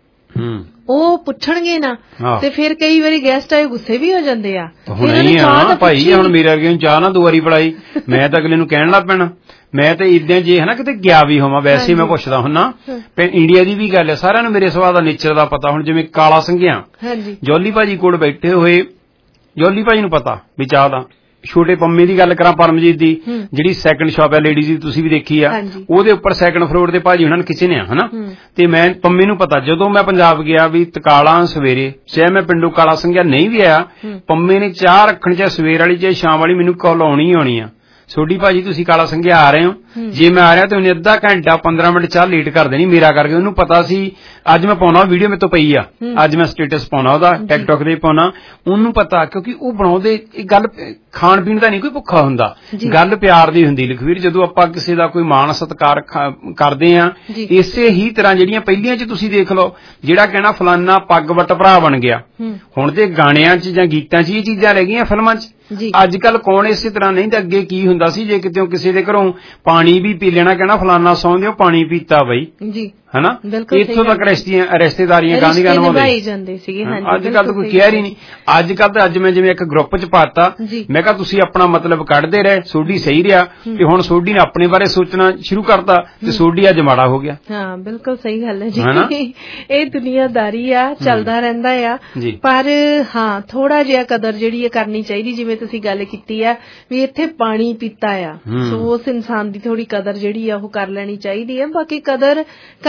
ਉਹ ਪੁੱਛਣਗੇ ਨਾ ਤੇ ਫਿਰ ਕਈ ਵਾਰੀ ਗੈਸਟ ਆਏ ਗੁੱਸੇ ਵੀ ਹੋ ਜਾਂਦੇ ਆ। ਹੁਣ ਭਾਈ ਹੁਣ ਮੇਰੇ ਵਰਗੇ ਚਾਹ ਨਾ 2 ਵਾਰੀ ਪਿਲਾਈ ਮੈਂ ਤਾਂ ਅਗਲੇ ਨੂੰ ਕਹਿਣ ਲੱਗ ਪੈਣਾ ਮੈਂ ਤੇ ਇਦਾਂ ਜੇ ਹਨਾ ਕਿਤੇ ਗਿਆ ਵੀ ਹੋਵਾਂ ਵੈਸੇ ਮੈਂ ਪੁੱਛਦਾ ਹੁੰਨਾ ਇੰਡੀਆ ਦੀ ਵੀ ਗੱਲ ਹੈ ਸਾਰਿਆਂ ਨੂੰ ਮੇਰੇ ਸੁਭਾਅ ਦਾ ਨੇਚਰ ਦਾ ਪਤਾ। ਹੁਣ ਜਿਵੇਂ ਕਾਲਾ ਸੰਘਿਆ ਜੋਲੀ ਭਾਜੀ ਕੋਲ ਬੈਠੇ ਹੋਏ ਜੋਲੀ ਭਾਜੀ ਨੂੰ ਪਤਾ ਵੀ ਚਾਹ ਦਾ ਛੋਟੇ ਪੰਮੇ ਦੀ ਗੱਲ ਕਰਾਂ ਪਰਮਜੀਤ ਦੀ ਜਿਹੜੀ ਸੈਕੰਡ ਸ਼ਾਪ ਹੈ ਲੇਡੀਜ਼ ਦੀ ਤੁਸੀਂ ਵੀ ਦੇਖੀ ਆ ਉਹਦੇ ਉੱਪਰ ਸੈਕੰਡ ਫਲੋਰ ਤੇ ਭਾਜੀ ਉਹਨਾਂ ਨੇ ਕਿਸੇ ਨੇ ਆ ਹਨਾ ਤੇ ਮੈਂ ਪੰਮੇ ਨੂੰ ਪਤਾ ਜਦੋਂ ਮੈਂ ਪੰਜਾਬ ਗਿਆ ਵੀ ਤਕਾਲਾ ਸਵੇਰੇ ਚਾਹੇ ਮੈਂ ਪਿੰਡੋਂ ਕਾਲਾ ਸੰਘਿਆ ਨਹੀਂ ਵੀ ਆਇਆ ਪੰਮੇ ਨੇ ਚਾਹ ਰੱਖਣ ਚਾਹੇ ਸਵੇਰ ਵਾਲੀ ਚਾਹੇ ਸ਼ਾਮ ਵਾਲੀ ਮੈਨੂੰ ਕਾਲ ਆਉਣੀ ਆਉਣੀ ਆ ਸੋਢੀ ਭਾਜੀ ਤੁਸੀਂ ਕਾਲਾ ਸੰਘਿਆ ਆ ਰਹੇ ਹੋ ਜੇ ਮੈਂ ਆ ਰਿਹਾ ਤੇ ਉਹਨੇ ਅੱਧਾ ਘੰਟਾ 15 ਮਿੰਟ ਚਾਹ ਲੇਟ ਕਰ ਦੇਣੀ ਮੇਰਾ ਕਰਕੇ ਉਹਨੂੰ ਪਤਾ ਸੀ ਅੱਜ ਮੈਂ ਪਾਉਣਾ ਵੀਡੀਓ ਮੇਰੇ ਤੋਂ ਪਈ ਆ ਅੱਜ ਮੈਂ ਸਟੇਟਸ ਪਾਉਣਾ ਉਹਦਾ ਟਿਕਟੌਕ ਦੇ ਪਾਉਣਾ ਉਹਨੂੰ ਪਤਾ ਕਿਉਂਕਿ ਉਹ ਬਣਾਉਂਦੇ ਇਹ ਗੱਲ ਖਾਣ ਪੀਣ ਦਾ ਨਹੀਂ ਕੋਈ ਭੁੱਖਾ ਹੁੰਦਾ ਗੱਲ ਪਿਆਰ ਦੀ ਹੁੰਦੀ ਲਖਵੀਰ ਜਦੋਂ ਆਪਾਂ ਕਿਸੇ ਦਾ ਕੋਈ ਮਾਣ ਸਤਿਕਾਰ ਕਰਦੇ ਆ ਇਸੇ ਹੀ ਤਰ੍ਹਾਂ ਜਿਹੜੀਆਂ ਪਹਿਲੀਆਂ ਚ ਤੁਸੀਂ ਦੇਖ ਲਓ ਜਿਹੜਾ ਕਹਿਣਾ ਫਲਾਨਾ ਪੱਗ ਵੱਟ ਭਰਾ ਬਣ ਗਿਆ ਹੁਣ ਤੇ ਗਾਣਿਆਂ ਚ ਜਾਂ ਗੀਤਾਂ ਚ ਇਹ ਚੀਜ਼ਾਂ ਰਹਿ ਗਈਆਂ ਫਿਲਮਾਂ ਚ ਅੱਜ ਕੱਲ ਕੌਣ ਇਸੇ ਤਰ੍ਹਾਂ ਨਹੀਂ ਤਾਂ ਅੱਗੇ ਕੀ ਹੁੰਦਾ ਸੀ ਜੇ ਕਿਤੇ ਕਿਸੇ ਦੇ ਘਰੋਂ ਪਾਣੀ ਵੀ ਪੀ ਲੈਣਾ ਕਹਿਣਾ ਫਲਾਨਾ ਸੌਂਦੇ ਪਾਣੀ ਪੀਤਾ ਬਈ ਹਨਾ ਇੱਥੋਂ ਤੱਕ ਰਿਸ਼ਤੇਦਾਰੀਆਂ ਗਾਂਧੀਆਂ ਨਿਭਾਉਂਦੇ ਜਾਂਦੇ ਸੀਗੇ। ਅੱਜ ਕੱਲ ਤਾਂ ਕੋਈ ਕੇਅਰ ਹੀ ਨਹੀਂ ਅੱਜ ਕੱਲ ਤਾਂ ਅੱਜ ਮੈਂ ਜਿਵੇਂ ਇੱਕ ਗਰੁੱਪ ਚ ਪਾਤਾ ਮੈਂ ਕਿਹਾ ਤੁਸੀਂ ਆਪਣਾ ਮਤਲਬ ਕੱਢਦੇ ਰਹੇ ਸੋਢੀ ਸਹੀ ਰਿਹਾ ਤੇ ਹੁਣ ਸੋਢੀ ਨੇ ਆਪਣੇ ਬਾਰੇ ਸੋਚਣਾ ਸ਼ੁਰੂ ਕਰਤਾ ਤੇ ਸੋਢੀ ਅੱਜ ਮਾੜਾ ਹੋ ਗਿਆ। ਹਾਂ ਬਿਲਕੁਲ ਸਹੀ ਗੱਲ ਹੈ ਜੀ ਇਹ ਦੁਨੀਆਦਾਰੀ ਆ ਚੱਲਦਾ ਰਹਿੰਦਾ ਆ ਪਰ ਹਾਂ ਥੋੜਾ ਜਿਹਾ ਕਦਰ ਜਿਹੜੀ ਕਰਨੀ ਚਾਹੀਦੀ ਜਿਵੇਂ ਤੁਸੀਂ ਗੱਲ ਕੀਤੀ ਆ ਵੀ ਇੱਥੇ ਪਾਣੀ ਪੀਤਾ ਆ ਸੋ ਉਸ ਇਨਸਾਨ ਦੀ ਥੋੜੀ ਕਦਰ ਜਿਹੜੀ ਆ ਉਹ ਕਰ ਲੈਣੀ ਚਾਹੀਦੀ ਹੈ। ਬਾਕੀ ਕਦਰ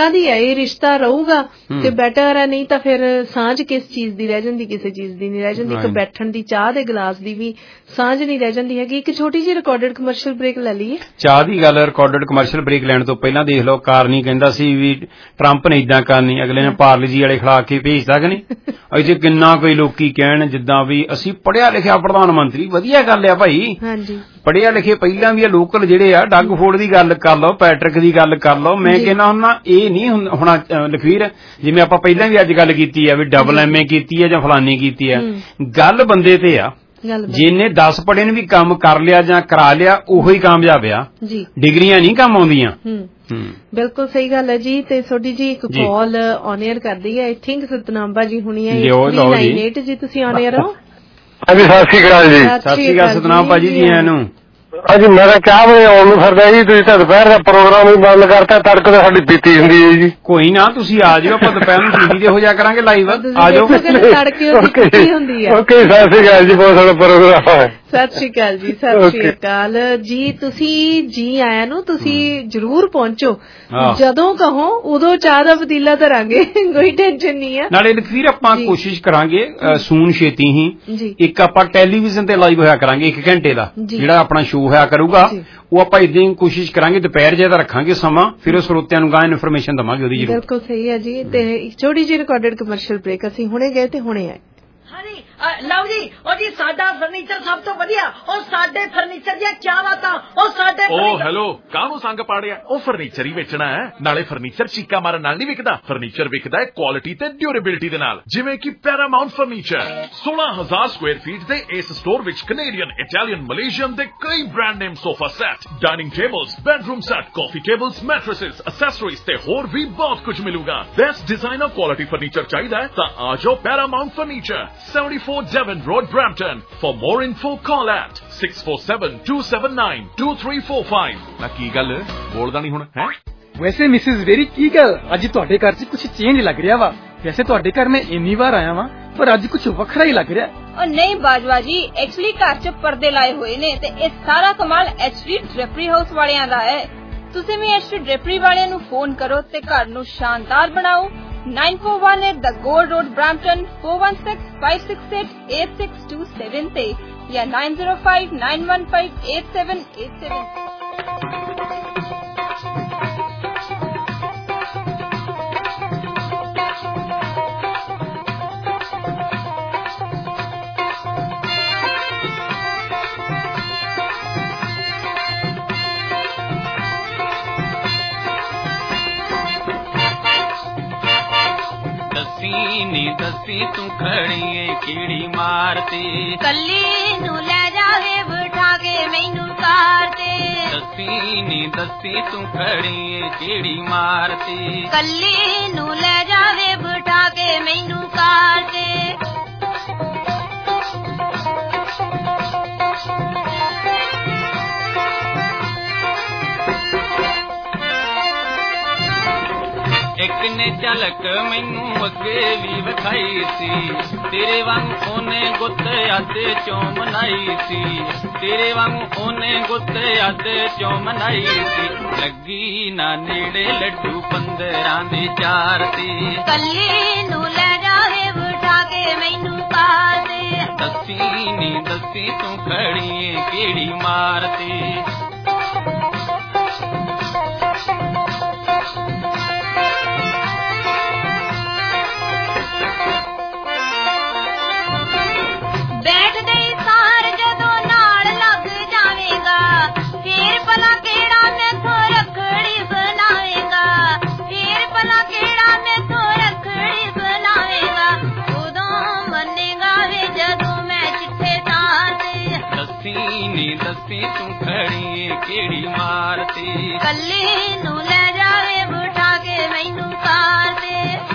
ਇਹ ਰਿਸ਼ਤਾ ਰਹੂਗਾ ਤੇ ਬੈਟਰ ਹੈ ਨਹੀਂ ਤਾਂ ਫਿਰ ਸਾਂਝ ਕਿਸ ਚੀਜ਼ ਦੀ ਰਹਿ ਜਾਂਦੀ ਕਿਸੇ ਚੀਜ਼ ਦੀ ਨਹੀਂ ਰਹਿ ਜਾਂਦੀ ਇੱਕ ਬੈਠਣ ਦੀ ਚਾਹ ਦੇ ਗਲਾਸ ਦੀ ਵੀ ਸਾਂਝ ਨਹੀਂ ਰਹਿ ਜਾਂਦੀ ਹੈਗੀ। ਇੱਕ ਛੋਟੀ ਜਿਹੀ ਰਿਕਾਰਡਡ ਕਮਰਸ਼ੀਅਲ ਬ੍ਰੇਕ ਲੈ ਲਈਏ ਚਾਹ ਦੀ ਗੱਲ ਰਿਕਾਰਡਡ ਕਮਰਸ਼ੀਅਲ ਬ੍ਰੇਕ ਲੈਣ ਤੋਂ ਪਹਿਲਾਂ ਦੇਖ ਲਓ ਕਾਰਨੀ ਕਹਿੰਦਾ ਸੀ ਵੀ ਟਰੰਪ ਨੇ ਇਦਾਂ ਕਰਨੀ ਅਗਲੇ ਨੇ ਪਾਰਲੀਜੀ ਵਾਲੇ ਖਿਲਾ ਕੇ ਭੇਜਦਾ ਕਿ ਨਹੀਂ ਅਜੇ ਕਿੰਨਾ ਕੋਈ ਲੋਕੀ ਕਹਿਣ ਜਿੱਦਾਂ ਵੀ ਅਸੀਂ ਪੜ੍ਹਿਆ ਲਿਖਿਆ ਪ੍ਰਧਾਨ ਮੰਤਰੀ ਵਧੀਆ ਗੱਲ ਆ ਭਾਈ ਪੜ੍ਹਿਆ ਲਿਖੇ ਪਹਿਲਾਂ ਵੀ ਲੋਕਲ ਜਿਹੜੇ ਆ ਡੱਗ ਫੋਰਡ ਦੀ ਗੱਲ ਕਰ ਲਓ ਪੈਟਰਿਕ ਦੀ ਗੱਲ ਕਰ ਲਓ ਮੈਂ ਕਹਿੰਦਾ ਹੁੰਦਾ ਇਹ ਨਹੀਂ ਹੋਣਾ ਲਖਵੀਰ ਜਿਵੇਂ ਆਪਾਂ ਪਹਿਲਾਂ ਵੀ ਅੱਜ ਗੱਲ ਕੀਤੀ ਆ ਵੀ ਡਬਲ ਐਮਏ ਕੀਤੀ ਆ ਜਾਂ ਫਲਾਨੀ ਕੀਤੀ ਆ ਗੱਲ ਬੰਦੇ ਤੇ ਆ ਜਿਹਨੇ 10 ਪੜ੍ਹੇ ਨੇ ਵੀ ਕੰਮ ਕਰ ਲਿਆ ਜਾਂ ਕਰਾ ਲਿਆ ਉਹੋ ਹੀ ਕਾਮਯਾਬ ਆ ਡਿਗਰੀਆਂ ਨਹੀਂ ਕੰਮ ਆਉਂਦੀਆਂ। ਬਿਲਕੁਲ ਸਹੀ ਗੱਲ ਹੈ ਜੀ ਤੇ ਤੁਹਾਡੀ ਜੀ ਇੱਕ ਕਾਲ ਔਨ 에ਅਰ ਕਰਦੀ ਹੈ ਆਈ ਥਿੰਕ ਸਤਨਾਮਬਾ ਜੀ ਹੁਣੀ ਹੈ 398 ਜੀ ਤੁਸੀਂ ਔਨ 에ਅਰ ਹੋ। ਹਾਂਜੀ ਸਤਿ ਸ਼੍ਰੀ ਅਕਾਲ ਜੀ। ਸਤਿ ਸ਼੍ਰੀ ਅਕਾਲ ਸਤਨਾਮ ਭਾਜੀ ਜੀ ਆਇਆਂ ਨੂੰ। ਹਾਂਜੀ ਮੈਂ ਤਾਂ ਚਾਹ ਬਣੇ ਆਉਣ ਨੂੰ ਫਿਰਦਾ ਜੀ ਤੁਸੀਂ ਤਾਂ ਦੁਪਹਿਰ ਦਾ ਪ੍ਰੋਗਰਾਮ ਹੀ ਬੰਦ ਕਰਤਾ ਤੜਕ ਤਾਂ ਸਾਡੀ ਪੀਤੀ ਹੁੰਦੀ ਹੈ ਜੀ। ਕੋਈ ਨਾ ਤੁਸੀਂ ਆ ਜਾਓ ਆਪਾਂ ਦੁਪਹਿਰ ਨੂੰ ਟੀਵੀ ਤੇ ਹੋ ਜਾ ਕਰਾਂਗੇ ਲਾਈਵ ਆ ਜਾਓ ਓਕੇ ਸਤਿ ਸ਼੍ਰੀ ਅਕਾਲ ਜੀ ਬਹੁਤ ਸਾਰਾ ਪ੍ਰੋਗਰਾਮ ਹੈ। ਸਤਿ ਸ਼੍ਰੀ ਅਕਾਲ ਜੀ ਸਤਿ ਸ਼੍ਰੀ ਅਕਾਲ ਜੀ ਤੁਸੀਂ ਜੀ ਆਇਆਂ ਨੂੰ ਤੁਸੀਂ ਜਰੂਰ ਪਹੁੰਚੋ ਜਦੋਂ ਕਹੋ ਉਦੋਂ ਚਾਹ ਦਾ ਪਤੀਲਾ ਧਰਾਂਗੇ ਕੋਈ ਟੈਨਸ਼ਨ ਨਹੀਂ ਹੈ। ਨਾਲੇ ਲਖਵੀਰ ਆਪਾਂ ਕੋਸ਼ਿਸ਼ ਕਰਾਂਗੇ ਸੂਨ ਛੇਤੀ ਹੀ ਇੱਕ ਆਪਾਂ ਟੈਲੀਵਿਜ਼ਨ ਤੇ ਲਾਈਵ ਹੋਇਆ ਕਰਾਂਗੇ 1 ਘੰਟੇ ਦਾ ਜਿਹੜਾ ਆਪਣਾ ਸ਼ੋਅ ਹੋਇਆ ਕਰੂਗਾ ਉਹ ਆਪਾਂ ਇਦਾਂ ਹੀ ਕੋਸ਼ਿਸ਼ ਕਰਾਂਗੇ ਦੁਪਹਿਰ ਜੇ ਦਾ ਰੱਖਾਂਗੇ ਸਮਾਂ ਫਿਰ ਉਹ ਸਰੋਤਿਆਂ ਨੂੰ ਗਾਂ ਇਨਫੋਰਮੇਸ਼ਨ ਦਵਾਂਗੇ ਉਹਦੀ ਜ਼ਰੂਰ। ਬਿਲਕੁਲ ਸਹੀ ਹੈ ਜੀ ਤੇ ਛੋਟੀ ਜਿਹੀ ਰਿਕਾਰਡਡ ਕਮਰਸ਼ੀਅਲ ਬ੍ਰੇਕ ਅਸੀਂ ਹੁਣੇ ਗਏ ਤੇ ਹੁਣੇ ਆਏ। ਜੀ ਲਓ ਜੀ ਉਹ ਜੀ ਸਾਡਾ ਫਰਨੀਚਰ ਸਭ ਤੋਂ ਵਧੀਆ ਉਹ ਸਾਡੇ ਫਰਨੀਚਰ ਦੀਆਂ ਕਿਆ ਬਾਤਾਂ ਉਹ ਸਾਡੇ ਉਹ ਹੈਲੋ ਕਾਹਨੂੰ ਸੰਗ ਪਾੜਿਆ ਉਹ ਫਰਨੀਚਰ ਹੀ ਵੇਚਣਾ ਹੈ ਨਾਲੇ ਫਰਨੀਚਰ ਚੀਕਾ ਮਾਰਨ ਨਾਲ ਨਹੀਂ ਵਿਕਦਾ ਫਰਨੀਚਰ ਵਿਕਦਾ ਹੈ ਕੁਆਲਿਟੀ ਤੇ ਡਿਊਰੇਬਿਲਿਟੀ ਦੇ ਨਾਲ ਜਿਵੇਂ ਕਿ ਪੈਰਾਮਾਉਂਟ ਫਰਨੀਚਰ 16000 ਸਕੁਆਇਰ ਫੀਟ ਦੇ ਇਸ ਸਟੋਰ ਵਿੱਚ ਕੈਨੇਡੀਅਨ ਇਟਾਲੀਅਨ ਮਲੇਸ਼ੀਅਨ ਦੇ ਕਈ brand name sofa set dining tables bedroom set coffee tables mattresses accessories ਤੇ ਹੋਰ ਵੀ ਬਹੁਤ ਕੁਝ ਮਿਲੂਗਾ ਬੈਸਟ ਡਿਜ਼ਾਈਨਰ ਕੁਆਲਿਟੀ ਫਰਨੀਚਰ ਚਾਹੀਦਾ ਹੈ ਤਾਂ ਆ ਜਾਓ Paramount furniture 74 Devon Road Brampton for more info call at 6472792345 ਨਾ ਕੀ ਗੱਲ ਬੋਲਦਾ ਨਹੀਂ ਹੁਣ ਹੈ ਵੈਸੇ ਮਿਸਿਸ ਵੇਰੀ ਕੀ ਗੱਲ ਅੱਜ ਤੁਹਾਡੇ ਘਰ 'ਚ ਕੁਝ ਚੇਂਜ ਲੱਗ ਰਿਹਾ ਵਾ ਵੈਸੇ ਤੁਹਾਡੇ ਘਰ ਮੈਂ ਇੰਨੀ ਵਾਰ ਆਇਆ ਵਾਂ ਪਰ ਅੱਜ ਕੁਝ ਵੱਖਰਾ ਹੀ ਲੱਗ ਰਿਹਾ ਉਹ ਨਹੀਂ ਬਾਜਵਾ ਜੀ ਐਕਚੁਅਲੀ ਘਰ 'ਚ ਪਰਦੇ ਲਾਏ ਹੋਏ ਨੇ ਤੇ ਇਹ ਸਾਰਾ ਕਮਾਲ ਐਚਡੀ ਡ੍ਰੈਪਰੀ ਹਾਊਸ ਵਾਲਿਆਂ ਦਾ ਹੈ ਤੁਸੀਂ ਵੀ ਐਚਡੀ ਡ੍ਰੈਪਰੀ ਵਾਲਿਆਂ ਨੂੰ ਫੋਨ ਕਰੋ ਤੇ ਘਰ ਨੂੰ ਸ਼ਾਨਦਾਰ ਬਣਾਓ 9418 The Gold Road Brampton 4165688627 ਤੇ ਜਾਂ 9059158787 ਨੀ ਦੱਸੀ ਤੂੰ ਖੜੀਏ ਕੀੜੀ ਮਾਰਤੀ ਕੱਲੀ ਨੂੰ ਲੈ ਜਾਵੇ ਬਿਠਾ ਕੇ ਮੈਨੂੰ ਕਾਰ ਤੇ ਦੱਸੀ ਨੀ ਦੱਸੀ ਤੂੰ ਖੜੀਏ ਕੀੜੀ ਮਾਰਤੀ ਕੱਲੀ ਨੂੰ ਲੈ ਜਾਵੇ ਬਿਠਾ ਕੇ ਮੈਨੂੰ ਕਾਰ ਤੇ ਇੱਕ ਨੇ ਝਲਕ ਮੈਨੂੰ ਅੱਗੇ ਵੀ ਵਿਖਾਈ ਸੀ ਤੇਰੇ ਵਾਂਗ ਉਹਨੇ ਗੁੱਤ ਆਦੇ ਚੋਂ ਮਨਾਈ ਸੀ ਤੇਰੇ ਵਾਂਗ ਉਹਨੇ ਗੁੱਤ ਆਦੇ ਚੋਂ ਮਨਾਈ ਸੀ ਲੱਗੀ ਨਾ ਨੇੜੇ ਲੱਡੂ 15 ਦੀ ਚਾਰ ਤੇ ਕੱਲੀ ਨੂੰ ਲੈ ਜਾਵੇ ਬਿਠਾ ਕੇ ਮੈਨੂੰ ਕਾਰ ਤੇ ਦੱਸੀ ਨੀ ਦੱਸੀ ਤੂੰ ਖੜੀਏ ਕਿਹੜੀ ਮਾਰਤੀ ਬੈਠ ਗਈ ਸਾਰ ਜਦੋਂ ਨਾਲ ਲੱਗ ਜਾਵੇਗਾ ਫੇਰ ਭਲਾ ਕਿਹੜਾ ਮੈਥੋਂ ਰੱਖੜੀ ਬਣਾਵੇਗਾ ਫੇਰ ਭਲਾ ਕਿਹੜਾ ਮੈਥੋਂ ਰੱਖੜੀ ਬਣਾਵੇਗਾ ਉਦੋਂ ਮੰਨੇਗਾ ਵੇ ਜਦੋਂ ਮੈਂ ਚਿੱਠੇ ਤਾਂ ਤੇ ਦੱਸੀ ਨੀ ਦੱਸੀ ਤੂੰ ਖੜੀ ਕਿਹੜੀ ਮਾਰਤੀ ਕੱਲੀ ਨੂੰ ਲੈ ਜਾਵੇ ਬਿਠਾ ਕੇ ਮੈਨੂੰ ਕਾਰ ਤੇ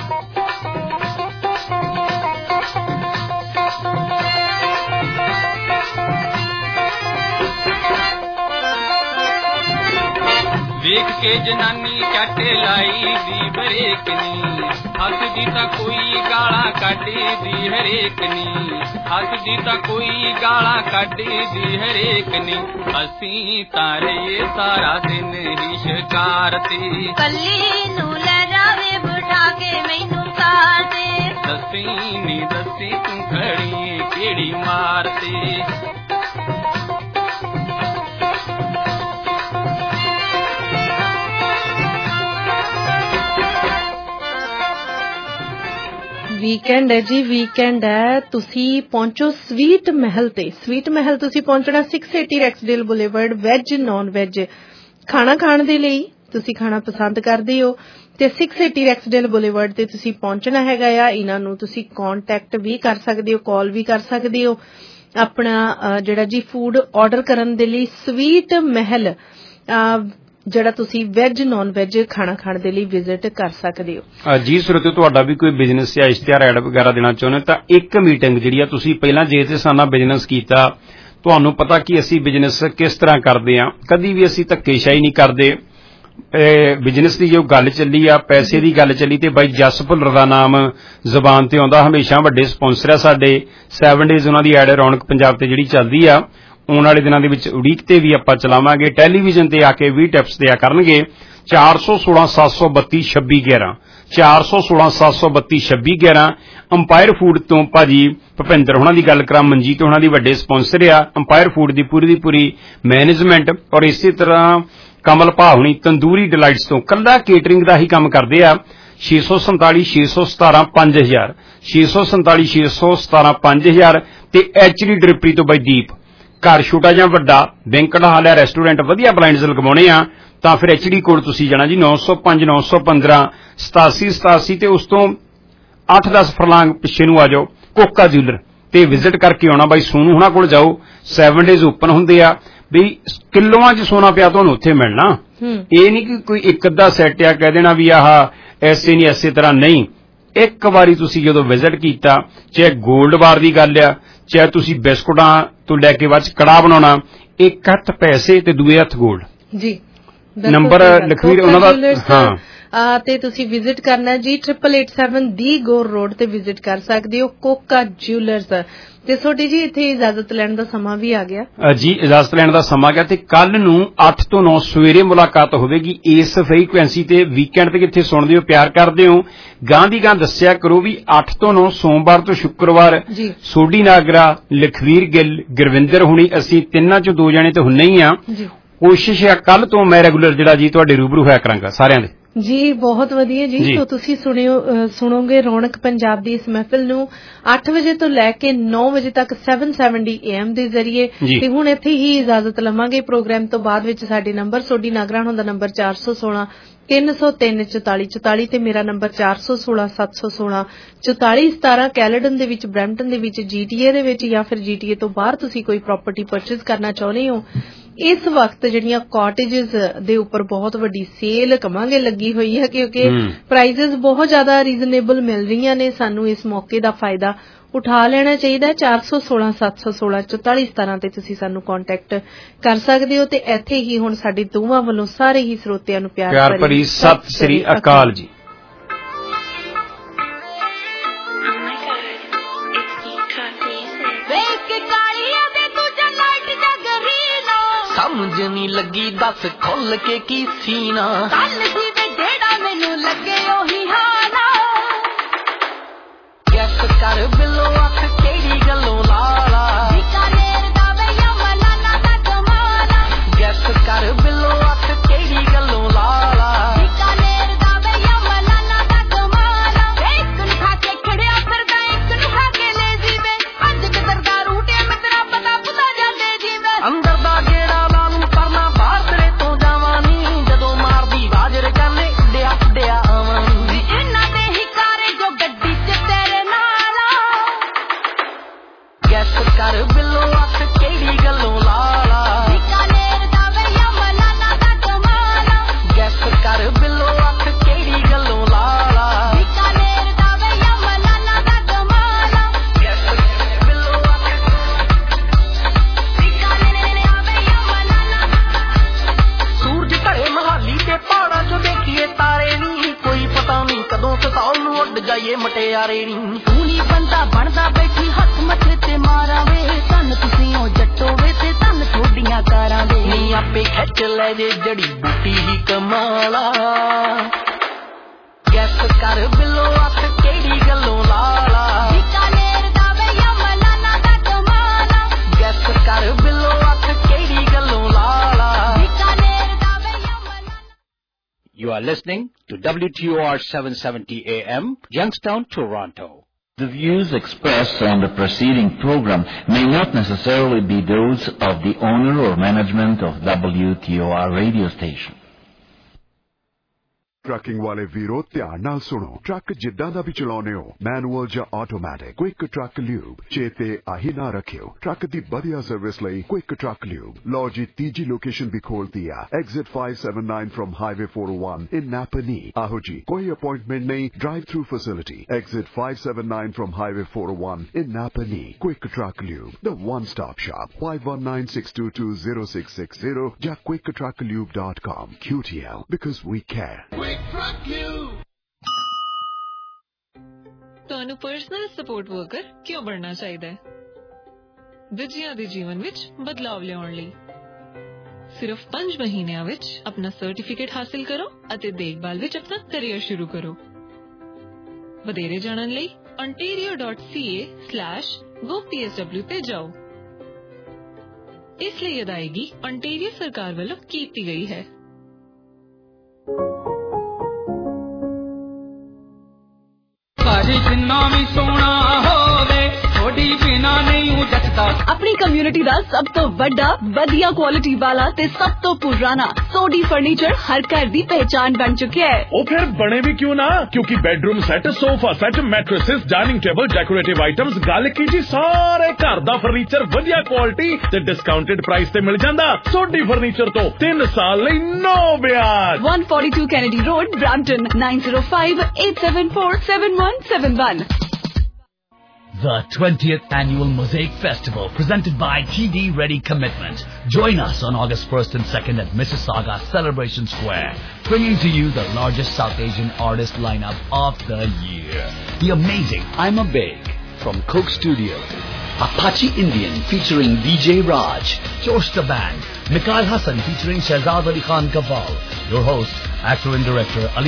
ਵੇਖ ਕੇ ਜਨਾਨੀ ਚਾਟੇ ਲਾਈ ਦੀ ਬਰੇਕ ਨੀ ਹੱਸਦੀ ਤਾਂ ਕੋਈ ਗਾਲਾਂ ਕੱਢਦੀ ਹਰੇਕ ਨੀ ਹੱਸਦੀ ਤਾਂ ਕੋਈ ਗਾਲਾਂ ਕੱਢਦੀ ਹਰੇਕ ਨੀ ਅਸੀਂ ਤਾਂ ਰਹੀਏ ਸਾਰਾ ਦਿਨ ਹੀ ਸ਼ਿਕਾਰ ਤੇ ਕੱਲੀ ਨੂੰ ਲੈ ਜਾਵੇ ਬਿਠਾ ਕੇ ਮੈਨੂੰ ਕਾਰ ਤੇ ਦੱਸੀ ਨੀ ਦੱਸੀ ਤੂੰ ਖੜੀ ਕਿਹੜੀ ਮਾਰਤੀ ਵੀਕਐਂਡ ਹੈ ਜੀ ਵੀਕਐਂਡ ਹੈ ਤੁਸੀਂ ਪਹੁੰਚੋ ਸਵੀਟ ਮਹਿਲ ਤੇ ਸਵੀਟ ਮਹਿਲ ਤੁਸੀਂ ਪਹੁੰਚਣਾ 680 Rexdale boulevard veg non veg ਖਾਣਾ ਖਾਣ ਦੇ ਲਈ ਤੁਸੀਂ ਖਾਣਾ ਪਸੰਦ ਕਰਦੇ ਹੋ ਤੇ 680 ਰੈਕਸਡੇਲ ਬੁਲੇਵਰਡ ਤੇ ਤੁਸੀਂ ਪਹੁੰਚਣਾ ਹੈਗਾ ਆ ਇਹਨਾਂ ਨੂੰ ਤੁਸੀਂ ਕੰਟੈਕਟ ਵੀ ਕਰ ਸਕਦੇ ਹੋ ਕਾਲ ਵੀ ਕਰ ਸਕਦੇ ਹੋ ਆਪਣਾ ਜਿਹੜਾ ਜੀ ਫੂਡ ਆਰਡਰ ਕਰਨ ਦੇ ਲਈ ਸਵੀਟ ਮਹਿਲ ਜਿਹੜਾ ਤੁਸੀਂ ਵੈਜ ਨਾਨ ਵੈਜ ਖਾਣਾ ਖਾਣ ਦੇ ਲਈ ਵਿਜ਼ਿਟ ਕਰ ਸਕਦੇ ਹੋ ਜੀ ਸਰੋਤਿਓ ਤੁਹਾਡਾ ਵੀ ਕੋਈ ਬਿਜ਼ਨਸ ਜਾਂ ਇਸ਼ਤਿਹਾਰ ਐਡ ਵਗੈਰਾ ਦੇਣਾ ਚਾਹੁੰਦੇ ਤਾਂ ਇੱਕ ਮੀਟਿੰਗ ਜਿਹੜੀ ਆ ਤੁਸੀਂ ਪਹਿਲਾਂ ਜੇ ਤੇ ਸਾਨਾ ਬਿਜ਼ਨਸ ਕੀਤਾ ਤੁਹਾਨੂੰ ਪਤਾ ਕਿ ਅਸੀਂ ਬਿਜ਼ਨਸ ਕਿਸ ਤਰ੍ਹਾਂ ਕਰਦੇ ਆ ਕਦੀ ਵੀ ਅਸੀਂ ਧੱਕੇਸ਼ਾਹੀ ਨਹੀਂ ਕਰਦੇ ਬਿਜ਼ਨਸ ਦੀ ਜੋ ਗੱਲ ਚੱਲੀ ਆ ਪੈਸੇ ਦੀ ਗੱਲ ਚੱਲੀ ਤੇ ਬਾਈ ਜਸ ਭੁੱਲਰ ਦਾ ਨਾਮ ਜ਼ਬਾਨ ਤੇ ਆਉਂਦਾ ਹਮੇਸ਼ਾ ਵੱਡੇ ਸਪਾਂਸਰ ਆ ਸਾਡੇ 7 ਡੇਜ਼ ਉਹਨਾਂ ਦੀ ਐਡ ਰੌਣਕ ਪੰਜਾਬ ਤੇ ਜਿਹੜੀ ਚੱਲਦੀ ਆ ਆਉਣ ਵਾਲੇ ਦਿਨਾਂ ਦੇ ਵਿੱਚ ਉਡੀਕ ਤੇ ਵੀ ਆਪਾਂ ਚਲਾਵਾਂਗੇ ਟੈਲੀਵਿਜ਼ਨ ਤੇ ਆ ਕੇ 20 ਟਿਪਸ ਦਿਆ ਕਰਨਗੇ 4167322611 4167322611 ਅੰਪਾਇਰ ਫੂਡ ਤੋਂ ਭਾਜੀ ਭੁਪਿੰਦਰ ਹੋਣਾ ਦੀ ਗੱਲ ਕਰਾਂ ਮਨਜੀਤ ਹੋਣਾ ਦੀ ਵੱਡੇ ਸਪਾਂਸਰ ਆ ਅੰਪਾਇਰ ਫੂਡ ਦੀ ਪੂਰੀ ਮੈਨੇਜਮੈਂਟ ਔਰ ਇਸੇ ਤਰ੍ਹਾਂ ਕਮਲ ਭਾਵਨੀ ਤੰਦੂਰੀ ਡਿਲਾਈਟਸ ਤੋਂ ਕੱਲਾ ਕੇਟਰਿੰਗ ਦਾ ਹੀ ਕੰਮ ਕਰਦੇ ਆ 647 617 5000 647 617 5000 ਤੇ HD ਡ੍ਰਿਪਰੀ ਤੋਂ ਬਾਈ ਦੀਪ। ਘਰ ਛੋਟਾ ਜਾਂ ਵੱਡਾ, ਬੈਂਕਟ ਹਾਲ ਹੈ, ਰੈਸਟੋਰੈਂਟ, ਵਧੀਆ ਅਪਲਾਇੰਸ ਲਗਵਾਉਣੇ ਆ ਤਾਂ ਫਿਰ HD ਕੋਡ ਤੁਸੀਂ ਜਾਣਾ ਜੀ 905 915 87 87 ਤੇ ਉਸ ਤੋਂ 8-10 ਫਰਲਾਂਗ ਪਿੱਛੇ ਨੂੰ ਆ ਜਾਓ ਕੋਕਾ ਜਿਊਲਰ ਤੇ ਵਿਜ਼ਿਟ ਕਰਕੇ ਆਉਣਾ। ਬਾਈ ਸੋਨੂ ਹੁਣਾਂ ਕੋਲ ਜਾਓ, 7 days ਓਪਨ ਹੁੰਦੇ ਆ ਵੀ ਕਿਲੋਆਂ 'ਚ ਸੋਨਾ ਪਿਆ ਤੁਹਾਨੂੰ ਉੱਥੇ ਮਿਲਣਾ। ਇਹ ਨਹੀਂ ਕਿ ਕੋਈ ਇੱਕ ਅੱਧਾ ਸੈੱਟ ਆ ਕਹਿ ਦੇਣਾ ਵੀ ਆਹ ਐਸੇ ਨਹੀਂ ਐਸੇ ਤਰ੍ਹਾਂ ਨਹੀਂ। ਇੱਕ ਵਾਰੀ ਤੁਸੀਂ ਜਦੋਂ ਵਿਜ਼ਿਟ ਕੀਤਾ, ਚਾਹੇ ਗੋਲਡ ਬਾਰ ਦੀ ਗੱਲ ਆ, ਚਾਹੇ ਤੁਸੀਂ ਬਿਸਕੁਟਾਂ ਤੋਂ ਲੈ ਕੇ ਬਾਅਦ 'ਚ ਕੜਾਹ ਬਣਾਉਣਾ, ਇੱਕ ਹੱਥ ਪੈਸੇ ਤੇ ਦੂਏ ਹੱਥ ਗੋਲਡ ਜੀ। ਨੰਬਰ ਲਖਵੀਰ ਉਹਨਾਂ ਦਾ ਹਾਂ ਤੇ ਤੁਸੀਂ ਵਿਜ਼ਿਟ ਕਰਨਾ ਜੀ 8887 ਦੀ ਗੌਰ ਰੋਡ ਤੇ ਵਿਜ਼ਿਟ ਕਰ ਸਕਦੇ ਹੋ ਕੋਕਾ ਜਿਊਲਰਸ। ਤੇ ਛੋਟੀ ਜੀ ਇੱਥੇ ਇਜਾਜ਼ਤ ਲੈਣ ਦਾ ਸਮਾਂ ਵੀ ਆ ਗਿਆ ਜੀ। ਇਜਾਜ਼ਤ ਲੈਣ ਦਾ ਸਮਾਂ ਗਿਆ ਤੇ ਕੱਲ ਨੂੰ 8 ਤੋਂ 9 ਸਵੇਰੇ ਮੁਲਾਕਾਤ ਹੋਵੇਗੀ ਇਸ ਫ੍ਰੀਕੁਐਂਸੀ ਤੇ। ਵੀਕਐਂਡ ਤੇ ਕਿੱਥੇ ਸੁਣਦੇ ਹੋ, ਪਿਆਰ ਕਰਦੇ ਹੋ, ਗਾਂ ਦੀ ਗਾਂ ਦੱਸਿਆ ਕਰੋ ਵੀ 8 ਤੋਂ 9 ਸੋਮਵਾਰ ਤੋਂ ਸ਼ੁੱਕਰਵਾਰ ਸੋਢੀ ਨਾਗਰਾ, ਲਖਵੀਰ ਗਿੱਲ, ਗੁਰਵਿੰਦਰ ਹੁਣੀ, ਅਸੀਂ ਤਿੰਨਾਂ ਚੋਂ 2 ਜਣੇ ਤੇ ਹੁੰਨੇ ਹੀ ਆ। ਕੋਸ਼ਿਸ਼ ਹੈ ਕੱਲ ਤੋਂ ਮੈਂ ਰੈਗੂਲਰ ਜਿਹੜਾ ਜੀ ਤੁਹਾਡੇ ਰੂਬਰੂ ਹੋਇਆ ਕਰਾਂਗਾ ਸਾਰਿਆਂ ਦੇ ਜੀ। ਬਹੁਤ ਵਧੀਆ ਜੀ। ਸੋ ਤੁਸੀਂ ਸੁਣੋਗੇ ਰੌਣਕ ਪੰਜਾਬ ਦੀ ਇਸ ਮਹਿਫਿਲ ਨੂੰ 8 ਵਜੇ ਤੋਂ ਲੈ ਕੇ 9 ਵਜੇ ਤੱਕ 770 AM ਦੇ ਜ਼ਰੀਏ। ਤੇ ਹੁਣ ਇੱਥੇ ਹੀ ਇਜਾਜ਼ਤ ਲਵਾਂਗੇ। ਪ੍ਰੋਗਰਾਮ ਤੋਂ ਬਾਅਦ ਵਿੱਚ ਸਾਡੇ ਨੰਬਰ ਸੋਢੀ ਨਾਗਰਾ ਹੁੰਦਾ ਨੰਬਰ 416 303 44 44 ਤੇ ਮੇਰਾ ਨੰਬਰ 416 716 44 17। ਕੈਲੇਡਨ ਦੇ ਵਿੱਚ, ਬਰੈਂਪਟਨ ਦੇ ਵਿੱਚ, GTA ਦੇ ਵਿੱਚ ਜਾਂ ਫਿਰ GTA ਤੋਂ ਬਾਹਰ ਤੁਸੀਂ ਕੋਈ ਪ੍ਰਾਪਰਟੀ ਪਰਚੇਜ਼ ਕਰਨਾ ਚਾਹੁੰਦੇ ਹੋ, ਇਸ ਵਕਤ ਜਿਹੜੀਆਂ ਕਾਟੇਜਸ ਦੇ ਉੱਪਰ ਬਹੁਤ ਵੱਡੀ ਸੇਲ ਕਵਾਂਗੇ ਲੱਗੀ ਹੋਈ ਹੈ ਕਿਉਂਕਿ ਪ੍ਰਾਈਸਿਸ ਬਹੁਤ ਜ਼ਿਆਦਾ ਰੀਜ਼ਨੇਬਲ ਮਿਲ ਰਹੀਆਂ ਨੇ। ਸਾਨੂੰ ਇਸ ਮੌਕੇ ਦਾ ਫਾਇਦਾ ਉਠਾ ਲੈਣਾ ਚਾਹੀਦਾ। 416 716 44 17 ਤੇ ਤੁਸੀਂ ਸਾਨੂੰ ਕੰਟੈਕਟ ਕਰ ਸਕਦੇ ਹੋ। ਤੇ ਇੱਥੇ ਹੀ ਹੁਣ ਸਾਡੇ ਦੋਵਾਂ ਵੱਲੋਂ ਸਾਰੇ ਹੀ ਸਰੋਤਿਆਂ ਨੂੰ ਪਿਆਰ ਭਰੀ ਸਤਿ ਸ੍ਰੀ ਅਕਾਲ ਜੀ। ਸਮਝ ਨਹੀਂ ਲੱਗੀ ਦੱਸ ਖੁੱਲ ਕੇ ਕੀ ਸੀਨਾ, ਕੱਲ ਸੀ ਵੇ ਜਿਹੜਾ ਮੈਨੂੰ ਲੱਗੇ ਉਹੀ ਹਾਨਾ। ਗੈਸ ਕਰ ਬਿੱਲੋ ਅੱਖ ਕਿਹੜੀ ਗੱਲੋਂ ਲਾਲਾ, ਬੀਕਾਨੇਰ ਦਾ ਵੇ ਯਮਲਾਨਾ ਦਾ ਕਮਾਲਾ। ਗੈਸ ਕਰ ਬਿੱਲੋ ਅੱਖ ਕਿਹੜੀ ਗੱਲੋਂ ਲਾਲਾ, ਬੀਕਾਨੇਰ ਦਾ ਵੇ ਯਮਲਾਨਾ ਦਾ ਕਮਾਲਾ। ਇੱਕ ਨੂੰ ਖਾ ਕੇ ਖੜਿਆ ਫਿਰਦਾ, ਇੱਕ ਨੂੰ ਖਾ ਕੇ ਲੈ ਜੀਵੇ, ਅੱਜ ਕਿਧਰ ਦਾ ਰੂਟ ਹੈ ਮਿੱਤਰਾ ਪਤਾ ਪੁੱਤਾ ਜਾਂਦੇ ਜੀਵੇ। ਅੰਦਰ ਦਾ ਕਰ ਬਿੱਲੋ ਅੱਖ ਕਿਹੜੀ ਗੱਲੋਂ ਲਾਲਾ, ਬੀਕਾਨੇਰ ਦਾ ਵੇ ਯਮਲਾਨਾ ਦਾ ਕਮਾਲਾ। ਗੈਸ ਕਰ ਬਿੱਲੋ ਅੱਖ ਕਿਹੜੀ ਗੱਲੋਂ ਲਾਲਾ, ਬੀਕਾਨੇਰ ਦਾ ਵੇ ਯਮਲਾਨਾ ਦਾ ਕਮਾਲਾ। ਗੈਸ ਬਿੱਲੋ ਅੱਖ ਬੀਕਾਨੇਰ ਦਾ ਵੇ ਯਮਲਾਨਾ। ਸੂਰਜ ਢਲੇ ਮਹਾਲੀ ਤੇ ਪਹਾੜਾਂ ਚੋਂ ਦੇਖੀਏ ਤਾਰੇ ਨੀ, ਕੋਈ ਪਤਾ ਨਹੀਂ ਕਦੋਂ ਸਤਾਉਣ ਨੂੰ ਉੱਡ ਜਾਈਏ ਮਟਿਆਰੇ ਨੀ। ਤੂੰ ਨੀ ਬੰਦਾ ਬਣਦਾ ਬੈਠੀ ਹੱਥ ਮੱਥੇ ਤੇ ਮਾਰਾਂ ਵੇ, ਧੰਨ ਤੁਸੀਂ ਉਹ ਜੱਟੋ ਵੇ ਤੇ ਧੰਨ ਥੋਡੀਆਂ ਕਾਰਾਂ ਵੇ। ਨੀ ਆਪੇ ਖਿੱਚ ਲੈ ਜੇ ਜੜੀ ਬੂਟੀ ਹੀ ਕਮਾਲਾ। ਗੈਸ ਕਰ ਬਿੱਲੋ ਅੱਖ ਕਿਹੜੀ ਗੱਲੋਂ ਲਾਲਾ, ਬੀਕਾਨੇਰ ਦਾ ਵੇ ਯਮਲਾਨਾ ਦਾ ਕਮਾਲਾ। ਗੈਸ ਕਰ ਬਿੱਲੋ ਅੱਖ ਕਿਹੜੀ ਗੱਲੋਂ ਲਾਲਾ, ਬੀਕਾਨੇਰ ਦਾ ਵੇ ਯਮਲਾਨਾ। You are listening to WTOR 770 AM, Youngstown, Toronto. The views expressed on the preceding program may not necessarily be those of the owner or management of WTOR radio station. Trucking ਵਾਲੇ ਵੀਰੋ ਧਿਆਨ ਨਾਲ ਸੁਣੋ। ਟਰੱਕ ਜਿੱਦਾਂ ਦਾ ਵੀ ਚਲਾਉਨੇ ਹੋ, ਮੈਨੂਅਲ ਜਾਂ ਆਟੋਮੈਟਿਕ, ਕੁਇਕ ਟਰੱਕ ਲਿਊਬ ਚੇਤੇ ਆਹੀ ਨਾ ਰੱਖਿਓ। ਟਰੱਕ ਦੀ ਵਧੀਆ ਸਰਵਿਸ ਲਈ ਕੁਇਕ ਟਰੱਕ ਲਿਊਬ। ਲਓ ਜੀ ਤੀਜੀ ਲੋਕੇਸ਼ਨ ਵੀ ਖੋਲਤੀ ਆ, exit 579 from highway 401 in Napanee. ਆਹੋ ਜੀ ਕੋਈ ਅਪਾਇੰਟਮੈਂਟ ਨਹੀਂ, drive through facility. Exit 579 from highway 401 in Napanee. Quick truck lube, the one stop shop, 5196220660 ਜਾਂ quicktrucklube.com. QTL, because we care. ਤੁਹਾਨੂੰ ਪਰਸਨਲ ਸਪੋਰਟ ਵਰਕਰ ਕਿਉਂ ਬਣਨਾ ਚਾਹੀਦਾ ਹੈ? ਦੂਜਿਆਂ ਦੇ ਜੀਵਨ ਵਿੱਚ ਬਦਲਾਵ ਲਿਆਉਣ ਲਈ। ਸਿਰਫ 5 ਮਹੀਨਿਆਂ ਵਿੱਚ ਆਪਣਾ ਸਰਟੀਫਿਕੇਟ ਹਾਸਿਲ ਕਰੋ ਅਤੇ ਦੇਖਭਾਲ ਵਿੱਚ ਆਪਣਾ ਕੈਰੀਅਰ ਸ਼ੁਰੂ ਕਰੋ। ਵਧੇਰੇ ਜਾਣਨ ਲਈ ontario.ca/workpsw ਤੇ ਜਾਓ। ਇਸ ਲਈ ਅਦਾਇਗੀ ontario ਸਰਕਾਰ ਵੱਲੋਂ ਕੀਤੀ ਗਈ ਹੈ। भाजी जिन्ना भी सोना होवे थोड़ी बिना नहीं जचता। अपनी कम्युनिटी ਦਾ ਸਭ ਤੋਂ ਵੱਡਾ ਵਧੀਆ ਕੁਆਲਿਟੀ ਵਾਲਾ ਤੇ ਸਭ ਤੋਂ ਪੁਰਾਣਾ ਸੋਡੀ ਫਰਨੀਚਰ ਹਰ ਘਰ ਦੀ ਪਹਿਚਾਨ ਬਣ ਚੁੱਕਿਆ ਹੈ। ਉਹ ਫਿਰ ਬਣੇ ਵੀ ਕਿਉਂ ਨਾ, ਕਿਉਂਕਿ bedroom set, sofa set, mattresses, dining table, decorative items, ਗੱਲ ਕੀ ਜੀ ਸਾਰੇ ਘਰ ਦਾ ਫਰਨੀਚਰ ਵਧੀਆ ਕੁਆਲਿਟੀ ਤੇ ਡਿਸਕਾਊਂਟਡ ਪ੍ਰਾਈਸ ਤੇ ਮਿਲ ਜਾਂਦਾ। ਸੋਡੀ ਫਰਨੀਚਰ ਤੋਂ 3 ਸਾਲ ਲਈ ਨੋ ਵਿਆਜ। 142 Kennedy Road, Brampton, 9058747171. The 20th Annual Mosaic Festival, presented by TD Ready Commitment. Join us on August 1st and 2nd at Mississauga Celebration Square, bringing to you the largest South Asian artist lineup of the year. The amazing I'm a Big from Coke Studio, Apache Indian featuring DJ Raj, Josh the Band, Mikhail Hassan featuring Shahzad Ali Khan Kaval. Your host, actor and director Ali